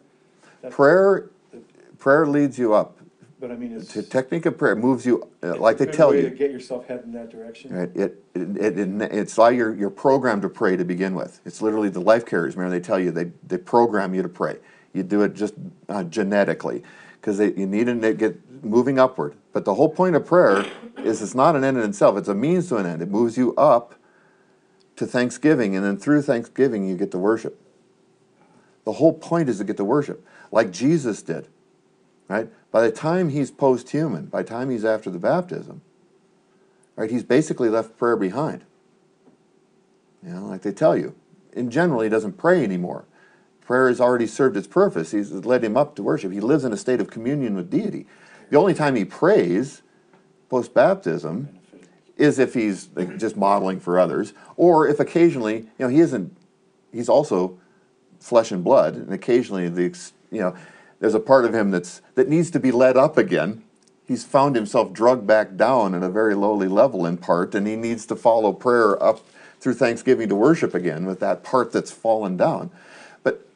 Prayer leads you up. But I mean, it's The technique of prayer moves you, like they a good tell way you. to get yourself heading that direction. Right? It's like you're programmed to pray to begin with. It's literally the life carriers. Remember, they tell you they program you to pray. You do it just genetically because you need to get moving upward. But the whole point of prayer is it's not an end in itself. It's a means to an end. It moves you up to thanksgiving, and then through thanksgiving you get to worship. The whole point is to get to worship, like Jesus did. Right? By the time he's post-human, by the time he's after the baptism, right, he's basically left prayer behind. Like they tell you. In general, he doesn't pray anymore. Prayer has already served its purpose. He's led him up to worship. He lives in a state of communion with deity. The only time he prays post-baptism is if he's just modeling for others, or if occasionally, he's also flesh and blood, and occasionally there's a part of him that needs to be led up again. He's found himself drugged back down at a very lowly level in part, and he needs to follow prayer up through thanksgiving to worship again with that part that's fallen down. But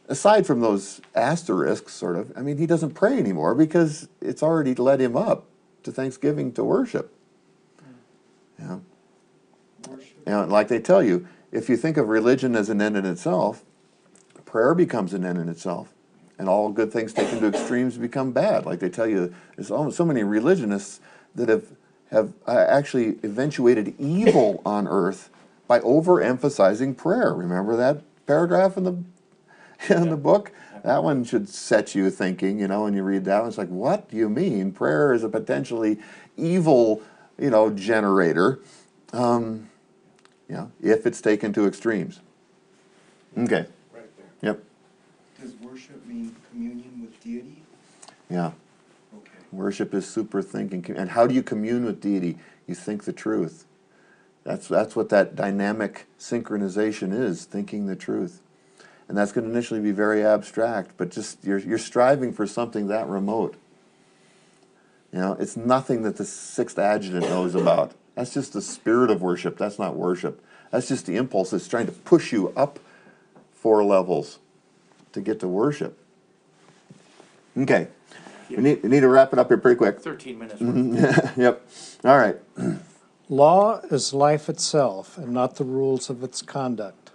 aside from those asterisks, sort of, I mean, he doesn't pray anymore because it's already led him up to Thanksgiving to worship. Yeah. And like they tell you, if you think of religion as an end in itself, prayer becomes an end in itself. And all good things taken to extremes become bad. Like they tell you, there's almost so many religionists that have actually eventuated evil on earth by overemphasizing prayer. Remember that paragraph in the book? That one should set you thinking, you know, when you read that one. It's like, what do you mean? Prayer is a potentially evil, you know, generator, you know, if it's taken to extremes. Okay. Right there. Yep. Does worship mean communion with deity? Yeah. Okay. Worship is super thinking. And how do you commune with deity? You think the truth. That's what that dynamic synchronization is, thinking the truth. And that's going to initially be very abstract, but just you're striving for something that remote. You know, it's nothing that the sixth adjutant knows about. That's just the spirit of worship. That's not worship. That's just the impulse that's trying to push you up 4 levels to get to worship. Okay. We need to wrap it up here pretty quick. 13 minutes worth. Yep. All right. Law is life itself and not the rules of its conduct.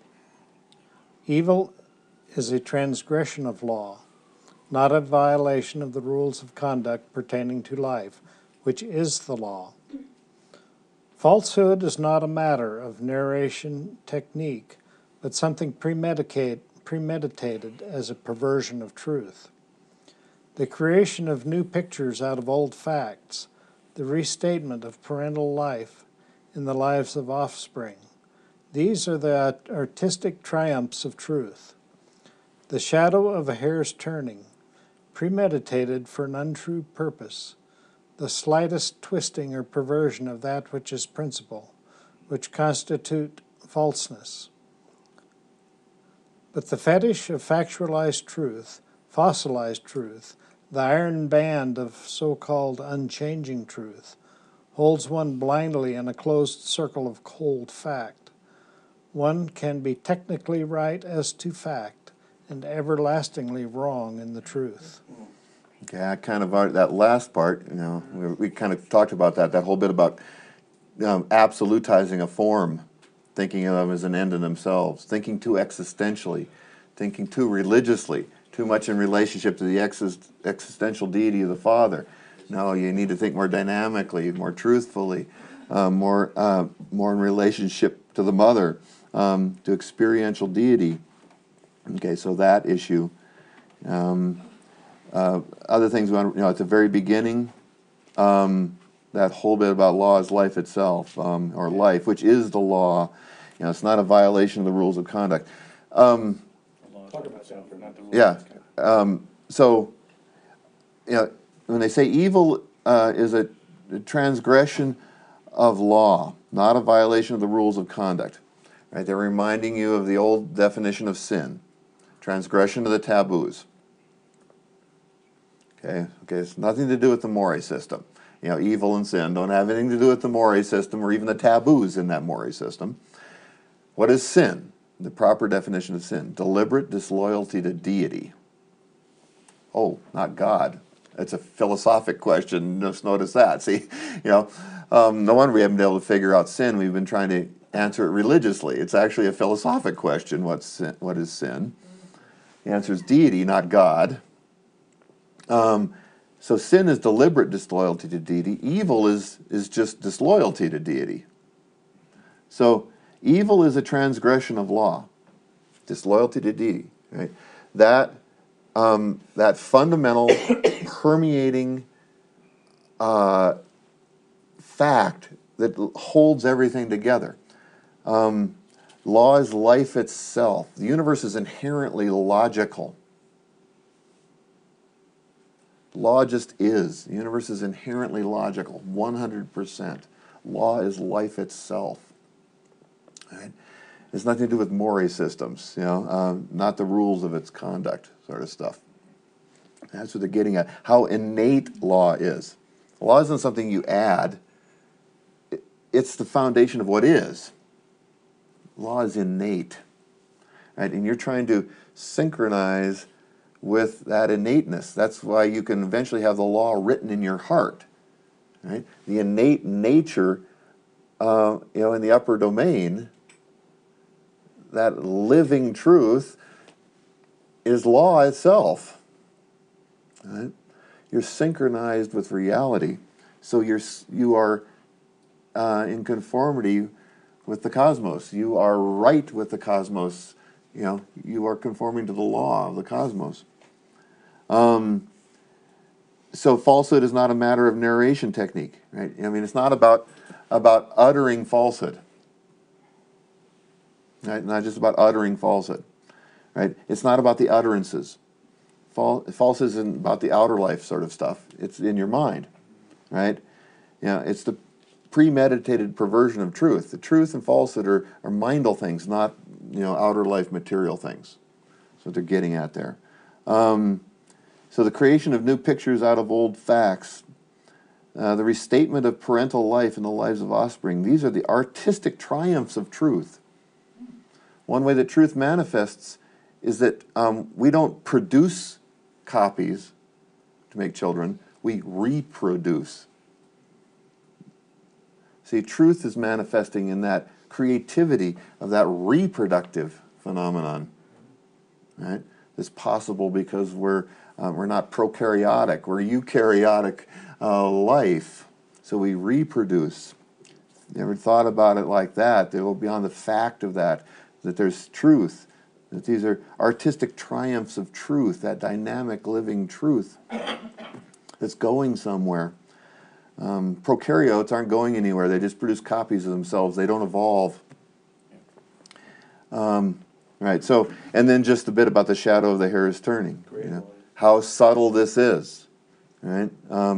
Evil is a transgression of law, not a violation of the rules of conduct pertaining to life, which is the law. Falsehood is not a matter of narration technique, but something premeditated as a perversion of truth. The creation of new pictures out of old facts, the restatement of parental life in the lives of offspring. These are the artistic triumphs of truth. The shadow of a hair's turning, premeditated for an untrue purpose, the slightest twisting or perversion of that which is principle, which constitute falseness. But the fetish of factualized truth, fossilized truth, the iron band of so-called unchanging truth, holds one blindly in a closed circle of cold fact. One can be technically right as to fact and everlastingly wrong in the truth. Okay, I kind of that last part, you know, we kind of talked about that whole bit about absolutizing a form, thinking of them as an end in themselves, thinking too existentially, thinking too religiously, too much in relationship to the existential deity of the Father. No, you need to think more dynamically, more truthfully, more in relationship to the Mother, to experiential deity. Okay, so that issue. Other things, you know, at the very beginning, that whole bit about law is life itself, or life, which is the law. You know, it's not a violation of the rules of conduct. Talk about that, not the rules. Yeah. So, you know, when they say evil is a transgression of law, not a violation of the rules of conduct, right? They're reminding you of the old definition of sin, transgression of the taboos. Okay, it's nothing to do with the Mori system. You know, evil and sin don't have anything to do with the Mori system or even the taboos in that Mori system. What is sin? The proper definition of sin: deliberate disloyalty to deity. Oh, not God. It's a philosophic question. Just notice that. See, you know, no wonder we haven't been able to figure out sin. We've been trying to answer it religiously. It's actually a philosophic question. What is sin? The answer is deity, not God. So sin is deliberate disloyalty to deity. Evil is just disloyalty to deity. So evil is a transgression of law, disloyalty to deity. Right? That fundamental permeating fact that holds everything together. Law is life itself. The universe is inherently logical. Law just is. The universe is inherently logical, 100%. Law is life itself. Right? It's nothing to do with Mori systems, you know, not the rules of its conduct sort of stuff. That's what they're getting at, how innate law is. Law isn't something you add. It's the foundation of what is. Law is innate. right? And you're trying to synchronize with that innateness. That's why you can eventually have the law written in your heart, right? The innate nature, in the upper domain, that living truth is law itself, right? You're synchronized with reality, so you are in conformity with the cosmos. You are right with the cosmos. You are conforming to the law of the cosmos. So falsehood is not a matter of narration technique, right? I mean, it's not about uttering falsehood, right? Not just about uttering falsehood, right? It's not about the utterances. Falsehood isn't about the outer life sort of stuff. It's in your mind, right? It's the premeditated perversion of truth. The truth and falsehood are mindal things, not outer life material things. That's what they're getting at there. So the creation of new pictures out of old facts, the restatement of parental life in the lives of offspring, these are the artistic triumphs of truth. One way that truth manifests is that we don't produce copies to make children, we reproduce. See, truth is manifesting in that creativity of that reproductive phenomenon, right? It's possible because we're not prokaryotic, we're eukaryotic life, so we reproduce. You ever thought about it like that? They go beyond the fact of that there's truth, that these are artistic triumphs of truth, that dynamic living truth that's going somewhere. Prokaryotes aren't going anywhere. They just produce copies of themselves. They don't evolve. Right. So, and then just a bit about the shadow of the hair is turning. Great. How subtle this is. Right.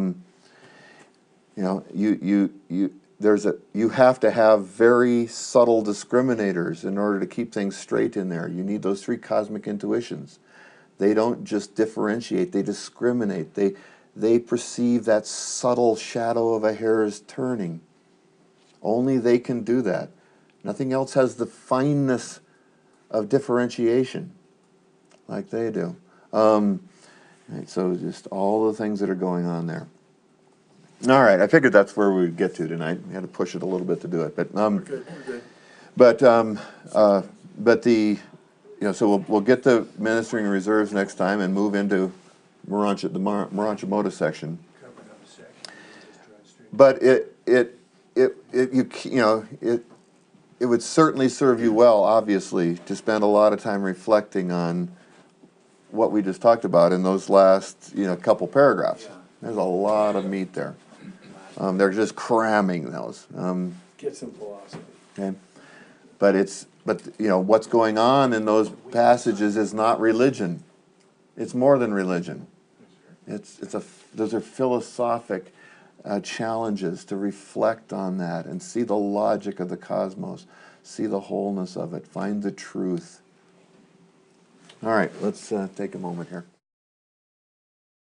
You have to have very subtle discriminators in order to keep things straight in there. You need those three cosmic intuitions. They don't just differentiate. They discriminate. They perceive that subtle shadow of a hair is turning. Only they can do that. Nothing else has the fineness of differentiation like they do. Right, so just all the things that are going on there. All right, I figured that's where we'd get to tonight. We had to push it a little bit to do it, but so we'll get the ministering reserves next time and move into the Moroncha section. But it would certainly serve you well, obviously, to spend a lot of time reflecting on what we just talked about in those last couple paragraphs. There's a lot of meat there. They're just cramming those. Get some philosophy. Okay, but what's going on in those passages is not religion. It's more than religion. Those are philosophic challenges to reflect on that and see the logic of the cosmos, see the wholeness of it, find the truth. All right, let's take a moment here.